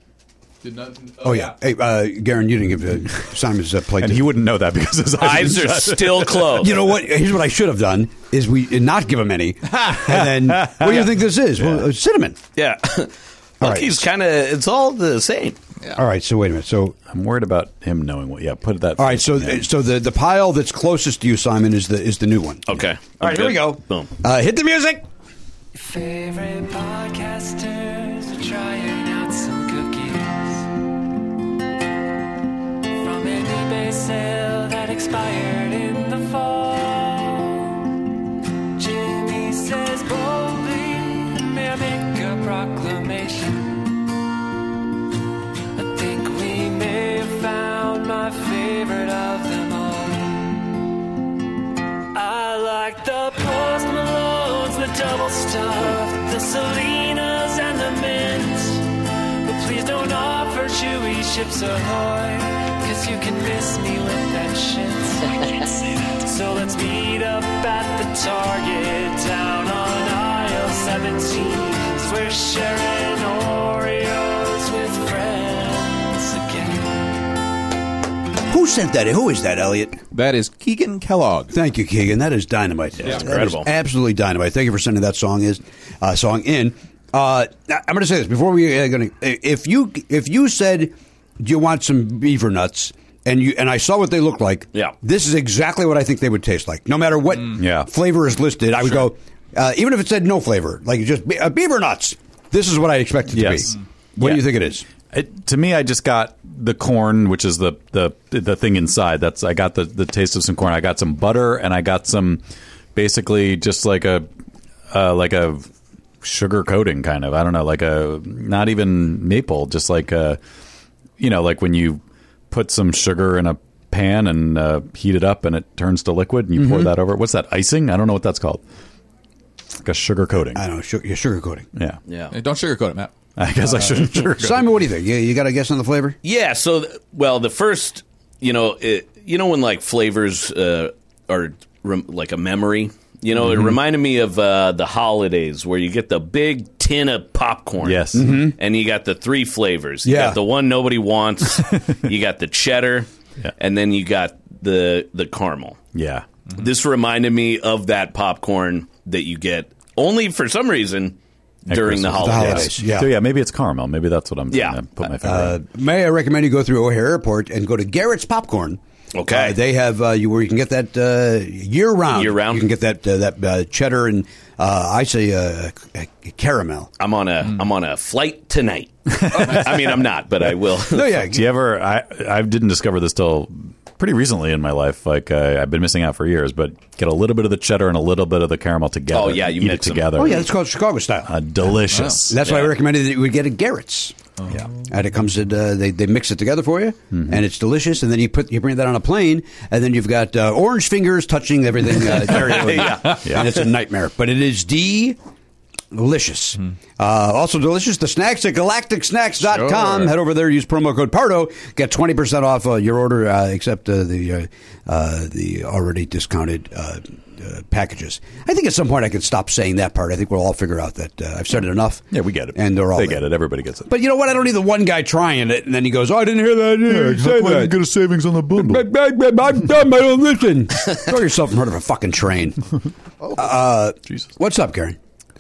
[SPEAKER 2] Oh yeah. Hey, Garen, you didn't give Simon's plate.
[SPEAKER 7] And he wouldn't know that because his eyes
[SPEAKER 8] Eyes are still closed.
[SPEAKER 2] You know what? Here's what I should have done: is we not give him any, and then what do you think this is? Well, cinnamon.
[SPEAKER 8] Yeah.
[SPEAKER 2] All
[SPEAKER 8] Look,
[SPEAKER 2] right.
[SPEAKER 8] he's kind of, it's all the same.
[SPEAKER 2] All right. So wait a minute. So
[SPEAKER 7] I'm worried about him knowing what. Yeah, put that.
[SPEAKER 2] all right. So the pile that's closest to you, Simon, is the new one.
[SPEAKER 8] Okay.
[SPEAKER 2] All right. Here we go.
[SPEAKER 8] Boom.
[SPEAKER 2] Hit the music.
[SPEAKER 1] Favorite podcasters are trying out some cookies from an eBay sale that expired in the fall. Jimmy says boldly, may I make a proclamation? I think we may have found my favorite of them all. I like the Post Malones, the double stuffed, the Salinas and the mint. But please don't offer chewy Chips Ahoy, cause you can miss me with that shit. So let's meet up at the Target down on aisle 17. 'Cause we're sharing Oreos with friends again.
[SPEAKER 2] Who sent that? Who is that, Elliot?
[SPEAKER 5] That is Keegan Kellogg.
[SPEAKER 2] Thank you, Keegan. That is dynamite.
[SPEAKER 8] Yeah,
[SPEAKER 2] That
[SPEAKER 8] incredible.
[SPEAKER 2] is absolutely dynamite. Thank you for sending that song in. I'm going to say this before we if you said, do you want some beaver nuts? And I saw what they looked like.
[SPEAKER 8] Yeah.
[SPEAKER 2] This is exactly what I think they would taste like. No matter what
[SPEAKER 7] Yeah.
[SPEAKER 2] flavor is listed, I would go, even if it said no flavor, like just beaver nuts. This is what I expect it to
[SPEAKER 7] Yes.
[SPEAKER 2] be. What do you think it is?
[SPEAKER 7] To me, I just got the corn, which is the thing inside. I got the taste of some corn. I got some butter, and I got some basically just like a sugar coating kind of. I don't know, like a not even maple, just like like when you put some sugar in a pan and heat it up and it turns to liquid and you pour that over. What's that? Icing? I don't know what that's called. Like a sugar coating.
[SPEAKER 2] I don't know, sugar coating.
[SPEAKER 7] Yeah.
[SPEAKER 5] Hey, don't sugarcoat it, Matt.
[SPEAKER 7] I guess I shouldn't sugarcoat it.
[SPEAKER 2] Simon, what do you think? You got a guess on the flavor?
[SPEAKER 8] Yeah. So, the first, when like flavors are like a memory. It reminded me of the holidays where you get the big tin of popcorn.
[SPEAKER 7] Yes.
[SPEAKER 8] And you got the 3 flavors. You got the one nobody wants, you got the cheddar, and then you got the caramel.
[SPEAKER 7] Yeah.
[SPEAKER 8] This reminded me of that popcorn that you get only for some reason during the holidays.
[SPEAKER 2] Yeah.
[SPEAKER 7] So, maybe it's caramel. Maybe that's what I'm trying to put my finger on.
[SPEAKER 2] May I recommend you go through O'Hare Airport and go to Garrett's Popcorn.
[SPEAKER 8] Okay.
[SPEAKER 2] They have where you can get that year round.
[SPEAKER 8] Year round?
[SPEAKER 2] You can get that cheddar and I say caramel.
[SPEAKER 8] I'm on a flight tonight. I mean, I'm not, but I will.
[SPEAKER 2] No, yeah.
[SPEAKER 7] Do you ever? I didn't discover this till pretty recently in my life. Like I've been missing out for years, but get a little bit of the cheddar and a little bit of the caramel together.
[SPEAKER 8] Oh, yeah, you
[SPEAKER 7] eat
[SPEAKER 8] mix
[SPEAKER 7] it
[SPEAKER 8] them.
[SPEAKER 7] together.
[SPEAKER 2] Oh yeah, it's called Chicago style.
[SPEAKER 7] Delicious.
[SPEAKER 2] That's why I recommended that you would get at Garrett's.
[SPEAKER 7] Yeah.
[SPEAKER 2] And it comes in, they mix it together for you, and it's delicious. And then you bring that on a plane, and then you've got orange fingers touching everything. And it's a nightmare, but it is delicious. Also delicious, the snacks at galacticsnacks.com.
[SPEAKER 5] Sure.
[SPEAKER 2] Head over there, use promo code Pardo, get 20% off your order, except the already discounted packages. I think at some point I could stop saying that part. I think we'll all figure out that I've said it enough.
[SPEAKER 7] Yeah, we get it.
[SPEAKER 2] And they're all
[SPEAKER 7] they
[SPEAKER 2] there.
[SPEAKER 7] get it. Everybody gets it.
[SPEAKER 2] But you know what? I don't need the one guy trying it, and then he goes, "Oh, I didn't hear that.
[SPEAKER 7] You get a savings on the bundle.
[SPEAKER 2] I'm dumb. I don't listen." Throw yourself in front of a fucking train.
[SPEAKER 7] Jesus.
[SPEAKER 2] What's up, Karen?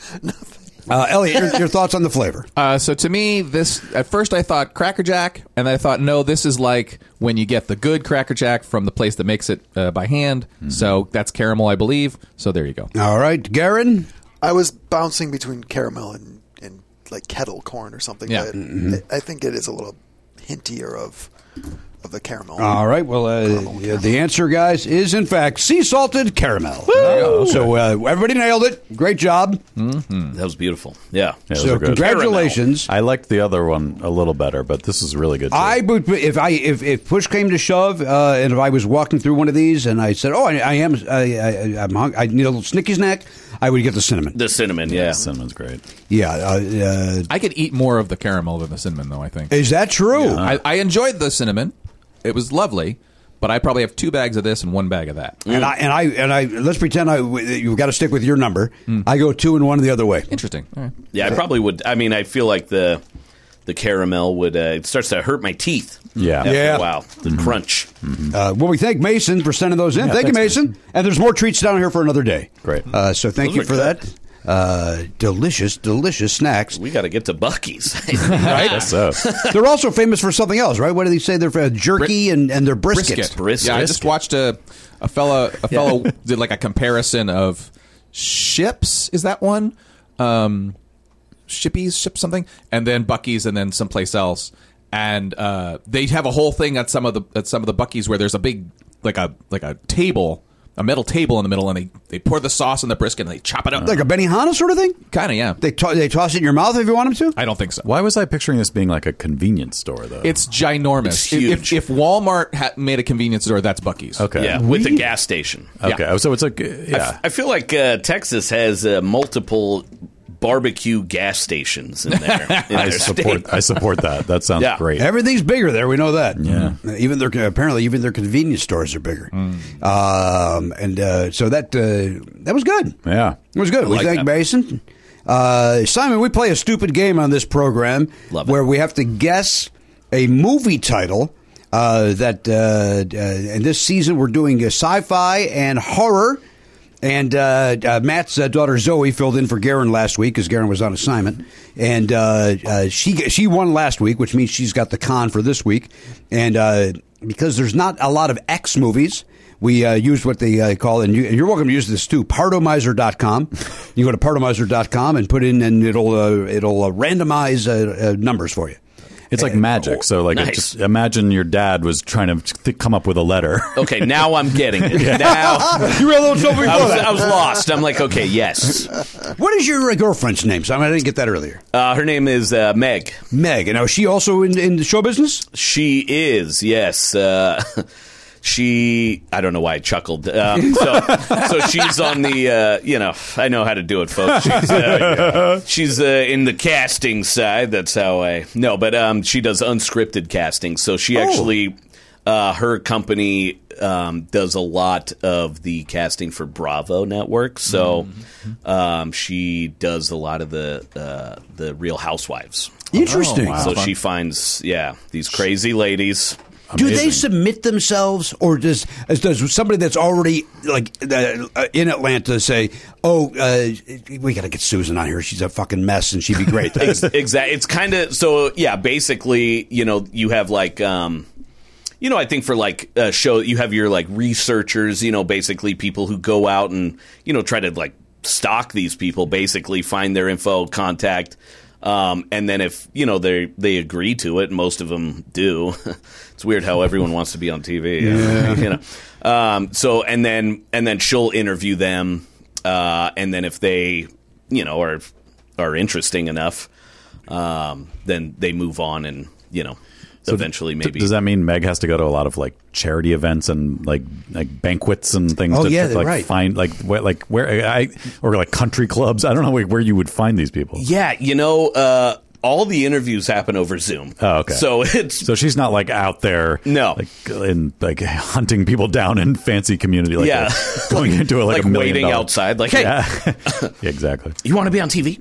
[SPEAKER 2] Elliot, your thoughts on the flavor?
[SPEAKER 5] So to me, this at first I thought Cracker Jack, and I thought, no, this is like when you get the good Cracker Jack from the place that makes it by hand. So that's caramel, I believe. So there you go.
[SPEAKER 2] All right, Garen.
[SPEAKER 4] I was bouncing between caramel and like kettle corn or something.
[SPEAKER 5] Yeah.
[SPEAKER 4] But I think it is a little hintier of the caramel.
[SPEAKER 2] All right. Well, the answer, guys, is in fact sea salted caramel. So everybody nailed it. Great job.
[SPEAKER 8] That was beautiful. Yeah.
[SPEAKER 7] those
[SPEAKER 2] So
[SPEAKER 7] are good.
[SPEAKER 2] congratulations.
[SPEAKER 7] I liked the other one a little better, but this is really good. Too.
[SPEAKER 2] I would if push came to shove, and if I was walking through one of these and I said, "Oh, I'm hungry. I need a little Snicky snack," I would get the cinnamon.
[SPEAKER 8] The cinnamon, yeah.
[SPEAKER 7] Cinnamon's great.
[SPEAKER 2] Yeah.
[SPEAKER 5] I could eat more of the caramel than the cinnamon, though, I think.
[SPEAKER 2] Is that true?
[SPEAKER 5] I enjoyed the cinnamon. It was lovely, but I probably have 2 bags of this and 1 bag of that.
[SPEAKER 2] And I let's pretend you've got to stick with your number. I go 2 and 1 the other way.
[SPEAKER 5] Interesting. All right.
[SPEAKER 8] Yeah, I probably would. I mean, I feel like the caramel would it starts to hurt my teeth.
[SPEAKER 7] Yeah.
[SPEAKER 8] After
[SPEAKER 2] Yeah.
[SPEAKER 8] a while. The crunch.
[SPEAKER 2] Well, we thank Mason for sending those in. Thank you,
[SPEAKER 7] thanks,
[SPEAKER 2] Mason. And there's more treats down here for another day.
[SPEAKER 7] Great.
[SPEAKER 2] So thank
[SPEAKER 8] Those
[SPEAKER 2] you
[SPEAKER 8] are
[SPEAKER 2] for
[SPEAKER 8] good.
[SPEAKER 2] that. Delicious snacks.
[SPEAKER 8] We got to get to Buc-ee's.
[SPEAKER 7] I guess so.
[SPEAKER 2] They're also famous for something else, right? What do they say? They're for jerky and their brisket.
[SPEAKER 8] Brisket.
[SPEAKER 5] Yeah, I just watched a fellow did like a comparison of Ships. Is that one? Ship something, and then Buc-ee's, and then someplace else. And they have a whole thing at some of the Buc-ee's where there's a big like a table. A metal table in the middle, and they pour the sauce on the brisket, and they chop it up.
[SPEAKER 2] Like a Benihana sort of thing?
[SPEAKER 5] Kind of, yeah.
[SPEAKER 2] They toss it in your mouth if you want them to?
[SPEAKER 5] I don't think so.
[SPEAKER 7] Why was I picturing this being like a convenience store, though?
[SPEAKER 5] It's ginormous.
[SPEAKER 8] It's huge.
[SPEAKER 5] If Walmart made a convenience store, that's Buc-ee's.
[SPEAKER 7] okay.
[SPEAKER 8] Yeah, with a gas station.
[SPEAKER 7] Okay. So it's like, yeah.
[SPEAKER 8] I feel like Texas has multiple barbecue gas stations in there. In
[SPEAKER 7] I
[SPEAKER 8] their state.
[SPEAKER 7] support that. That sounds
[SPEAKER 8] Yeah.
[SPEAKER 7] great.
[SPEAKER 2] Everything's bigger there. We know that.
[SPEAKER 7] Yeah.
[SPEAKER 2] Even their convenience stores are bigger. So that was good.
[SPEAKER 7] Yeah.
[SPEAKER 2] It was good. We
[SPEAKER 8] like
[SPEAKER 2] thank
[SPEAKER 8] that.
[SPEAKER 2] Mason. Simon, we play a stupid game on this program
[SPEAKER 8] Love it.
[SPEAKER 2] where we have to guess a movie title that and this season we're doing sci-fi and horror. And Matt's daughter Zoe filled in for Garen last week because Garen was on assignment, and she won last week, which means she's got the con for this week. And because there's not a lot of X movies, we used what they call, and you're welcome to use this too, pardomizer.com. You go to pardomizer.com and put in, and it'll randomize numbers for you.
[SPEAKER 7] It's like magic. So, like,
[SPEAKER 8] Nice.
[SPEAKER 7] just imagine your dad was trying to come up with a letter.
[SPEAKER 8] Okay, now I'm getting it. Now
[SPEAKER 2] You were a little something before that.
[SPEAKER 8] I was lost. I'm like, okay, yes.
[SPEAKER 2] What is your girlfriend's name? So I didn't get that earlier.
[SPEAKER 8] Her name is Meg.
[SPEAKER 2] Meg. And now, is she also in the show business?
[SPEAKER 8] She is, yes. I don't know why I chuckled. So she's on the, I know how to do it, folks. She's in the casting side. That's how but she does unscripted casting. So she actually, her company does a lot of the casting for Bravo Network. So she does a lot of the Real Housewives.
[SPEAKER 2] Interesting.
[SPEAKER 7] wow.
[SPEAKER 8] So she finds, these crazy ladies.
[SPEAKER 2] Do they submit themselves, or does somebody that's already in Atlanta say, we got to get Susan on here. She's a fucking mess and she'd be great.
[SPEAKER 8] Exactly. It's kind of basically, you have like I think for like a show, you have your like researchers, basically people who go out and try to like stalk these people, basically find their info, contact. And then if they agree to it, most of them do. It's weird how everyone wants to be on TV. So and then she'll interview them, and then if they are interesting enough, then they move on and So eventually maybe.
[SPEAKER 7] Does that mean Meg has to go to a lot of like charity events and like banquets and things to find where or like country clubs? I don't know where you would find these people.
[SPEAKER 8] Yeah, all the interviews happen over Zoom.
[SPEAKER 7] Oh, okay.
[SPEAKER 8] So
[SPEAKER 7] she's not like out there,
[SPEAKER 8] no,
[SPEAKER 7] hunting people down in fancy community, going into a $1 million
[SPEAKER 8] waiting outside, like, hey,
[SPEAKER 7] yeah, exactly.
[SPEAKER 8] You want to be on TV?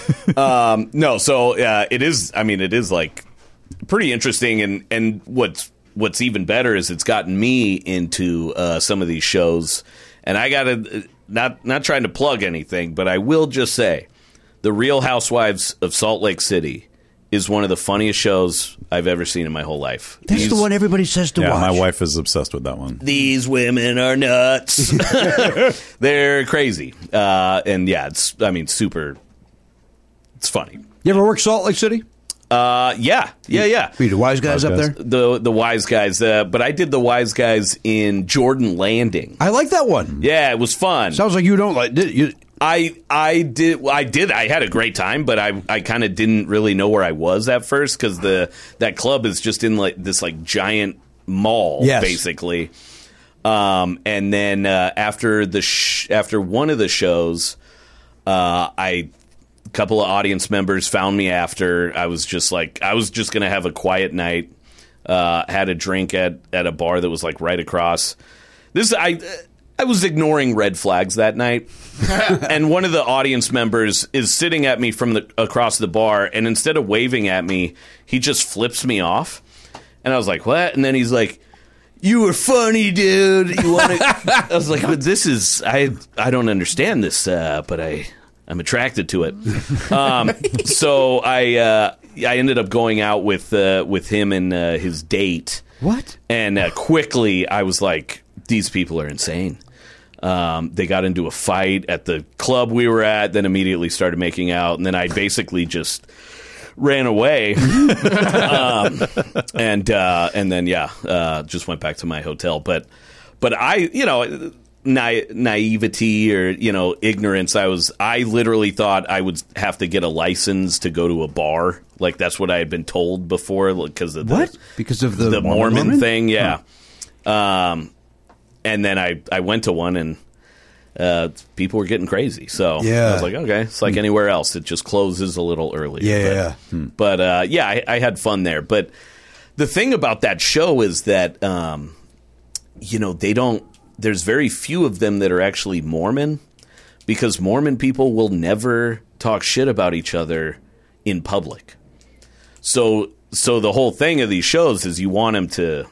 [SPEAKER 8] No, so it is. I mean, it is like pretty interesting, and what's even better is it's gotten me into some of these shows, and I gotta not trying to plug anything, but I will just say. The Real Housewives of Salt Lake City is one of the funniest shows I've ever seen in my whole life.
[SPEAKER 2] That's the one everybody says to watch.
[SPEAKER 7] My wife is obsessed with that one.
[SPEAKER 8] These women are nuts. They're crazy. And yeah, it's super. It's funny.
[SPEAKER 2] You ever work Salt Lake City?
[SPEAKER 8] Yeah.
[SPEAKER 2] Be the Wise Guys up there?
[SPEAKER 8] The Wise Guys. But I did the Wise Guys in Jordan Landing.
[SPEAKER 2] I like that one.
[SPEAKER 8] Yeah, it was fun.
[SPEAKER 2] Sounds like you don't like it.
[SPEAKER 8] I did. I had a great time, but I kind of didn't really know where I was at first because that club is just in this giant mall, basically. And then after one of the shows, a couple of audience members found me after. I was just gonna have a quiet night. Had a drink at a bar that was right across. I was ignoring red flags that night, and one of the audience members is sitting at me from across the bar, and instead of waving at me, he just flips me off. And I was like, "What?" And then he's like, "You were funny, dude. You want to?" I was like, "But this is I don't understand this, but I'm attracted to it." So I ended up going out with him and his date.
[SPEAKER 2] What?
[SPEAKER 8] And quickly, I was like, "These people are insane." They got into a fight at the club we were at, then immediately started making out, and then I basically just ran away, and then just went back to my hotel. But I, naivety or ignorance. I literally thought I would have to get a license to go to a bar. Like that's what I had been told before because of the Mormon thing. Yeah. Huh. And then I went to one, and people were getting crazy. So I was like, okay, it's like anywhere else. It just closes a little earlier. But I had fun there. But the thing about that show is that, they don't – there's very few of them that are actually Mormon because Mormon people will never talk shit about each other in public. So the whole thing of these shows is you want them to,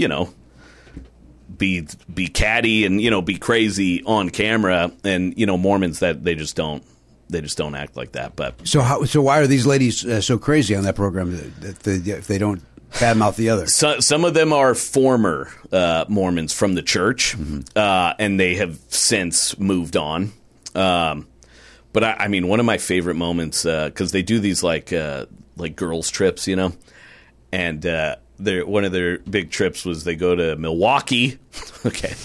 [SPEAKER 8] be catty and be crazy on camera, and Mormons that they just don't act like that. But
[SPEAKER 2] so why are these ladies so crazy on that program that if they don't badmouth the other.
[SPEAKER 8] Some of them are former Mormons from the church, and they have since moved on. But I mean, one of my favorite moments, because they do these like girls trips, you know, and one of their big trips was they go to Milwaukee, okay,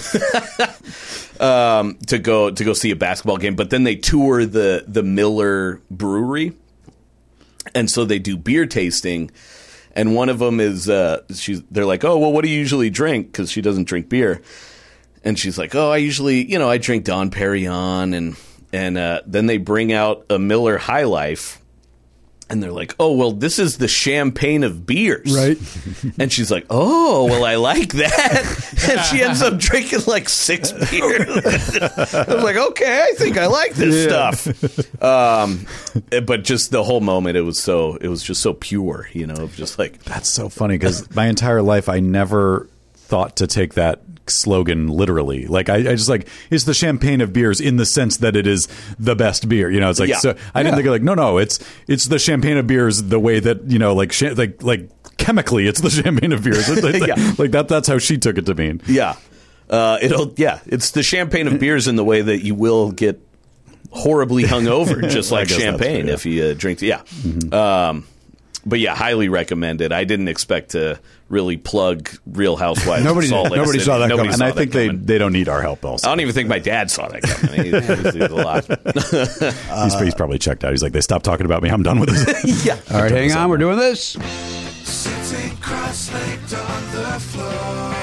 [SPEAKER 8] to go see a basketball game. But then they tour the Miller Brewery, and so they do beer tasting. And one of them is they're like, oh, well, what do you usually drink? Because she doesn't drink beer, and she's like, oh, I usually, I drink Dom Perignon, and then they bring out a Miller High Life. And they're like, oh, well, this is the champagne of beers.
[SPEAKER 2] Right.
[SPEAKER 8] And she's like, oh, well, I like that. And she ends up drinking like 6 beers. I was like, okay, I think I like this stuff. But just the whole moment, it was just so pure, just like.
[SPEAKER 7] That's so funny because my entire life I never thought to take that slogan literally. Like I just like, it's the champagne of beers in the sense that it is the best beer. It's like, so I didn't think of like, no, it's the champagne of beers the way that, like chemically it's the champagne of beers. Like that's how she took it to mean.
[SPEAKER 8] Yeah. It's the champagne of beers in the way that you will get horribly hungover, just like champagne if you drink. Yeah. Mm-hmm. But yeah, highly recommended. I didn't expect to really plug Real Housewives.
[SPEAKER 2] Nobody saw that coming.
[SPEAKER 7] And I think they don't need our help also.
[SPEAKER 8] I don't even think my dad saw that coming. He's a lot.
[SPEAKER 7] He's probably checked out. He's like, they stopped talking about me. I'm done with this.
[SPEAKER 8] Yeah.
[SPEAKER 2] All right, hang on. We're doing this.
[SPEAKER 1] Sitting cross-legged on the floor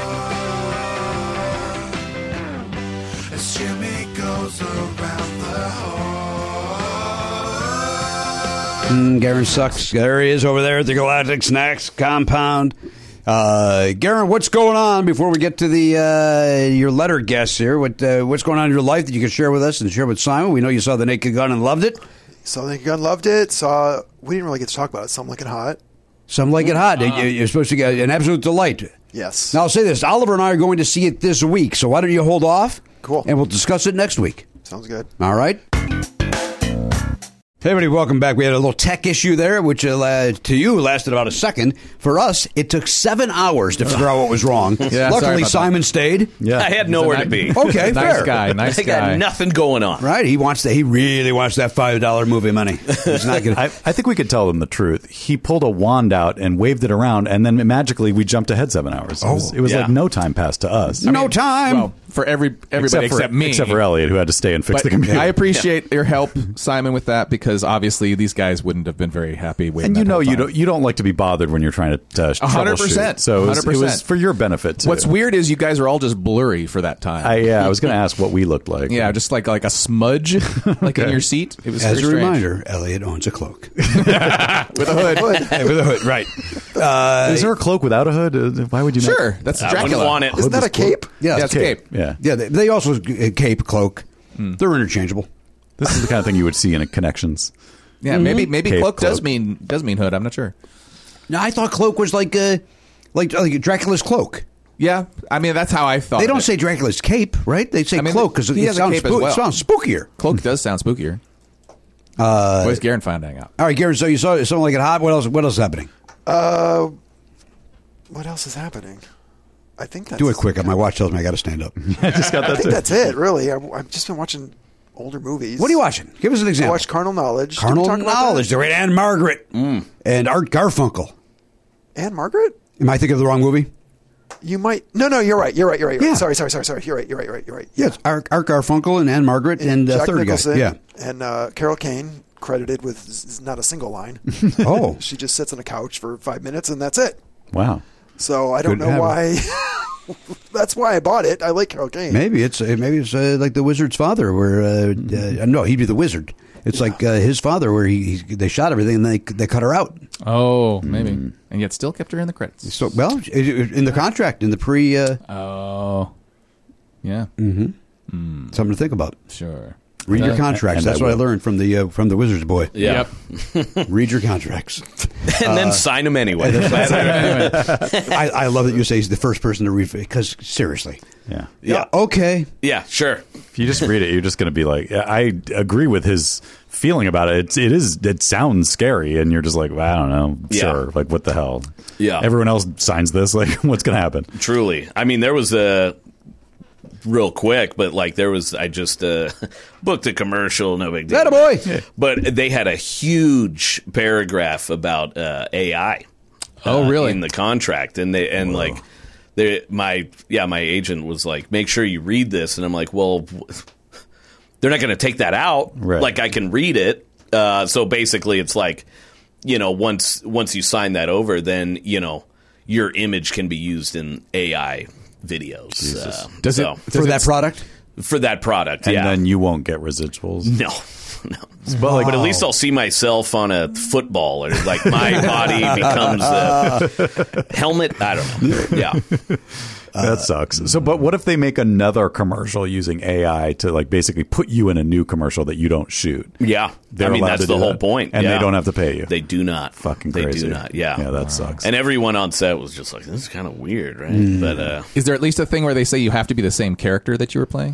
[SPEAKER 1] as Jimmy goes around the hall.
[SPEAKER 2] Garen sucks. There he is over there at the Galactic Snacks compound. Garen, what's going on before we get to the your letter guests here? What's going on in your life that you can share with us and share with Simon? We know you saw The Naked Gun and loved it.
[SPEAKER 4] Saw The Naked Gun, loved it. We didn't really get to talk about it. Some Like It Hot.
[SPEAKER 2] Some Like It Hot. You're supposed to get an absolute delight.
[SPEAKER 4] Yes.
[SPEAKER 2] Now, I'll say this. Oliver and I are going to see it this week, so why don't you hold off?
[SPEAKER 4] Cool.
[SPEAKER 2] And we'll discuss it next week.
[SPEAKER 4] Sounds good.
[SPEAKER 2] All right. Hey, everybody, welcome back. We had a little tech issue there, which to you lasted about a second. For us, it took 7 hours to figure out what was wrong.
[SPEAKER 5] Yeah,
[SPEAKER 2] luckily, Simon stayed.
[SPEAKER 7] Yeah.
[SPEAKER 8] I had nowhere to be.
[SPEAKER 2] Okay,
[SPEAKER 5] nice
[SPEAKER 2] fair.
[SPEAKER 5] guy. Nice
[SPEAKER 8] I
[SPEAKER 5] guy.
[SPEAKER 8] got nothing going on.
[SPEAKER 2] Right? He really wants that $5 movie money. He's not going
[SPEAKER 7] I think we could tell them the truth. He pulled a wand out and waved it around, and then magically we jumped ahead 7 hours. It was
[SPEAKER 8] yeah.
[SPEAKER 7] like no time passed to us.
[SPEAKER 2] No time.
[SPEAKER 5] Well, for everybody except me.
[SPEAKER 7] Except for Elliot, who had to stay and fix
[SPEAKER 5] But
[SPEAKER 7] the computer.
[SPEAKER 5] I appreciate your help, Simon, with that because obviously these guys wouldn't have been very happy.
[SPEAKER 7] And you don't like to be bothered when you're trying to
[SPEAKER 5] 100%.
[SPEAKER 7] So it
[SPEAKER 5] 100%.
[SPEAKER 7] was for your benefit too.
[SPEAKER 5] What's weird is you guys are all just blurry for that time.
[SPEAKER 7] I was going to ask what we looked like.
[SPEAKER 5] Yeah, just like a smudge, like in your seat. It was
[SPEAKER 2] As
[SPEAKER 5] very
[SPEAKER 2] a
[SPEAKER 5] strange.
[SPEAKER 2] reminder, Elliot owns a cloak.
[SPEAKER 5] with a hood.
[SPEAKER 2] Hey, with a hood, right.
[SPEAKER 7] Is there a cloak without a hood? Why would you?
[SPEAKER 5] Sure, that's
[SPEAKER 8] I
[SPEAKER 5] Dracula.
[SPEAKER 8] wouldn't want it.
[SPEAKER 4] Isn't that a cape?
[SPEAKER 2] Yeah,
[SPEAKER 5] Yeah, it's a cape.
[SPEAKER 7] Yeah.
[SPEAKER 2] Yeah, they also cape, cloak. They're interchangeable.
[SPEAKER 7] This is the kind of thing you would see in a Connections.
[SPEAKER 5] Yeah, maybe
[SPEAKER 7] Cape,
[SPEAKER 5] cloak does
[SPEAKER 7] cloak.
[SPEAKER 5] mean hood. I'm not sure.
[SPEAKER 2] No, I thought cloak was like Dracula's cloak.
[SPEAKER 5] Yeah, I mean that's how I thought.
[SPEAKER 2] They
[SPEAKER 5] of
[SPEAKER 2] don't
[SPEAKER 5] it.
[SPEAKER 2] say Dracula's cape, right? They say cloak because
[SPEAKER 5] he
[SPEAKER 2] it
[SPEAKER 5] has a
[SPEAKER 2] sounds,
[SPEAKER 5] cape as well.
[SPEAKER 2] it sounds spookier.
[SPEAKER 5] Cloak does sound spookier. Where's Garen finding out?
[SPEAKER 2] All right, Garen, so you saw something like it hot. What else is happening?
[SPEAKER 4] What else is happening? I think that's...
[SPEAKER 2] Do it quick. My watch tells me I got to stand up.
[SPEAKER 7] I just got
[SPEAKER 4] I
[SPEAKER 7] that.
[SPEAKER 4] think
[SPEAKER 7] too.
[SPEAKER 4] that's it, really. I've just been watching older movies.
[SPEAKER 2] What are you watching? Give us an
[SPEAKER 4] I
[SPEAKER 2] example.
[SPEAKER 4] watched Carnal Knowledge. Did we
[SPEAKER 2] Carnal
[SPEAKER 4] talk about
[SPEAKER 2] Knowledge.
[SPEAKER 4] that?
[SPEAKER 2] The great Anne Margaret and Art Garfunkel.
[SPEAKER 4] Anne Margaret?
[SPEAKER 2] Am I thinking of the wrong movie?
[SPEAKER 4] You might... No, you're right. You're right.
[SPEAKER 2] Yeah.
[SPEAKER 4] Sorry. You're right.
[SPEAKER 2] Yes, Art Garfunkel and Anne Margaret and
[SPEAKER 4] Jack
[SPEAKER 2] third
[SPEAKER 4] Nicholson
[SPEAKER 2] guy. Yeah.
[SPEAKER 4] And Carol Kane, credited with not a single line.
[SPEAKER 2] Oh.
[SPEAKER 4] She just sits on a couch for 5 minutes and that's it.
[SPEAKER 7] Wow.
[SPEAKER 4] So I don't
[SPEAKER 2] Good
[SPEAKER 4] know
[SPEAKER 2] habit.
[SPEAKER 4] why... That's why I bought it. I like Carol Kane.
[SPEAKER 2] Maybe it's like the Wizard's father, where no, he'd be the Wizard. It's like his father, where they shot everything and they cut her out.
[SPEAKER 5] Oh, maybe, and yet still kept her in the credits.
[SPEAKER 2] So in the contract, in the pre.
[SPEAKER 5] Oh, yeah,
[SPEAKER 2] something to think about.
[SPEAKER 5] sure.
[SPEAKER 2] Read your contracts.
[SPEAKER 7] and
[SPEAKER 2] That's
[SPEAKER 7] I
[SPEAKER 2] what I
[SPEAKER 7] will.
[SPEAKER 2] learned from the Wizards boy.
[SPEAKER 8] Yeah.
[SPEAKER 2] Read your contracts.
[SPEAKER 8] And then sign them anyway.
[SPEAKER 2] I love that you say he's the first person to read, because seriously.
[SPEAKER 7] Yeah.
[SPEAKER 8] Yeah.
[SPEAKER 2] Okay.
[SPEAKER 8] Yeah, sure.
[SPEAKER 7] If you just read it, you're just going to be like, I agree with his feeling about it. It sounds scary, and you're just like, well, I don't know.
[SPEAKER 8] Yeah.
[SPEAKER 7] Sure. Like, what the hell?
[SPEAKER 8] Yeah.
[SPEAKER 7] Everyone else signs this. Like, what's going to happen?
[SPEAKER 8] Truly. I mean, there was a real quick, but like I just booked a commercial, no big deal.
[SPEAKER 2] Attaboy.
[SPEAKER 8] But they had a huge paragraph about AI.
[SPEAKER 5] Oh, really?
[SPEAKER 8] In the contract, and my agent was like, make sure you read this, and I'm like, well, they're not going to take that out.
[SPEAKER 7] Right.
[SPEAKER 8] Like, I can read it. So basically, it's like, once you sign that over, then your image can be used in AI videos.
[SPEAKER 5] Does it-
[SPEAKER 2] For that product?
[SPEAKER 8] For that product,
[SPEAKER 7] And
[SPEAKER 8] yeah.
[SPEAKER 7] then you won't get residuals.
[SPEAKER 8] No. But at least I'll see myself on a football, or like my body becomes the helmet. I don't know. Yeah.
[SPEAKER 7] That sucks. So, but what if they make another commercial using AI to like basically put you in a new commercial that you don't shoot?
[SPEAKER 8] Yeah.
[SPEAKER 7] They're
[SPEAKER 8] I mean,
[SPEAKER 7] allowed
[SPEAKER 8] that's
[SPEAKER 7] to
[SPEAKER 8] the
[SPEAKER 7] do
[SPEAKER 8] whole
[SPEAKER 7] that?
[SPEAKER 8] point.
[SPEAKER 7] And
[SPEAKER 8] Yeah.
[SPEAKER 7] they don't have to pay you.
[SPEAKER 8] They do not.
[SPEAKER 7] Fucking
[SPEAKER 8] They
[SPEAKER 7] crazy.
[SPEAKER 8] do not. Yeah.
[SPEAKER 7] Yeah, that sucks.
[SPEAKER 8] And everyone on set was just like, this is kind of weird, right? But
[SPEAKER 5] Is there at least a thing where they say you have to be the same character that you were playing?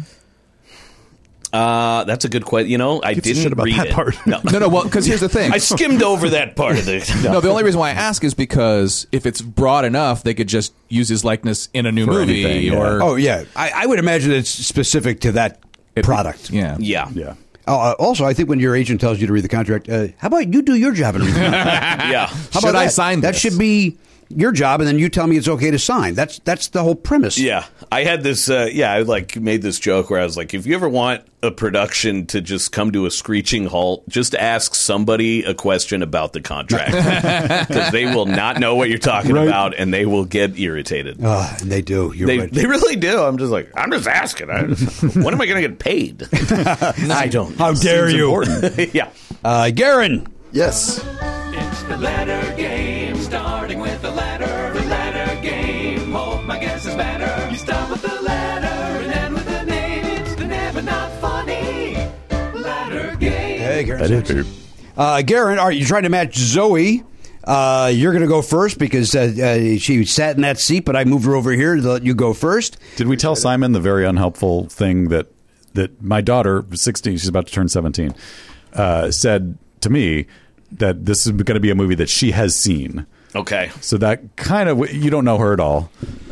[SPEAKER 8] that's a good question. I
[SPEAKER 7] Gives a
[SPEAKER 8] didn't
[SPEAKER 7] shit about
[SPEAKER 8] read
[SPEAKER 7] that
[SPEAKER 8] it.
[SPEAKER 7] part.
[SPEAKER 8] No.
[SPEAKER 5] No, well, because here's the thing.
[SPEAKER 8] I skimmed over that part of the.
[SPEAKER 5] No, the only reason why I ask is because if it's broad enough, they could just use his likeness in a new
[SPEAKER 7] For
[SPEAKER 5] movie.
[SPEAKER 7] anything, yeah.
[SPEAKER 5] Or
[SPEAKER 2] Oh, yeah. I would imagine it's specific to that product.
[SPEAKER 5] yeah.
[SPEAKER 8] Yeah.
[SPEAKER 7] Yeah.
[SPEAKER 2] Also, I think when your agent tells you to read the contract, how about you do your job and read the contract?
[SPEAKER 8] Yeah.
[SPEAKER 2] How
[SPEAKER 5] Should
[SPEAKER 2] about
[SPEAKER 5] I
[SPEAKER 2] that?
[SPEAKER 5] sign
[SPEAKER 2] That
[SPEAKER 5] this?
[SPEAKER 2] should be your job, and then you tell me it's okay to sign. That's the whole premise.
[SPEAKER 8] Yeah, I had this. I made this joke where I was like, if you ever want a production to just come to a screeching halt, just ask somebody a question about the contract, because they will not know what you're talking
[SPEAKER 2] Right.
[SPEAKER 8] about, and they will get irritated.
[SPEAKER 2] And they do. You're
[SPEAKER 8] They
[SPEAKER 2] right.
[SPEAKER 8] really do. I'm just like, I'm just asking. When am I going to get paid? I don't.
[SPEAKER 2] How dare you?
[SPEAKER 8] Yeah.
[SPEAKER 2] Garen.
[SPEAKER 4] Yes.
[SPEAKER 1] It's the letter game, starting with the letter. The letter game, hope my guess is better. You start with the letter and end with the name. It's the never not funny letter game.
[SPEAKER 2] Hey, Garen.
[SPEAKER 7] That is weird.
[SPEAKER 2] Garen, are you trying to match Zoe? You're going to go first because she sat in that seat, but I moved her over here to let you go first.
[SPEAKER 7] Did we tell Simon the very unhelpful thing that my daughter, 16, she's about to turn 17, said to me that this is going to be a movie that she has seen.
[SPEAKER 8] Okay.
[SPEAKER 7] So that kind of, you don't know her at all.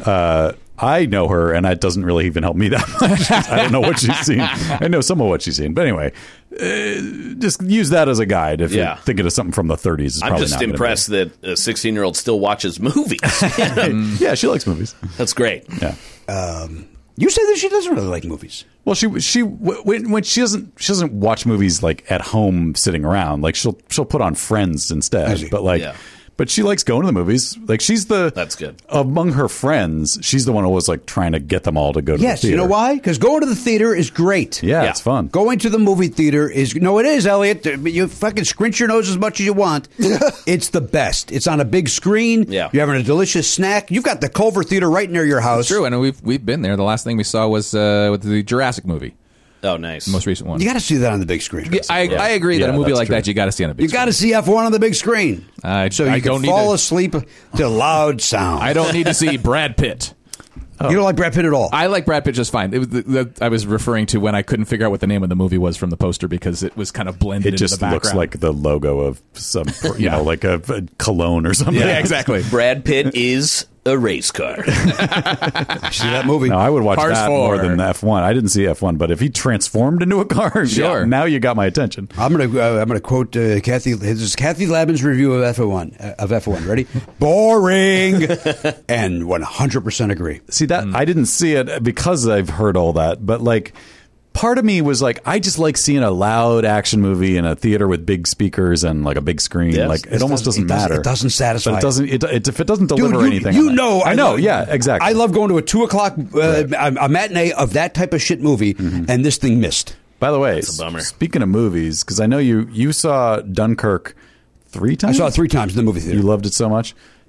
[SPEAKER 7] I know her, and that doesn't really even help me that much. I don't know what she's seen. I know some of what she's seen. But anyway, just use that as a guide if
[SPEAKER 8] Yeah.
[SPEAKER 7] you're thinking of something from the 30s. It's
[SPEAKER 8] I'm
[SPEAKER 7] probably
[SPEAKER 8] just
[SPEAKER 7] not gonna be.
[SPEAKER 8] impressed that a 16-year-old still watches movies.
[SPEAKER 7] Yeah, she likes movies.
[SPEAKER 8] That's great.
[SPEAKER 7] Yeah.
[SPEAKER 2] You say that she doesn't really like movies.
[SPEAKER 7] Well, when she doesn't watch movies like at home sitting around. Like she'll put on Friends
[SPEAKER 2] I
[SPEAKER 7] instead.
[SPEAKER 2] see.
[SPEAKER 7] But like,
[SPEAKER 8] Yeah.
[SPEAKER 7] but she likes going to the movies. Like
[SPEAKER 8] That's good.
[SPEAKER 7] Among her friends, she's the one who was like trying to get them all to go to the
[SPEAKER 2] Yes,
[SPEAKER 7] theater.
[SPEAKER 2] you know why? Because going to the theater is great.
[SPEAKER 7] Yeah,
[SPEAKER 8] Yeah.
[SPEAKER 7] it's fun.
[SPEAKER 2] Going to the movie theater is it is, Elliot. You fucking scrunch your nose as much as you want. It's the best. It's on a big screen.
[SPEAKER 8] Yeah.
[SPEAKER 2] You're having a delicious snack. You've got the Culver Theater right near your house.
[SPEAKER 5] It's true, and we've been there. The last thing we saw was with the Jurassic movie,
[SPEAKER 8] Oh, nice.
[SPEAKER 5] the most recent one.
[SPEAKER 2] You got to see that on the big screen.
[SPEAKER 5] I agree that
[SPEAKER 7] Yeah,
[SPEAKER 5] a movie
[SPEAKER 7] that's
[SPEAKER 5] like
[SPEAKER 7] true.
[SPEAKER 5] that you got to see on a big
[SPEAKER 2] You got to see F1 on the big screen. So you
[SPEAKER 5] I
[SPEAKER 2] can
[SPEAKER 5] don't need
[SPEAKER 2] fall
[SPEAKER 5] to-
[SPEAKER 2] asleep to loud sound.
[SPEAKER 5] I don't need to see Brad Pitt.
[SPEAKER 2] You don't like Brad Pitt at all.
[SPEAKER 5] I like Brad Pitt just fine. It was I was referring to when I couldn't figure out what the name of the movie was from the poster because it was kind of blended
[SPEAKER 7] It
[SPEAKER 5] into
[SPEAKER 7] just
[SPEAKER 5] the background.
[SPEAKER 7] looks like the logo of some,
[SPEAKER 5] Yeah.
[SPEAKER 7] like a cologne or something.
[SPEAKER 5] yeah, exactly.
[SPEAKER 8] Brad Pitt is a race car.
[SPEAKER 2] see that movie.
[SPEAKER 7] No, I would watch
[SPEAKER 5] Cars
[SPEAKER 7] that
[SPEAKER 5] 4.
[SPEAKER 7] more than F1. I didn't see F1, but if he transformed into a car,
[SPEAKER 5] Sure.
[SPEAKER 7] yeah, now you got my attention.
[SPEAKER 2] I'm gonna quote Kathy. This is Kathy Labin's review of F1. Ready? Boring, and 100% agree.
[SPEAKER 7] See that I didn't see it because I've heard all that, but like part of me was like, I just like seeing a loud action movie in a theater with big speakers and like a big screen.
[SPEAKER 8] Yes.
[SPEAKER 7] Like it almost doesn't matter.
[SPEAKER 2] It doesn't satisfy.
[SPEAKER 7] But it doesn't. If it doesn't deliver
[SPEAKER 2] Dude,
[SPEAKER 7] anything,
[SPEAKER 2] you
[SPEAKER 7] I'm
[SPEAKER 2] know,
[SPEAKER 7] like, I know. Yeah, exactly.
[SPEAKER 2] I love going to a 2:00 a matinee of that type of shit movie, and this thing missed.
[SPEAKER 7] By the way,
[SPEAKER 8] a bummer.
[SPEAKER 7] Speaking of movies, because I know you saw Dunkirk 3
[SPEAKER 2] I
[SPEAKER 7] times.
[SPEAKER 2] saw it 3 times in the movie theater.
[SPEAKER 7] You loved it so much.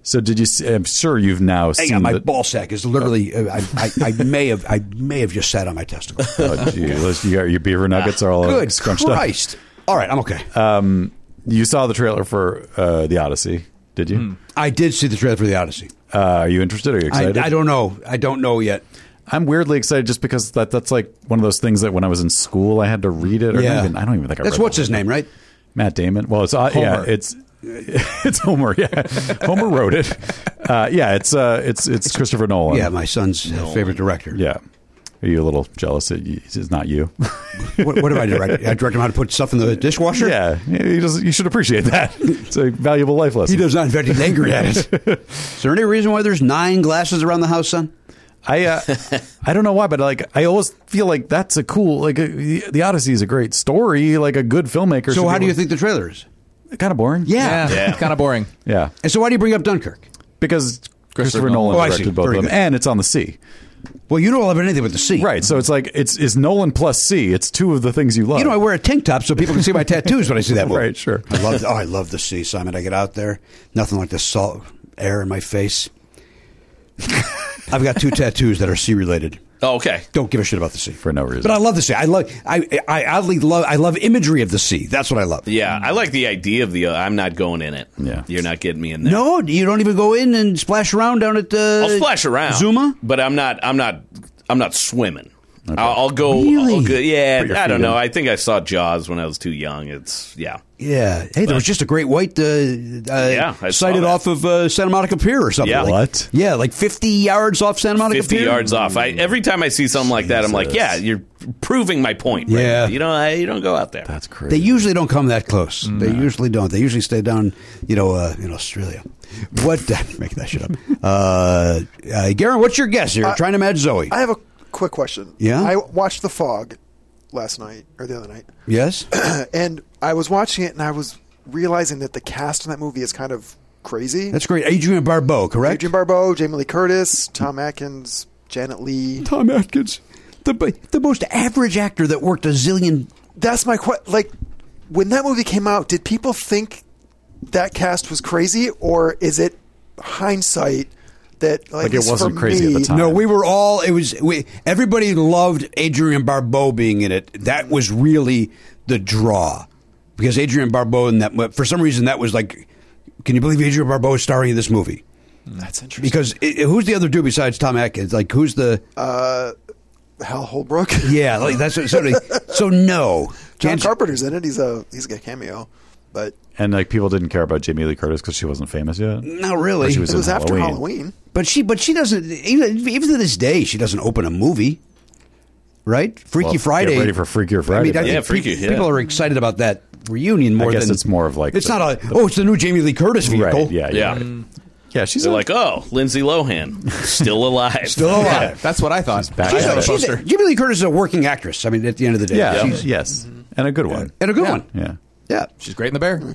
[SPEAKER 7] So did you see, I'm sure you've now
[SPEAKER 2] Hang
[SPEAKER 7] seen
[SPEAKER 2] on, my
[SPEAKER 7] the,
[SPEAKER 2] ball sack is literally. I may have just sat on my testicle.
[SPEAKER 7] oh, gee, you got your beaver nuggets are all
[SPEAKER 2] Good
[SPEAKER 7] scrunched
[SPEAKER 2] Christ! All right, I'm okay.
[SPEAKER 7] You saw the trailer for the Odyssey, did you?
[SPEAKER 2] I did see the trailer for the Odyssey.
[SPEAKER 7] Are you interested? Are you excited?
[SPEAKER 2] I don't know. I don't know yet.
[SPEAKER 7] I'm weirdly excited just because that's like one of those things that when I was in school I had to read it. Or
[SPEAKER 2] Yeah.
[SPEAKER 7] I don't even think I read
[SPEAKER 2] That's what's his name, right?
[SPEAKER 7] Matt Damon. Well, it's yeah, it's Homer. Yeah, Homer wrote it. Yeah, it's Christopher Nolan.
[SPEAKER 2] Yeah, my son's favorite director.
[SPEAKER 7] Yeah. Are you a little jealous that it's not you?
[SPEAKER 2] What did I direct? I direct him how to put stuff in the dishwasher?
[SPEAKER 7] Yeah, you should appreciate that. It's a valuable life lesson.
[SPEAKER 2] He does not. In fact, he's angry at it. Is there any reason why there's 9 glasses around the house, son?
[SPEAKER 7] I don't know why, but like I always feel like that's a cool the Odyssey is a great story, like a good filmmaker.
[SPEAKER 2] So how do you think the trailer is?
[SPEAKER 7] Kind of boring.
[SPEAKER 5] Yeah. Kind of boring.
[SPEAKER 7] Yeah.
[SPEAKER 2] And so why do you bring up Dunkirk?
[SPEAKER 7] Because Christopher
[SPEAKER 5] Nolan.
[SPEAKER 7] Nolan
[SPEAKER 2] Oh, I see.
[SPEAKER 7] directed both
[SPEAKER 2] Very
[SPEAKER 7] of them,
[SPEAKER 2] good.
[SPEAKER 7] and it's on the sea.
[SPEAKER 2] Well, you don't love anything but the sea.
[SPEAKER 7] Right, so it's like it's Nolan plus sea. It's two of the things you love.
[SPEAKER 2] You know, I wear a tank top so people can see my tattoos when I see that movie.
[SPEAKER 7] Right, sure.
[SPEAKER 2] I love the sea, Simon. I get out there, nothing like the salt air in my face. I've got 2 tattoos that are sea related.
[SPEAKER 8] Oh, okay.
[SPEAKER 2] Don't give a shit about the sea
[SPEAKER 7] For no reason.
[SPEAKER 2] But I love the sea. I love imagery of the sea. That's what I love.
[SPEAKER 8] Yeah, I like the idea of the. I'm not going in it.
[SPEAKER 7] Yeah.
[SPEAKER 8] You're not getting me in there.
[SPEAKER 2] No, you don't even go in and splash around down at
[SPEAKER 8] I'll splash around,
[SPEAKER 2] Zuma.
[SPEAKER 8] but I'm not swimming. I'll go.
[SPEAKER 2] Really?
[SPEAKER 8] I'll go. Yeah,
[SPEAKER 7] Put your
[SPEAKER 8] I don't
[SPEAKER 7] feet
[SPEAKER 8] know.
[SPEAKER 7] in.
[SPEAKER 8] I think I saw Jaws when I was too young.
[SPEAKER 2] Yeah. Hey, there was just a great white
[SPEAKER 8] I saw
[SPEAKER 2] sighted
[SPEAKER 8] that.
[SPEAKER 2] off of Santa Monica Pier or something.
[SPEAKER 8] Yeah.
[SPEAKER 2] Like,
[SPEAKER 7] What?
[SPEAKER 2] Yeah, like 50 yards off Santa Monica
[SPEAKER 8] 50
[SPEAKER 2] Pier.
[SPEAKER 8] yards off. Every time I see something like that, I'm like, yeah, you're proving my point. Right
[SPEAKER 2] Yeah.
[SPEAKER 8] now. You don't go out there.
[SPEAKER 7] That's crazy.
[SPEAKER 2] They usually don't come that close. They usually don't. They usually stay down, in Australia. What? Making that shit up. Garen, what's your guess here? Trying to match Zoe.
[SPEAKER 4] I have a quick question.
[SPEAKER 2] Yeah?
[SPEAKER 4] I watched The Fog last night, or the other night,
[SPEAKER 2] Yes?
[SPEAKER 4] and I was watching it, and I was realizing that the cast in that movie is kind of crazy.
[SPEAKER 2] That's great. Adrian Barbeau, correct?
[SPEAKER 4] Adrian Barbeau, Jamie Lee Curtis, Tom Atkins, Janet Leigh.
[SPEAKER 2] Tom Atkins. The most average actor that worked a zillion.
[SPEAKER 4] That's my question. Like, when that movie came out, did people think that cast was crazy, or is it hindsight that
[SPEAKER 7] Like, it
[SPEAKER 4] least
[SPEAKER 7] wasn't
[SPEAKER 4] for
[SPEAKER 7] crazy at
[SPEAKER 4] me,
[SPEAKER 7] the time.
[SPEAKER 2] No, we were all. Everybody loved Adrian Barbeau being in it. That was really the draw, because Adrian Barbeau in that. For some reason, that was like. Can you believe Adrian Barbeau is starring in this movie?
[SPEAKER 4] That's interesting.
[SPEAKER 2] Because who's the other dude besides Tom Atkins? Like, who's the?
[SPEAKER 4] Hal Holbrook.
[SPEAKER 2] Yeah, like that's so no.
[SPEAKER 4] John
[SPEAKER 2] Can't-
[SPEAKER 4] Carpenter's in it. He's a cameo, but
[SPEAKER 7] And like people didn't care about Jamie Lee Curtis because she wasn't famous yet.
[SPEAKER 2] Not really.
[SPEAKER 7] Or she was
[SPEAKER 4] it
[SPEAKER 7] in
[SPEAKER 4] was after
[SPEAKER 7] Halloween.
[SPEAKER 4] Halloween.
[SPEAKER 2] But she doesn't even to this day she doesn't open a movie, right? Freaky
[SPEAKER 7] Well,
[SPEAKER 2] Friday.
[SPEAKER 7] get ready for Freakier Friday.
[SPEAKER 2] I mean, I
[SPEAKER 7] buddy.
[SPEAKER 2] think
[SPEAKER 8] Yeah, Freaky, yeah.
[SPEAKER 2] people are excited about that reunion more
[SPEAKER 7] I guess
[SPEAKER 2] than
[SPEAKER 7] it's more of like
[SPEAKER 2] it's
[SPEAKER 7] the-
[SPEAKER 2] not it's the new Jamie Lee Curtis vehicle.
[SPEAKER 7] Right? Yeah,
[SPEAKER 8] Yeah.
[SPEAKER 7] yeah. She's
[SPEAKER 8] They're like, oh, Lindsay Lohan, still alive.
[SPEAKER 2] Still alive.
[SPEAKER 5] Yeah, that's what I thought.
[SPEAKER 7] back.
[SPEAKER 5] I saw the
[SPEAKER 2] She's
[SPEAKER 5] poster.
[SPEAKER 2] Jamie Lee Curtis is a working actress. I mean, at the end of the day,
[SPEAKER 7] yeah,
[SPEAKER 2] she's,
[SPEAKER 7] yes, and a good one.
[SPEAKER 2] and a good
[SPEAKER 5] Yeah.
[SPEAKER 2] one.
[SPEAKER 7] Yeah,
[SPEAKER 2] Yeah,
[SPEAKER 5] She's great in The Bear.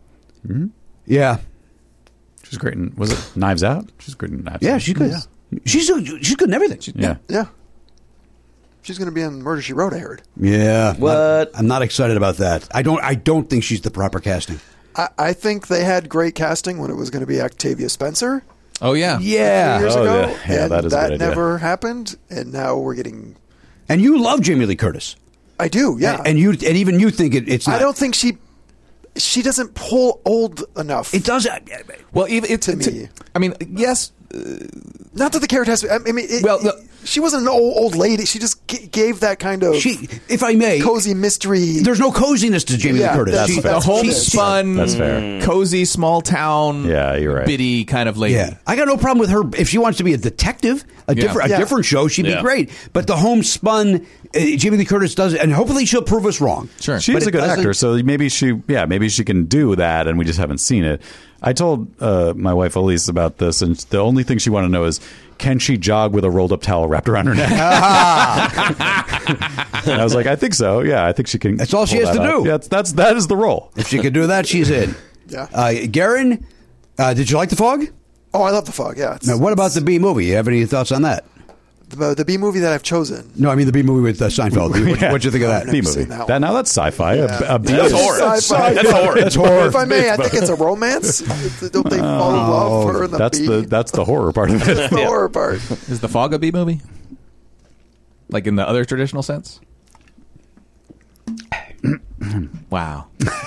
[SPEAKER 2] yeah,
[SPEAKER 7] she's great. In, was it Knives Out? She's great in Knives
[SPEAKER 2] yeah.
[SPEAKER 7] Out.
[SPEAKER 2] She's good. She's good in everything.
[SPEAKER 7] Yeah.
[SPEAKER 4] Yeah. She's going to be in Murder, She Wrote, I heard.
[SPEAKER 2] Yeah.
[SPEAKER 8] What?
[SPEAKER 2] I'm not excited about that. I don't think she's the proper casting.
[SPEAKER 4] I think they had great casting when it was going to be Octavia Spencer
[SPEAKER 5] Oh, yeah.
[SPEAKER 2] Yeah.
[SPEAKER 4] years
[SPEAKER 7] Oh,
[SPEAKER 4] ago.
[SPEAKER 7] yeah. Yeah,
[SPEAKER 4] and
[SPEAKER 7] that is a good idea.
[SPEAKER 4] never happened. And now we're getting...
[SPEAKER 2] And you love Jamie Lee Curtis.
[SPEAKER 4] I do, yeah.
[SPEAKER 2] And even you think it's not.
[SPEAKER 4] I don't think she doesn't pull old enough.
[SPEAKER 2] It does.
[SPEAKER 5] Well, even it's
[SPEAKER 4] To me.
[SPEAKER 5] I mean, yes.
[SPEAKER 4] Not that the character has to... I mean,
[SPEAKER 5] Well, look-
[SPEAKER 4] she wasn't an old lady. She just gave that kind of
[SPEAKER 2] If I may,
[SPEAKER 4] cozy mystery.
[SPEAKER 2] there's no coziness to Jamie
[SPEAKER 4] Yeah,
[SPEAKER 2] Lee Curtis.
[SPEAKER 4] that's
[SPEAKER 2] She-
[SPEAKER 4] what-
[SPEAKER 5] The
[SPEAKER 4] that's
[SPEAKER 5] homespun,
[SPEAKER 7] That's fair.
[SPEAKER 5] cozy, small town,
[SPEAKER 7] Yeah, you're right.
[SPEAKER 5] bitty kind of lady.
[SPEAKER 2] Yeah, I got no problem with her if she wants to be a detective, a different show. She'd be
[SPEAKER 8] Yeah.
[SPEAKER 2] great. But the homespun, Jamie Lee Curtis does it, and hopefully she'll prove us wrong.
[SPEAKER 5] Sure.
[SPEAKER 7] She
[SPEAKER 2] But
[SPEAKER 7] is a
[SPEAKER 2] it
[SPEAKER 7] good
[SPEAKER 2] doesn't-
[SPEAKER 7] actor, so maybe she can do that, and we just haven't seen it. I told my wife Elise about this, and the only thing she wanted to know is, can she jog with a rolled up towel wrapped around her neck? And I was like, I think so. Yeah, I think she can.
[SPEAKER 2] That's all she
[SPEAKER 7] pull
[SPEAKER 2] has
[SPEAKER 7] that
[SPEAKER 2] to
[SPEAKER 7] off.
[SPEAKER 2] do.
[SPEAKER 7] Yeah, that is the role.
[SPEAKER 2] If she could do that, she's in.
[SPEAKER 4] Yeah.
[SPEAKER 2] Garen, did you like The Fog?
[SPEAKER 4] Oh, I love The Fog, yeah.
[SPEAKER 2] Now, what about the B movie? You have any thoughts on that?
[SPEAKER 4] The B movie that I've chosen.
[SPEAKER 2] No, I mean the B movie with Seinfeld. What'd you think of that?
[SPEAKER 4] never
[SPEAKER 7] B
[SPEAKER 4] seen
[SPEAKER 7] movie.
[SPEAKER 4] that
[SPEAKER 7] That
[SPEAKER 4] one.
[SPEAKER 7] now that's sci-fi.
[SPEAKER 4] Yeah.
[SPEAKER 7] A B
[SPEAKER 8] That's
[SPEAKER 7] is-
[SPEAKER 8] horror.
[SPEAKER 4] Sci-fi.
[SPEAKER 8] That's horror.
[SPEAKER 2] That's horror.
[SPEAKER 4] If I may, I think it's a romance. Don't they fall in love? Her and the bee?
[SPEAKER 7] That's the horror part of it.
[SPEAKER 4] That's the horror part.
[SPEAKER 5] Is the fog a B movie? Like in the other traditional sense? Wow.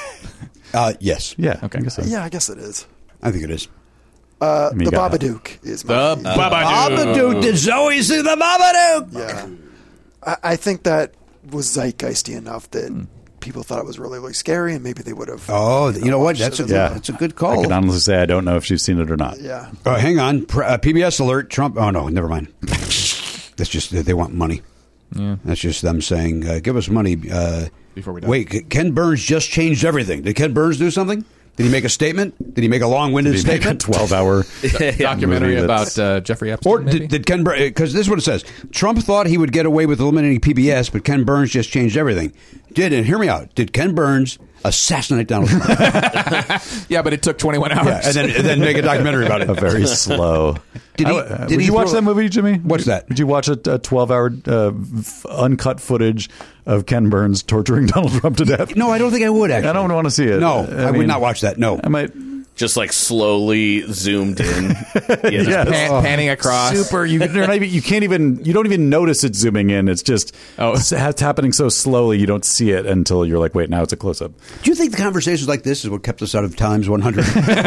[SPEAKER 2] Yes.
[SPEAKER 7] Yeah.
[SPEAKER 5] Okay.
[SPEAKER 7] I guess so.
[SPEAKER 4] Yeah, I guess it is.
[SPEAKER 2] I think it is.
[SPEAKER 4] The
[SPEAKER 7] you got-
[SPEAKER 4] Babadook is my.
[SPEAKER 5] The Babadook.
[SPEAKER 2] Babadook. Did Zoe see the Babadook?
[SPEAKER 4] Yeah, I think that was zeitgeisty enough that people thought it was really, really scary, and maybe they would have.
[SPEAKER 2] Oh, you know what?
[SPEAKER 4] watched it.
[SPEAKER 2] That's a good call.
[SPEAKER 7] I can honestly say I don't know if she's seen it or not.
[SPEAKER 4] Yeah.
[SPEAKER 2] Hang on. PBS alert. Trump. Oh no, never mind. That's just they want money.
[SPEAKER 5] Yeah.
[SPEAKER 2] That's just them saying, "Give us money."
[SPEAKER 5] Before we die.
[SPEAKER 2] Wait, Ken Burns just changed everything. Did Ken Burns do something? Did he make a statement? Did he make a long-winded
[SPEAKER 7] Did he make a
[SPEAKER 2] statement?
[SPEAKER 7] 12-hour
[SPEAKER 5] Documentary
[SPEAKER 7] movie
[SPEAKER 5] about
[SPEAKER 7] that's-
[SPEAKER 5] Jeffrey Epstein.
[SPEAKER 2] Or
[SPEAKER 5] maybe?
[SPEAKER 2] did Ken Burns, because this is what it says, Trump thought he would get away with eliminating PBS, but Ken Burns just changed everything. And hear me out, did Ken Burns assassinate Donald Trump?
[SPEAKER 5] Yeah, but it took 21 hours.
[SPEAKER 2] Yeah, and then make a documentary about it.
[SPEAKER 7] a very slow.
[SPEAKER 2] Did he-
[SPEAKER 7] Did
[SPEAKER 2] did he
[SPEAKER 7] you watch
[SPEAKER 2] throw-
[SPEAKER 7] that movie, Jimmy?
[SPEAKER 2] What's that?
[SPEAKER 7] Did you watch a 12-hour uncut footage of Ken Burns torturing Donald Trump to death?
[SPEAKER 2] No, I don't think I would, actually.
[SPEAKER 7] I don't want to see it.
[SPEAKER 2] No, I would
[SPEAKER 7] mean,
[SPEAKER 2] not watch that, no.
[SPEAKER 7] I might.
[SPEAKER 8] Just like slowly zoomed in.
[SPEAKER 7] Yes.
[SPEAKER 5] Panning across.
[SPEAKER 7] Super. You can't even. You don't even notice it zooming in. It's just. It's happening so slowly. You don't see it until you're like, wait, now it's a close up.
[SPEAKER 2] Do you think the conversations like this is what kept us out of Times 100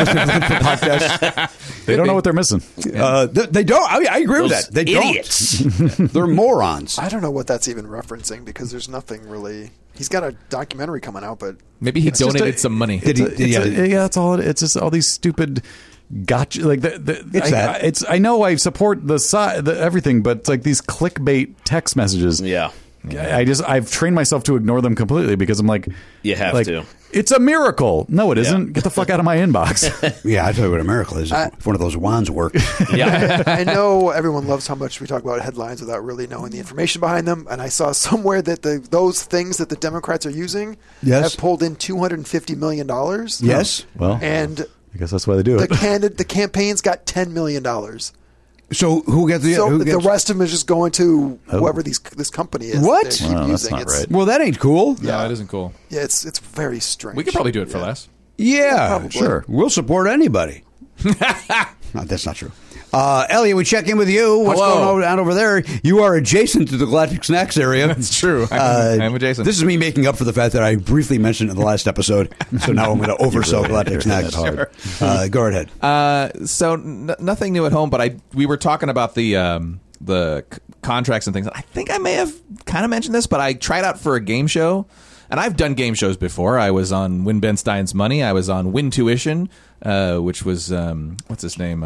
[SPEAKER 2] podcasts?
[SPEAKER 7] They don't know what they're missing.
[SPEAKER 2] They don't. I agree with that. They
[SPEAKER 8] idiots.
[SPEAKER 2] don't. They're morons.
[SPEAKER 4] I don't know what that's even referencing because there's nothing really. He's got a documentary coming out, but
[SPEAKER 5] Maybe he
[SPEAKER 7] It's just
[SPEAKER 5] donated
[SPEAKER 7] a-
[SPEAKER 5] some money.
[SPEAKER 2] Did he?
[SPEAKER 7] Yeah, that's all. It's just all these stupid. Gotcha. Like
[SPEAKER 2] It's that.
[SPEAKER 7] I know I support the everything, but it's like these clickbait text messages.
[SPEAKER 8] Yeah.
[SPEAKER 7] I've trained myself to ignore them completely because I'm like,
[SPEAKER 8] You have
[SPEAKER 7] like,
[SPEAKER 8] to.
[SPEAKER 7] It's a miracle. No, it isn't. Get the fuck out of my inbox.
[SPEAKER 2] Yeah, I tell you what a miracle is. If one of those wands work.
[SPEAKER 8] Yeah.
[SPEAKER 4] I know everyone loves how much we talk about headlines without really knowing the information behind them. And I saw somewhere that those things that the Democrats are using
[SPEAKER 2] Yes.
[SPEAKER 4] have pulled in $250 million.
[SPEAKER 2] Yes.
[SPEAKER 7] Well,
[SPEAKER 4] And
[SPEAKER 7] I guess that's why they do it.
[SPEAKER 4] the campaign's got $10 million.
[SPEAKER 2] So who gets the?
[SPEAKER 4] So
[SPEAKER 2] who
[SPEAKER 4] the
[SPEAKER 2] gets,
[SPEAKER 4] rest of them is just going to whoever this company is. that
[SPEAKER 2] What?
[SPEAKER 4] they keep
[SPEAKER 7] Wow, that's
[SPEAKER 4] using.
[SPEAKER 7] not
[SPEAKER 4] It's-
[SPEAKER 7] right.
[SPEAKER 2] Well, that ain't cool.
[SPEAKER 5] No, it isn't cool.
[SPEAKER 4] Yeah, it's very strange.
[SPEAKER 5] We could probably do it for less.
[SPEAKER 2] Yeah,
[SPEAKER 4] Probably.
[SPEAKER 2] sure. We'll support anybody. No, that's not true. Elliot, we check in with you. What's
[SPEAKER 5] Hello.
[SPEAKER 2] going on over there? You are adjacent to the Galactic Snacks area.
[SPEAKER 5] That's true. I'm adjacent.
[SPEAKER 2] This is me making up for the fact that I briefly mentioned in the last episode. So now I'm going to oversell Galactic Snacks. Go ahead.
[SPEAKER 5] So nothing new at home, but we were talking about the contracts and things. I think I may have kind of mentioned this, but I tried out for a game show, and I've done game shows before. I was on Win Ben Stein's Money. I was on Win Tuition, which was what's his name?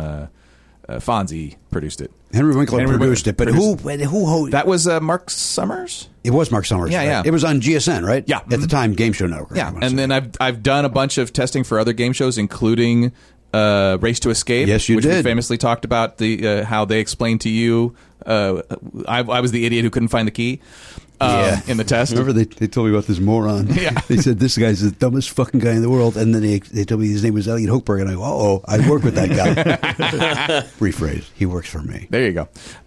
[SPEAKER 5] Fonzie produced it.
[SPEAKER 2] Henry Winkler
[SPEAKER 5] Henry
[SPEAKER 2] produced
[SPEAKER 5] Winkler
[SPEAKER 2] it, but who?
[SPEAKER 5] That was Mark Summers.
[SPEAKER 2] It was Mark Summers.
[SPEAKER 5] Yeah,
[SPEAKER 2] right?
[SPEAKER 5] yeah.
[SPEAKER 2] It was on GSN, right?
[SPEAKER 5] Yeah.
[SPEAKER 2] At the time, Game Show Network.
[SPEAKER 5] Yeah, and then I've done a bunch of testing for other game shows, including Race to Escape.
[SPEAKER 2] Yes, you
[SPEAKER 5] which we
[SPEAKER 2] did.
[SPEAKER 5] famously talked about the how they explained to you. I was the idiot who couldn't find the key in the test.
[SPEAKER 2] Remember they told me about this moron.
[SPEAKER 5] Yeah.
[SPEAKER 2] They said this guy's the dumbest fucking guy in the world, and then they told me his name was Elliot Hochberg, and I go, I work with that guy. Rephrase, he works for me.
[SPEAKER 5] There you go.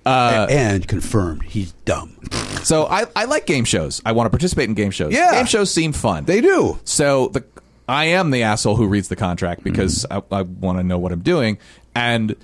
[SPEAKER 2] And confirmed, he's dumb.
[SPEAKER 5] So I like game shows. I want to participate in game shows.
[SPEAKER 2] Yeah.
[SPEAKER 5] Game shows seem fun.
[SPEAKER 2] They do.
[SPEAKER 5] So I am the asshole who reads the contract because I want to know what I'm doing. And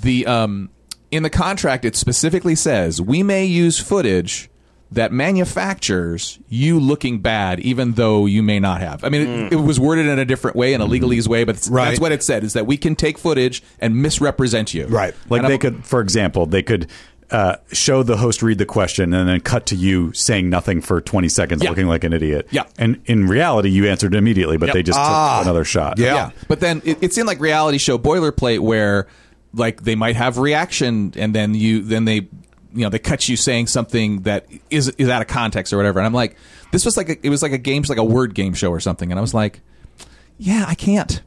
[SPEAKER 5] in the contract, it specifically says we may use footage that manufactures you looking bad, even though you may not have. I mean, it was worded in a different way, in a legalese way, but that's what it said, is that we can take footage and misrepresent you.
[SPEAKER 2] Right.
[SPEAKER 7] Like
[SPEAKER 5] And
[SPEAKER 7] they could, for example, they could show the host read the question and then cut to you saying nothing for 20 seconds,
[SPEAKER 5] Yeah.
[SPEAKER 7] looking like an idiot.
[SPEAKER 5] Yeah.
[SPEAKER 7] And in reality, you answered immediately, but they just took another shot.
[SPEAKER 2] Yeah.
[SPEAKER 5] But then it seemed like reality show boilerplate where like they might have reaction and then they cut you saying something that is out of context or whatever. And I'm like, this was like it was like a game, like a word game show or something. And I was like, yeah, I can't.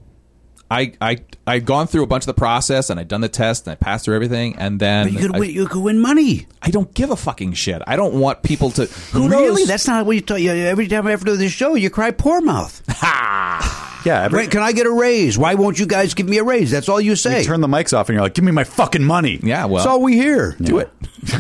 [SPEAKER 5] I'd gone through a bunch of the process and I'd done the test and I passed through everything and then
[SPEAKER 2] But you could win money.
[SPEAKER 5] I don't give a fucking shit. I don't want people to. Who
[SPEAKER 2] Really?
[SPEAKER 5] knows?
[SPEAKER 2] That's not what you tell you. Every time after this show, you cry poor mouth.
[SPEAKER 7] Yeah,
[SPEAKER 2] Wait, can I get a raise? Why won't you guys give me a raise? That's all you say.
[SPEAKER 7] You turn the mics off and you're like, give me my fucking money.
[SPEAKER 5] Yeah, well,
[SPEAKER 2] That's all we hear.
[SPEAKER 5] do it.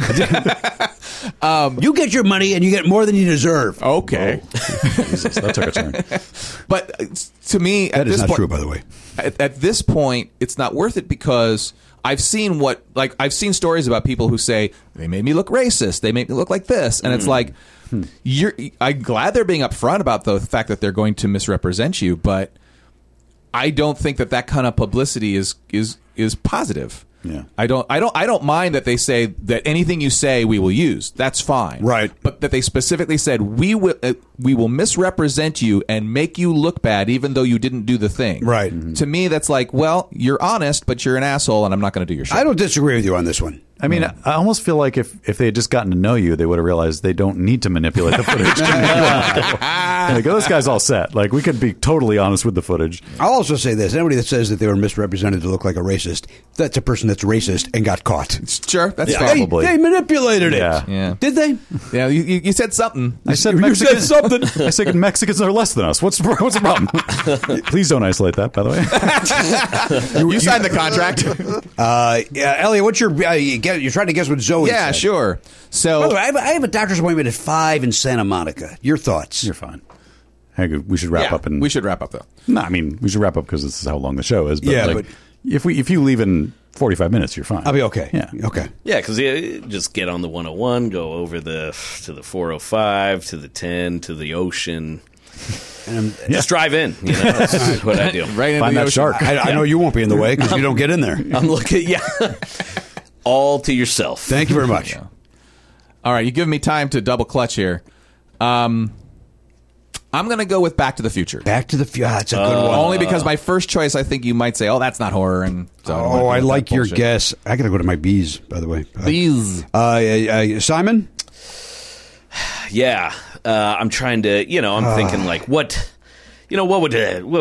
[SPEAKER 2] You get your money and you get more than you deserve.
[SPEAKER 5] Okay.
[SPEAKER 7] Jesus, that took a turn.
[SPEAKER 5] But to me,
[SPEAKER 2] That
[SPEAKER 5] at
[SPEAKER 2] is
[SPEAKER 5] this
[SPEAKER 2] not
[SPEAKER 5] point,
[SPEAKER 2] true, by the way.
[SPEAKER 5] At this point, it's not worth it because I've seen stories about people who say they made me look racist, they made me look like this, and it's like I'm glad they're being upfront about the fact that they're going to misrepresent you, but I don't think that kind of publicity is positive.
[SPEAKER 7] Yeah.
[SPEAKER 5] I don't mind that they say that anything you say we will use. That's fine.
[SPEAKER 2] Right.
[SPEAKER 5] But that they specifically said we will misrepresent you and make you look bad even though you didn't do the thing.
[SPEAKER 2] Right.
[SPEAKER 5] To me that's like, well, you're honest, but you're an asshole and I'm not going to do your shit.
[SPEAKER 2] I don't disagree with you on this one.
[SPEAKER 7] I mean, I almost feel like if they had just gotten to know you, they would have realized they don't need to manipulate the footage. Like, oh, this guy's all set. Like, we could be totally honest with the footage.
[SPEAKER 2] I'll also say this. Anybody that says that they were misrepresented to look like a racist, that's a person that's racist and got caught.
[SPEAKER 5] Sure, that's fair.
[SPEAKER 7] Probably.
[SPEAKER 2] They manipulated it.
[SPEAKER 5] Yeah.
[SPEAKER 2] Did they?
[SPEAKER 5] Yeah, you said something.
[SPEAKER 7] I said
[SPEAKER 2] You said something.
[SPEAKER 7] I said Mexicans are less than us. What's the problem? Please don't isolate that, by the way.
[SPEAKER 5] You signed the contract.
[SPEAKER 2] Yeah, Elliot, what's your... you're trying to guess what Zoe
[SPEAKER 5] Yeah,
[SPEAKER 2] said.
[SPEAKER 5] sure.
[SPEAKER 2] By
[SPEAKER 5] So
[SPEAKER 2] the way, I have a doctor's appointment at 5 in Santa Monica. Your thoughts?
[SPEAKER 7] You're fine. Hey, we should wrap up.
[SPEAKER 5] we should wrap up though.
[SPEAKER 7] No, I mean, we should wrap up because this is how long the show is. But
[SPEAKER 2] Yeah,
[SPEAKER 7] like, if you leave in 45 minutes, you're fine.
[SPEAKER 2] I'll be okay.
[SPEAKER 7] Yeah.
[SPEAKER 2] Okay.
[SPEAKER 8] Yeah, because just get on the 101, go over to the 405, to the 10, to the ocean. Just drive in. You know, that's what I do.
[SPEAKER 5] Right into
[SPEAKER 7] Find
[SPEAKER 5] the
[SPEAKER 7] that
[SPEAKER 5] ocean.
[SPEAKER 7] shark.
[SPEAKER 2] I know you won't be in the way because you don't get in there.
[SPEAKER 8] I'm looking, all to yourself.
[SPEAKER 2] Thank you very much.
[SPEAKER 5] All right, you give me time to double clutch here. I'm going to go with Back to the Future.
[SPEAKER 2] Back to the Future. That's a good one.
[SPEAKER 5] Only because my first choice, I think you might say, oh, that's not horror. And so
[SPEAKER 2] Oh, I like your guess. I got to go to my bees, by the way.
[SPEAKER 5] Bees.
[SPEAKER 2] Simon?
[SPEAKER 8] Yeah, I'm trying to, I'm thinking like, what would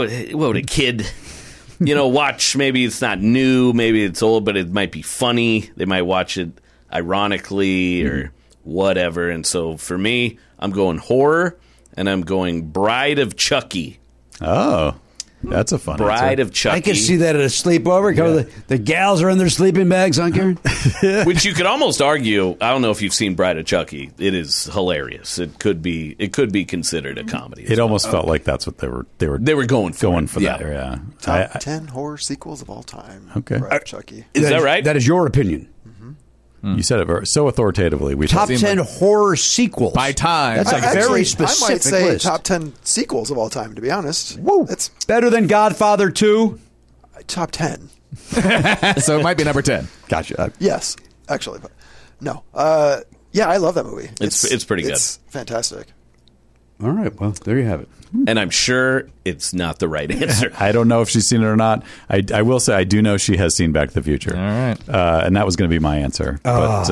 [SPEAKER 8] a kid, watch? Maybe it's not new, maybe it's old, but it might be funny. They might watch it ironically or whatever. And so for me, I'm going horror, and I'm going Bride of Chucky.
[SPEAKER 7] Oh, that's a fun
[SPEAKER 8] Bride
[SPEAKER 7] answer.
[SPEAKER 8] of Chucky.
[SPEAKER 2] I can see that at a sleepover. The gals are in their sleeping bags, huh, Karen?
[SPEAKER 8] Which you could almost argue. I don't know if you've seen Bride of Chucky. It is hilarious. It could be considered a comedy.
[SPEAKER 7] It almost felt like that's what they were
[SPEAKER 8] going for.
[SPEAKER 7] that. Yeah.
[SPEAKER 4] Top 10 horror sequels of all time.
[SPEAKER 7] Okay.
[SPEAKER 4] Bride of Chucky.
[SPEAKER 8] Is that right?
[SPEAKER 2] That is your opinion.
[SPEAKER 7] You said it so authoritatively. We
[SPEAKER 2] Top 10 horror sequels.
[SPEAKER 5] By time.
[SPEAKER 2] That's a
[SPEAKER 4] Actually,
[SPEAKER 2] very
[SPEAKER 4] I
[SPEAKER 2] specific
[SPEAKER 4] might say
[SPEAKER 2] list.
[SPEAKER 4] top 10 sequels of all time, to be honest.
[SPEAKER 2] Woo.
[SPEAKER 4] That's
[SPEAKER 2] Better than Godfather 2?
[SPEAKER 4] top 10.
[SPEAKER 5] So it might be number 10.
[SPEAKER 2] Gotcha.
[SPEAKER 4] Yes, actually. But no. Yeah, I love that movie.
[SPEAKER 8] It's pretty good.
[SPEAKER 4] It's fantastic.
[SPEAKER 2] All right. Well, there you have it.
[SPEAKER 8] And I'm sure it's not the right answer.
[SPEAKER 7] I don't know if she's seen it or not. I will say I do know she has seen Back to the Future.
[SPEAKER 5] All right.
[SPEAKER 7] And that was going to be my answer.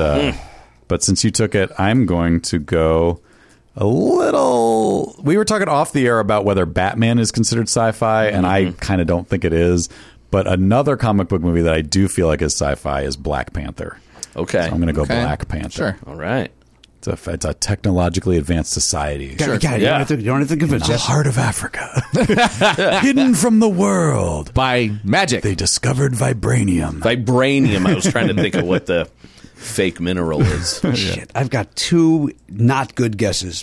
[SPEAKER 7] But since you took it, I'm going to go a little... We were talking off the air about whether Batman is considered sci-fi, and I kind of don't think it is. But another comic book movie that I do feel like is sci-fi is Black Panther.
[SPEAKER 8] Okay.
[SPEAKER 7] So I'm going to go
[SPEAKER 5] Okay.
[SPEAKER 7] Black Panther.
[SPEAKER 5] Sure.
[SPEAKER 8] All right.
[SPEAKER 7] It's a technologically advanced society.
[SPEAKER 2] You don't have to convince
[SPEAKER 7] The
[SPEAKER 2] us.
[SPEAKER 7] heart of Africa. Hidden from the world.
[SPEAKER 5] By magic.
[SPEAKER 7] They discovered vibranium.
[SPEAKER 8] Vibranium. I was trying to think of what the fake mineral is.
[SPEAKER 2] Shit. I've got two not good guesses.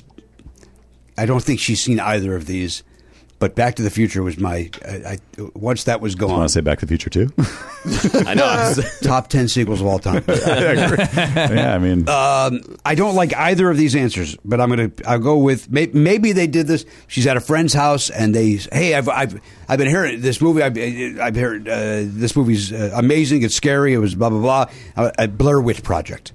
[SPEAKER 2] I don't think she's seen either of these. But Back to the Future was my... once that was
[SPEAKER 7] I
[SPEAKER 2] gone...
[SPEAKER 7] want to say Back to the Future too.
[SPEAKER 8] I know.
[SPEAKER 2] top 10 sequels of all time.
[SPEAKER 7] Yeah, I mean,
[SPEAKER 2] I don't like either of these answers, but I'll go with maybe they did this. She's at a friend's house and hey, I've been hearing this movie. I've heard this movie's amazing. It's scary. It was blah blah blah. A Blair Witch Project.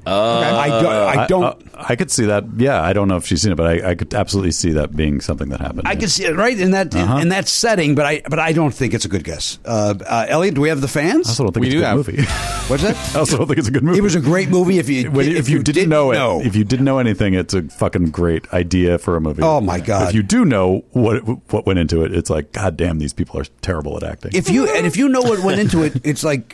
[SPEAKER 2] I don't.
[SPEAKER 7] I could see that. Yeah, I don't know if she's seen it, but I could absolutely see that being something that happened.
[SPEAKER 2] I can see it right in that in that setting, but I don't think it's a good guess. Elliot, do we have the fans?
[SPEAKER 7] I also don't think it's a good movie.
[SPEAKER 2] What's that?
[SPEAKER 7] I also don't think it's a good movie.
[SPEAKER 2] It was a great movie if you
[SPEAKER 7] didn't know it. If you didn't know anything, it's a fucking great idea for a movie.
[SPEAKER 2] Oh my God!
[SPEAKER 7] If you do know what went into it, it's like, God damn, these people are terrible at acting.
[SPEAKER 2] If you know what went into it, it's like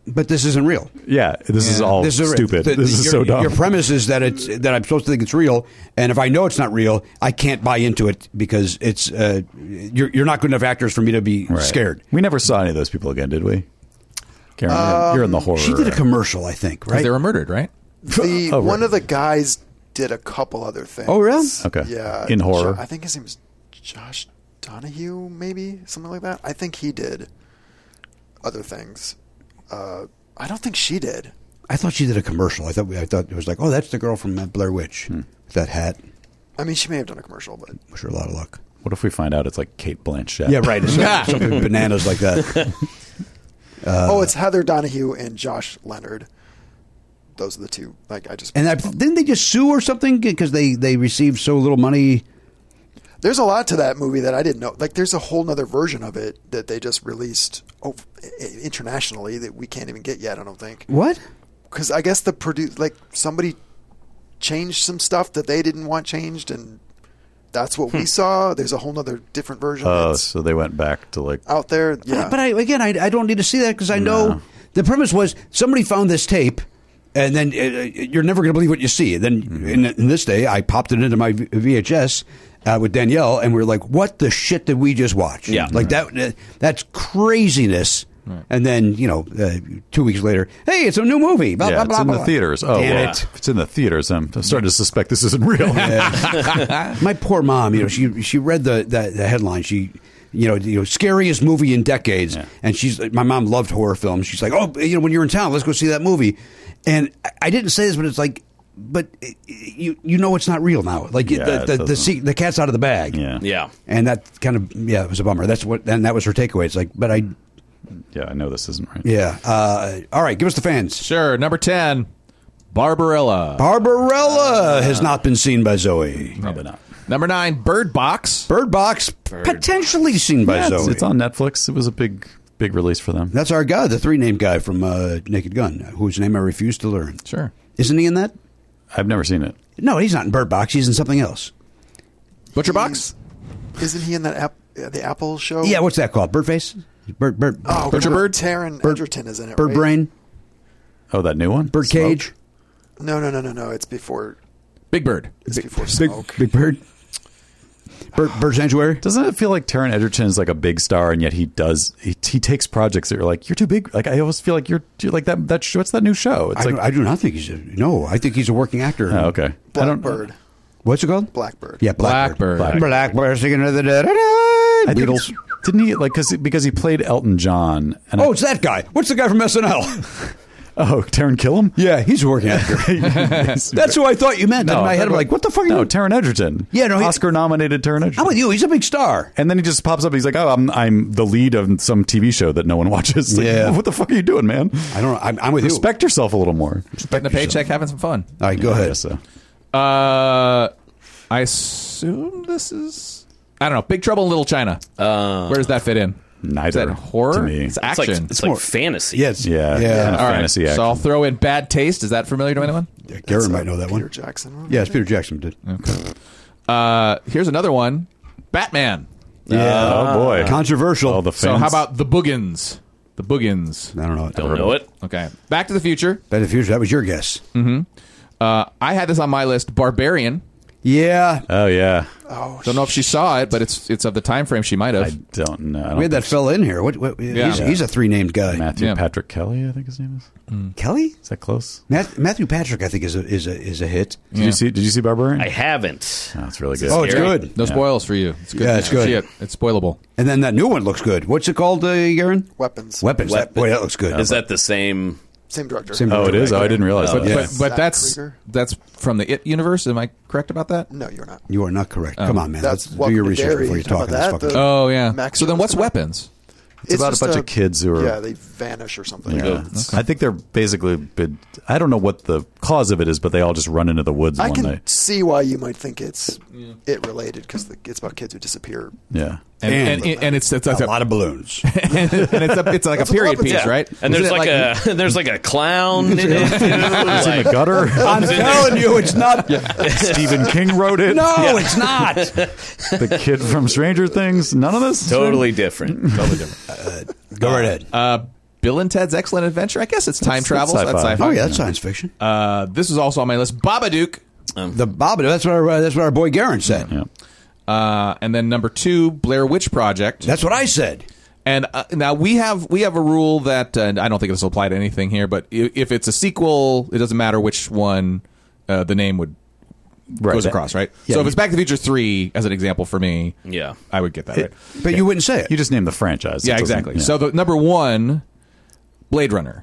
[SPEAKER 2] But this isn't real.
[SPEAKER 7] Yeah, this is all stupid. This is so dumb.
[SPEAKER 2] Your premise is that I'm supposed to think it's real, and if I know it's not real, I can't buy into it because it's you're not good enough actors for me to be scared.
[SPEAKER 7] We never saw any of those people again, did we? Karen, you're in the horror.
[SPEAKER 2] She did a commercial, I think, right?
[SPEAKER 5] They were murdered, right?
[SPEAKER 4] One of the guys did a couple other things.
[SPEAKER 2] Oh, really?
[SPEAKER 7] Okay.
[SPEAKER 4] Yeah.
[SPEAKER 7] In horror.
[SPEAKER 4] I think his name was Josh Donahue, maybe something like that. I think he did other things. I don't think she did.
[SPEAKER 2] I thought she did a commercial. I thought it was like, oh, that's the girl from Blair Witch with that hat.
[SPEAKER 4] I mean, she may have done a commercial, but
[SPEAKER 2] Wish her a lot of luck.
[SPEAKER 7] What if we find out it's like Cate Blanchett?
[SPEAKER 2] Yeah, right. It's something bananas like that.
[SPEAKER 4] it's Heather Donahue and Josh Leonard. Those are the two. Like
[SPEAKER 2] Didn't they just sue or something because they received so little money?
[SPEAKER 4] There's a lot to that movie that I didn't know. Like, there's a whole nother version of it that they just released internationally that we can't even get yet, I don't think.
[SPEAKER 2] What?
[SPEAKER 4] Because I guess somebody changed some stuff that they didn't want changed, and that's what we saw. There's a whole nother different version.
[SPEAKER 7] Oh, so they went back to like
[SPEAKER 4] out there. Yeah.
[SPEAKER 2] But I don't need to see that because I know the premise was somebody found this tape. And then you're never going to believe what you see. Then in this day, I popped it into my VHS with Danielle, and we were like, "What the shit did we just watch?"
[SPEAKER 8] Yeah,
[SPEAKER 2] like that's craziness. Right. And then 2 weeks later, hey, it's a new movie. Blah, blah,
[SPEAKER 7] it's
[SPEAKER 2] blah,
[SPEAKER 7] in
[SPEAKER 2] blah.
[SPEAKER 7] the theaters. Oh,
[SPEAKER 2] Damn
[SPEAKER 7] it. If it's in the theaters, I'm starting to suspect this isn't real.
[SPEAKER 2] My poor mom. She read the headline. She. Scariest movie in decades. Yeah. And my mom loved horror films. She's like, oh, when you're in town, let's go see that movie. And I didn't say this, but it's like, it's not real now. Like the cat's out of the bag.
[SPEAKER 8] Yeah.
[SPEAKER 2] And that kind of, it was a bummer. And that was her takeaway. It's like, but I
[SPEAKER 7] know this isn't right.
[SPEAKER 2] Yeah. All right. Give us the fans.
[SPEAKER 5] Sure. Number 10, Barbarella.
[SPEAKER 2] Barbarella has not been seen by Zoe.
[SPEAKER 7] Probably not.
[SPEAKER 5] Number 9, Bird Box.
[SPEAKER 2] Bird Box, potentially seen by Zoe.
[SPEAKER 7] It's on Netflix. It was a big release for them.
[SPEAKER 2] That's our guy, the 3-named guy from Naked Gun, whose name I refuse to learn.
[SPEAKER 5] Sure.
[SPEAKER 2] Isn't he in that?
[SPEAKER 7] I've never seen it.
[SPEAKER 2] No, he's not in Bird Box. He's in something else.
[SPEAKER 5] Butcher Box?
[SPEAKER 4] Isn't he in that the Apple show?
[SPEAKER 2] Yeah, what's that called? Birdface?
[SPEAKER 5] Butcher Bird?
[SPEAKER 4] Taron Egerton is in it,
[SPEAKER 2] Bird
[SPEAKER 4] right?
[SPEAKER 2] Brain?
[SPEAKER 7] Oh, that new one?
[SPEAKER 2] Bird Cage?
[SPEAKER 4] No. It's before...
[SPEAKER 5] Big Bird.
[SPEAKER 4] It's before Smoke.
[SPEAKER 2] Big Bird? Bird Sanctuary?
[SPEAKER 7] Doesn't it feel like Taron Egerton is like a big star, and yet he takes projects that you're like, you're too big. Like I always feel like you're like that show. What's that new show? It's
[SPEAKER 2] I do not think I think he's a working actor.
[SPEAKER 7] Oh, okay.
[SPEAKER 4] Blackbird.
[SPEAKER 2] What's it called?
[SPEAKER 4] Blackbird.
[SPEAKER 2] Yeah, Blackbird. Blackbird singing to the Beatles.
[SPEAKER 7] Didn't he because he played Elton John? And
[SPEAKER 2] it's that guy. What's the guy from SNL?
[SPEAKER 7] Oh, Taron Killam?
[SPEAKER 2] Yeah, he's a working actor. That's who I thought you meant. In my head, I'm like, what the fuck are you doing?
[SPEAKER 7] Taron Egerton.
[SPEAKER 2] Yeah, no,
[SPEAKER 7] Oscar-nominated Taron Egerton.
[SPEAKER 2] I'm with you. He's a big star.
[SPEAKER 7] And then he just pops up. He's like, oh, I'm the lead of some TV show that no one watches. Like,
[SPEAKER 2] yeah.
[SPEAKER 7] What the fuck are you doing, man?
[SPEAKER 2] I don't know. I'm with you.
[SPEAKER 7] Respect yourself a little more.
[SPEAKER 5] Getting a paycheck, having some fun.
[SPEAKER 2] All right, go ahead.
[SPEAKER 7] So.
[SPEAKER 5] I assume this is... I don't know. Big Trouble in Little China. Where does that fit in?
[SPEAKER 7] Neither.
[SPEAKER 5] Is that horror?
[SPEAKER 7] To me.
[SPEAKER 5] It's action.
[SPEAKER 8] It's like fantasy.
[SPEAKER 2] Yes.
[SPEAKER 7] Yeah.
[SPEAKER 2] Kind
[SPEAKER 7] of fantasy action.
[SPEAKER 5] So I'll throw in Bad Taste. Is that familiar to anyone?
[SPEAKER 2] Yeah, Garen might know that
[SPEAKER 4] Peter
[SPEAKER 2] one.
[SPEAKER 4] Jackson movie?
[SPEAKER 2] Yes, Peter Jackson did.
[SPEAKER 5] Okay. Here's another one. Batman.
[SPEAKER 2] Yeah.
[SPEAKER 7] Oh, boy.
[SPEAKER 2] Controversial.
[SPEAKER 7] All the fans.
[SPEAKER 5] So how about The Boogans? The Boogans.
[SPEAKER 2] I don't know.
[SPEAKER 8] Don't know it.
[SPEAKER 5] Okay. Back to the Future.
[SPEAKER 2] Back to the Future. That was your guess.
[SPEAKER 5] Mm-hmm. I had this on my list. Barbarian.
[SPEAKER 2] Yeah.
[SPEAKER 7] Oh, yeah.
[SPEAKER 4] Oh,
[SPEAKER 5] Don't know if she saw it, but it's of the time frame she might
[SPEAKER 7] I
[SPEAKER 5] have.
[SPEAKER 7] don't know.
[SPEAKER 2] We had that fella in here. What he's a 3-named guy.
[SPEAKER 7] Matthew
[SPEAKER 5] Yeah.
[SPEAKER 7] Patrick Kelly, I think his name is.
[SPEAKER 2] Kelly?
[SPEAKER 7] Is that close?
[SPEAKER 2] Matthew Patrick, I think, is a hit.
[SPEAKER 7] Did you see Barbarian?
[SPEAKER 8] I haven't.
[SPEAKER 7] Oh, it's really good.
[SPEAKER 2] Oh, it's good.
[SPEAKER 5] No spoils for you. It's good.
[SPEAKER 2] Yeah, it's good.
[SPEAKER 5] See it. It's spoilable.
[SPEAKER 2] And then that new one looks good. What's it called, Garen?
[SPEAKER 4] Weapons.
[SPEAKER 2] Weapons. Boy, that looks good.
[SPEAKER 8] Is that the same?
[SPEAKER 4] Same director.
[SPEAKER 2] Same
[SPEAKER 7] Oh, it is? Oh, I didn't realize that.
[SPEAKER 5] But
[SPEAKER 4] Zach
[SPEAKER 5] that's
[SPEAKER 4] Krieger?
[SPEAKER 5] that's from the It universe. Am I correct about that?
[SPEAKER 4] No, you're not.
[SPEAKER 2] You are not correct. Come on, man.
[SPEAKER 4] That's
[SPEAKER 2] Let's do your
[SPEAKER 4] Welcome to
[SPEAKER 2] research
[SPEAKER 4] Derry.
[SPEAKER 2] before you talk.
[SPEAKER 4] How about that?
[SPEAKER 5] Oh yeah.
[SPEAKER 4] Max
[SPEAKER 5] So then, what's
[SPEAKER 4] Johnson?
[SPEAKER 5] weapons?
[SPEAKER 7] It's about a
[SPEAKER 4] just
[SPEAKER 7] bunch of kids who are...
[SPEAKER 4] Yeah, they vanish or something.
[SPEAKER 7] Yeah. I think they're basically... I don't know what the cause of it is, but they all just run into the woods
[SPEAKER 4] I
[SPEAKER 7] one
[SPEAKER 4] can
[SPEAKER 7] day.
[SPEAKER 4] see why you might think it's it related because it's about kids who disappear.
[SPEAKER 7] Yeah.
[SPEAKER 5] And it's
[SPEAKER 2] a lot of balloons.
[SPEAKER 5] and it's like a period piece, right?
[SPEAKER 8] And there's
[SPEAKER 5] Isn't it
[SPEAKER 8] like a clown in it.
[SPEAKER 7] It's in the gutter.
[SPEAKER 2] I'm telling you, it's not.
[SPEAKER 7] Stephen King wrote it.
[SPEAKER 2] No, it's not.
[SPEAKER 7] The kid from Stranger Things. None of this?
[SPEAKER 8] Totally different.
[SPEAKER 2] Go right ahead.
[SPEAKER 5] Bill and Ted's Excellent Adventure. I guess it's time travel. So that's sci-fi.
[SPEAKER 2] Oh yeah, that's science fiction.
[SPEAKER 5] This is also on my list. Babadook.
[SPEAKER 2] The Babadook. That's what our boy Garen said.
[SPEAKER 7] Yeah.
[SPEAKER 5] And then number 2, Blair Witch Project.
[SPEAKER 2] That's what I said.
[SPEAKER 5] And now we have a rule that and I don't think this will apply to anything here, but if it's a sequel, it doesn't matter which one the name would goes across, right?
[SPEAKER 2] Yeah,
[SPEAKER 5] so if it's Back to the Future 3 as an example for me,
[SPEAKER 8] Yeah.
[SPEAKER 5] I would get that right.
[SPEAKER 2] But you wouldn't say it.
[SPEAKER 7] You just name the franchise.
[SPEAKER 5] Yeah,
[SPEAKER 7] It doesn't-
[SPEAKER 5] exactly.
[SPEAKER 7] yeah.
[SPEAKER 5] So the number 1, Blade Runner.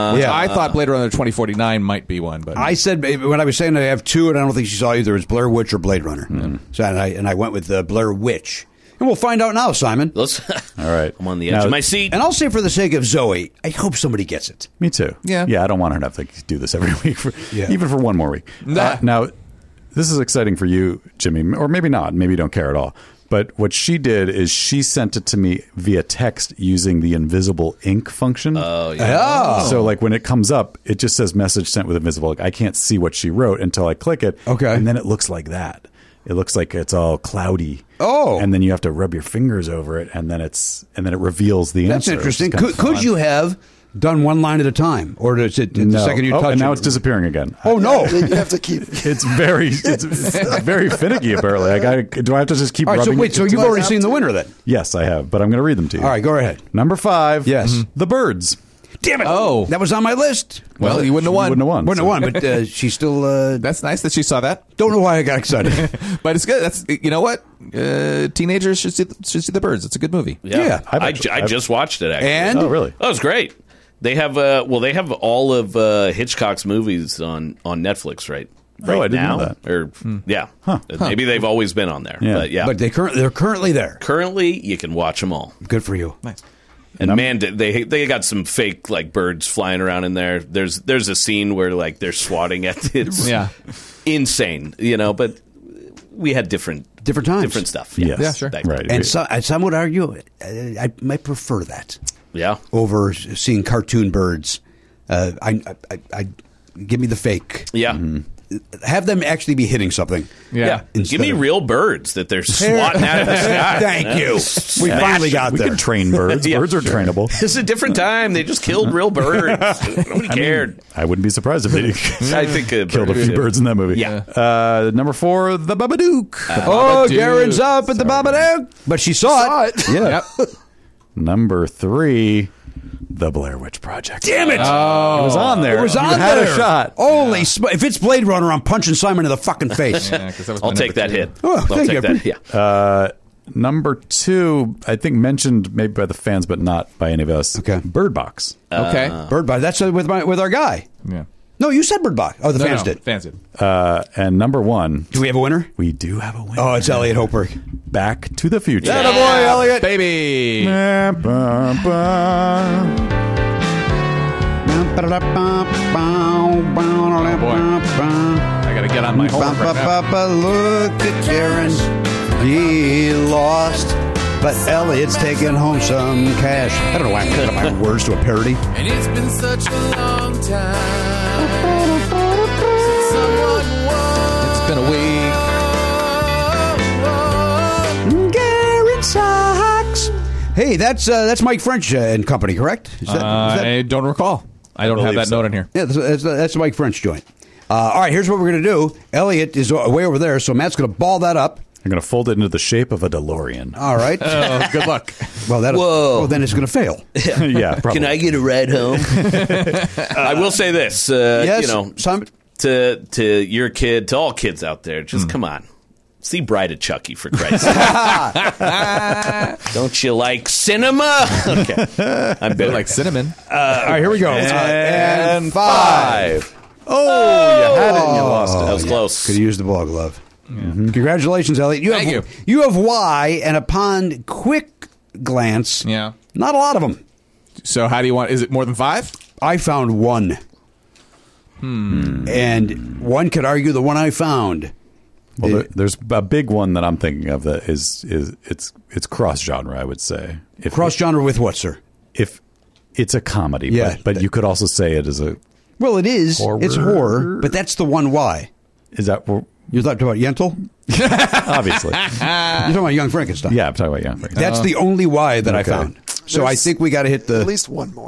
[SPEAKER 5] I thought Blade Runner 2049 might be one, but
[SPEAKER 2] I said when I was saying I have 2, and I don't think she saw either. It's Blair Witch or Blade Runner. So and I went with Blair Witch, and we'll find out now, Simon.
[SPEAKER 8] Let's.
[SPEAKER 7] All right.
[SPEAKER 8] I'm on the edge of my seat.
[SPEAKER 2] And I'll say for the sake of Zoe, I hope somebody gets it.
[SPEAKER 7] Me too.
[SPEAKER 5] Yeah.
[SPEAKER 7] Yeah, I don't want her to have to do this every week, even for one more week.
[SPEAKER 5] Nah.
[SPEAKER 7] Now, this is exciting for you, Jimmy, or maybe not. Maybe you don't care at all. But what she did is she sent it to me via text using the invisible ink function.
[SPEAKER 8] Oh, yeah.
[SPEAKER 7] So, like, when it comes up, it just says message sent with invisible ink. I can't see what she wrote until I click it.
[SPEAKER 2] Okay.
[SPEAKER 7] And then it looks like that. It looks like it's all cloudy.
[SPEAKER 2] Oh.
[SPEAKER 7] And then you have to rub your fingers over it, and then it reveals the
[SPEAKER 2] That's
[SPEAKER 7] answer.
[SPEAKER 2] interesting.
[SPEAKER 7] It's kind of
[SPEAKER 2] Could
[SPEAKER 7] fun.
[SPEAKER 2] you have done one line at a time, or is it the
[SPEAKER 7] No.
[SPEAKER 2] second you touch
[SPEAKER 7] and now
[SPEAKER 2] it?
[SPEAKER 7] it's disappearing again.
[SPEAKER 2] Oh no!
[SPEAKER 4] You have to keep.
[SPEAKER 7] It's very finicky. Apparently, do I have to just keep
[SPEAKER 2] All right, so
[SPEAKER 7] rubbing?
[SPEAKER 2] wait. So you've already seen the winner then?
[SPEAKER 7] Yes, I have, but I'm going to read them to you.
[SPEAKER 2] All right, go ahead.
[SPEAKER 7] Number 5.
[SPEAKER 2] Yes.
[SPEAKER 7] The Birds.
[SPEAKER 2] Damn it!
[SPEAKER 5] Oh.
[SPEAKER 2] that was on my list.
[SPEAKER 5] well, you wouldn't have won.
[SPEAKER 2] Wouldn't have won, but she still
[SPEAKER 5] That's nice that she saw that.
[SPEAKER 2] don't know why I got excited.
[SPEAKER 5] But it's good. That's you know what? Teenagers should see the Birds. It's a good movie.
[SPEAKER 2] Yeah.
[SPEAKER 8] I just watched it, actually.
[SPEAKER 2] And
[SPEAKER 7] Oh, really?
[SPEAKER 8] That was great. They have they have all of Hitchcock's movies on Netflix right
[SPEAKER 7] Oh, I didn't
[SPEAKER 8] now.
[SPEAKER 7] know that.
[SPEAKER 8] Or yeah, maybe they've always been on there.
[SPEAKER 7] Yeah.
[SPEAKER 8] But yeah,
[SPEAKER 2] but they're currently there.
[SPEAKER 8] currently you can watch them all.
[SPEAKER 2] Good for you.
[SPEAKER 5] Nice.
[SPEAKER 8] And man, they got some fake like birds flying around in there. There's a scene where like they're swatting at it's
[SPEAKER 5] Yeah.
[SPEAKER 8] insane, But we had different
[SPEAKER 2] Times.
[SPEAKER 8] different stuff.
[SPEAKER 7] Yes.
[SPEAKER 5] Yeah, sure.
[SPEAKER 8] back then.
[SPEAKER 7] Right.
[SPEAKER 2] And some would argue I might prefer that
[SPEAKER 8] Yeah.
[SPEAKER 2] over seeing cartoon birds. I give me the fake.
[SPEAKER 8] Yeah.
[SPEAKER 2] Have them actually be hitting something.
[SPEAKER 8] Yeah.
[SPEAKER 2] Instead
[SPEAKER 8] Give me
[SPEAKER 2] of-
[SPEAKER 8] real birds that they're swatting out of the sky.
[SPEAKER 2] Thank you. We finally got
[SPEAKER 7] We
[SPEAKER 2] there.
[SPEAKER 7] can train birds.
[SPEAKER 8] Yeah,
[SPEAKER 7] Birds are
[SPEAKER 8] sure.
[SPEAKER 7] trainable.
[SPEAKER 8] This is a different time. They just killed real birds. Nobody cared.
[SPEAKER 7] I wouldn't be surprised if they
[SPEAKER 8] I think
[SPEAKER 7] killed a few birds in that movie.
[SPEAKER 8] Yeah.
[SPEAKER 7] Number 4, The Babadook.
[SPEAKER 2] Oh,
[SPEAKER 5] Babadook.
[SPEAKER 2] Garen's up at the Babadook. But she saw it. Yeah.
[SPEAKER 5] Yep.
[SPEAKER 7] Number 3, The Blair Witch Project.
[SPEAKER 2] Damn it.
[SPEAKER 7] It was on there.
[SPEAKER 2] It was
[SPEAKER 7] You
[SPEAKER 2] on
[SPEAKER 7] had
[SPEAKER 2] there.
[SPEAKER 7] a shot.
[SPEAKER 2] Holy if it's Blade Runner, I'm punching Simon in the fucking face.
[SPEAKER 5] Yeah, 'cause that was my
[SPEAKER 8] I'll take
[SPEAKER 5] number
[SPEAKER 8] that
[SPEAKER 5] 2.
[SPEAKER 8] hit.
[SPEAKER 2] Oh,
[SPEAKER 8] I'll
[SPEAKER 2] thank
[SPEAKER 8] take
[SPEAKER 2] you.
[SPEAKER 8] that. Yeah.
[SPEAKER 7] Number 2, I think mentioned maybe by the fans, but not by any of us.
[SPEAKER 2] Okay.
[SPEAKER 7] Bird Box.
[SPEAKER 5] Okay.
[SPEAKER 2] Bird Box. That's with our guy.
[SPEAKER 5] Yeah.
[SPEAKER 2] No, you said Bird Box. Oh, the fans did.
[SPEAKER 5] Fans did.
[SPEAKER 7] And number 1,
[SPEAKER 2] Do we have a winner?
[SPEAKER 7] we do have a winner.
[SPEAKER 2] Oh, it's Elliot Hopeberg.
[SPEAKER 7] Back to the Future.
[SPEAKER 2] Atta boy, Elliot.
[SPEAKER 5] Baby. I gotta get on my homework right now.
[SPEAKER 2] Look at Karen. He lost. But Elliot's taking home some cash. I don't know why I'm putting my words to a parody.
[SPEAKER 1] And it's been such a long time since someone
[SPEAKER 5] It's been a week.
[SPEAKER 2] Garen sucks. Hey, that's Mike French and company, correct? Is that,
[SPEAKER 5] I don't recall. I don't have
[SPEAKER 7] believe
[SPEAKER 5] that
[SPEAKER 7] so.
[SPEAKER 5] note in here.
[SPEAKER 2] yeah, that's the Mike French joint. All right, here's what we're going to do. Elliot is way over there, so Matt's going to ball that up.
[SPEAKER 7] I'm going to fold it into the shape of a DeLorean.
[SPEAKER 2] All right.
[SPEAKER 5] Oh, good luck.
[SPEAKER 2] Well,
[SPEAKER 8] Whoa.
[SPEAKER 2] then it's going to fail.
[SPEAKER 7] Yeah, probably.
[SPEAKER 8] Can I get a ride home? I will say this.
[SPEAKER 2] Yes, Simon?
[SPEAKER 8] to your kid, to all kids out there, just come on. See Bride of Chucky, for Christ's sake. Don't you like cinema? Okay. I'm
[SPEAKER 5] Bit
[SPEAKER 8] bitter.
[SPEAKER 5] like cinnamon.
[SPEAKER 2] All right, here we go.
[SPEAKER 8] And
[SPEAKER 2] 5.
[SPEAKER 7] Oh, you had it and you lost it.
[SPEAKER 8] That was close.
[SPEAKER 2] Could have used the ball glove. Congratulations, Elliot.
[SPEAKER 5] Thank
[SPEAKER 2] You have Y, and upon quick glance,
[SPEAKER 5] Yeah.
[SPEAKER 2] not a lot of them.
[SPEAKER 5] So how do you want? Is it more than 5?
[SPEAKER 2] I found one. And one could argue the one I found.
[SPEAKER 7] Well, there's a big one that I'm thinking of that is it's cross genre. I would say
[SPEAKER 2] Cross genre with what, sir?
[SPEAKER 7] if it's a comedy,
[SPEAKER 2] Yeah.
[SPEAKER 7] but you could also say it as a.
[SPEAKER 2] Well, it is.
[SPEAKER 7] Horror.
[SPEAKER 2] It's horror, but that's the one Y.
[SPEAKER 7] Is that
[SPEAKER 2] You're talking about Yentl?
[SPEAKER 7] obviously?
[SPEAKER 2] You're talking about Young Frankenstein.
[SPEAKER 7] Yeah, I'm talking about Young Frankenstein.
[SPEAKER 2] That's the only Y that I
[SPEAKER 7] Okay.
[SPEAKER 2] found. So I think we got to hit the.
[SPEAKER 4] At least one more.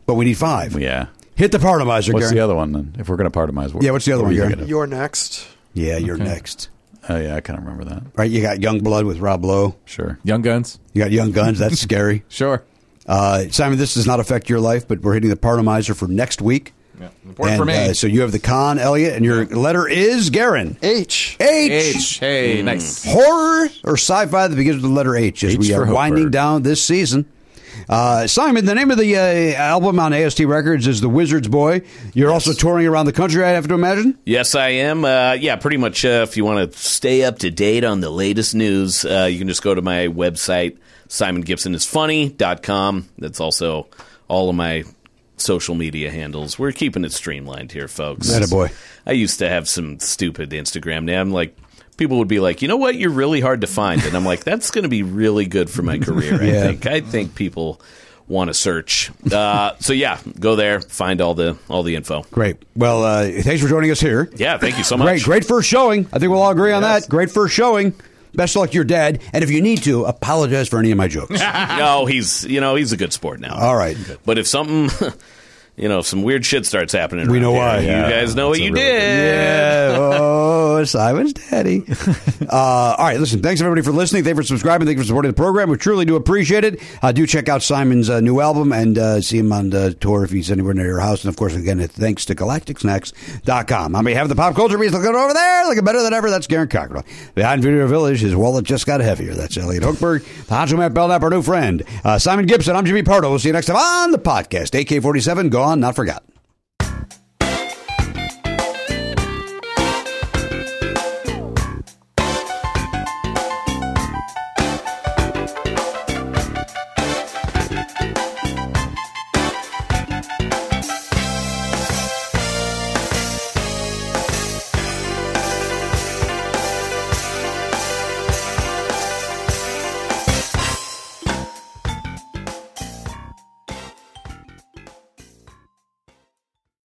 [SPEAKER 2] but we need 5.
[SPEAKER 7] Yeah.
[SPEAKER 2] Hit the partomizer,
[SPEAKER 7] What's
[SPEAKER 2] Garen.
[SPEAKER 7] the other one then? If we're going to partomize,
[SPEAKER 2] Yeah, what's the other one, Garen?
[SPEAKER 4] You're next.
[SPEAKER 2] Yeah, you're next.
[SPEAKER 7] Oh, yeah, I kind of remember that.
[SPEAKER 2] Right, you got Young Blood with Rob Lowe.
[SPEAKER 7] Sure.
[SPEAKER 5] Young Guns.
[SPEAKER 2] You got Young Guns. That's scary.
[SPEAKER 5] Sure.
[SPEAKER 2] Simon, this does not affect your life, but we're hitting the partomizer for next week.
[SPEAKER 5] Yeah. Important for me.
[SPEAKER 2] So you have the con, Elliot, and your letter is Garen.
[SPEAKER 4] H.
[SPEAKER 5] Hey, nice.
[SPEAKER 2] Horror or sci-fi that begins with the letter H as
[SPEAKER 7] H
[SPEAKER 2] we
[SPEAKER 7] for
[SPEAKER 2] are
[SPEAKER 7] Hooper.
[SPEAKER 2] winding down this season. Simon, the name of the album on AST Records is The Wizard's Boy. You're also touring around the country, I have to imagine?
[SPEAKER 8] Yes, I am. Yeah, pretty much if you want to stay up to date on the latest news, you can just go to my website, simongibsonisfunny.com. That's also all of my social media handles. We're keeping it streamlined here, folks.
[SPEAKER 2] Attaboy.
[SPEAKER 8] I used to have some stupid Instagram name. Like, people would be like, you know what, you're really hard to find. And I'm like, that's going to be really good for my career,
[SPEAKER 2] Yeah.
[SPEAKER 8] I think people want to search. So yeah, go there, find all the info.
[SPEAKER 2] Great. Well, thanks for joining us here.
[SPEAKER 8] Yeah, thank you so much.
[SPEAKER 2] Great first showing. I think we'll all agree on
[SPEAKER 8] Yes.
[SPEAKER 2] that. Great first showing. Best of luck to your dad. And if you need to, apologize for any of my jokes.
[SPEAKER 8] No, he's a good sport now.
[SPEAKER 2] All right.
[SPEAKER 8] But if something, if some weird shit starts happening,
[SPEAKER 2] We know
[SPEAKER 8] around
[SPEAKER 2] why.
[SPEAKER 8] here,
[SPEAKER 2] Yeah,
[SPEAKER 8] you guys know what you did.
[SPEAKER 2] Yeah. Oh, Simon's daddy. All right. Listen, thanks everybody for listening. Thanks for subscribing. Thanks for supporting the program. We truly do appreciate it. Do check out Simon's new album and see him on the tour if he's anywhere near your house. And of course, again, thanks to GalacticSnacks.com. On behalf of the Pop Culture Beast, looking over there, looking better than ever. That's Garen Cockrell. Behind Video Village, his wallet just got heavier. That's Elliot Hochberg. The Honcho Matt Belknap, our new friend. Simon Gibson. I'm Jimmy Pardo. We'll see you next time on the podcast. AK-47, gone, not forgotten.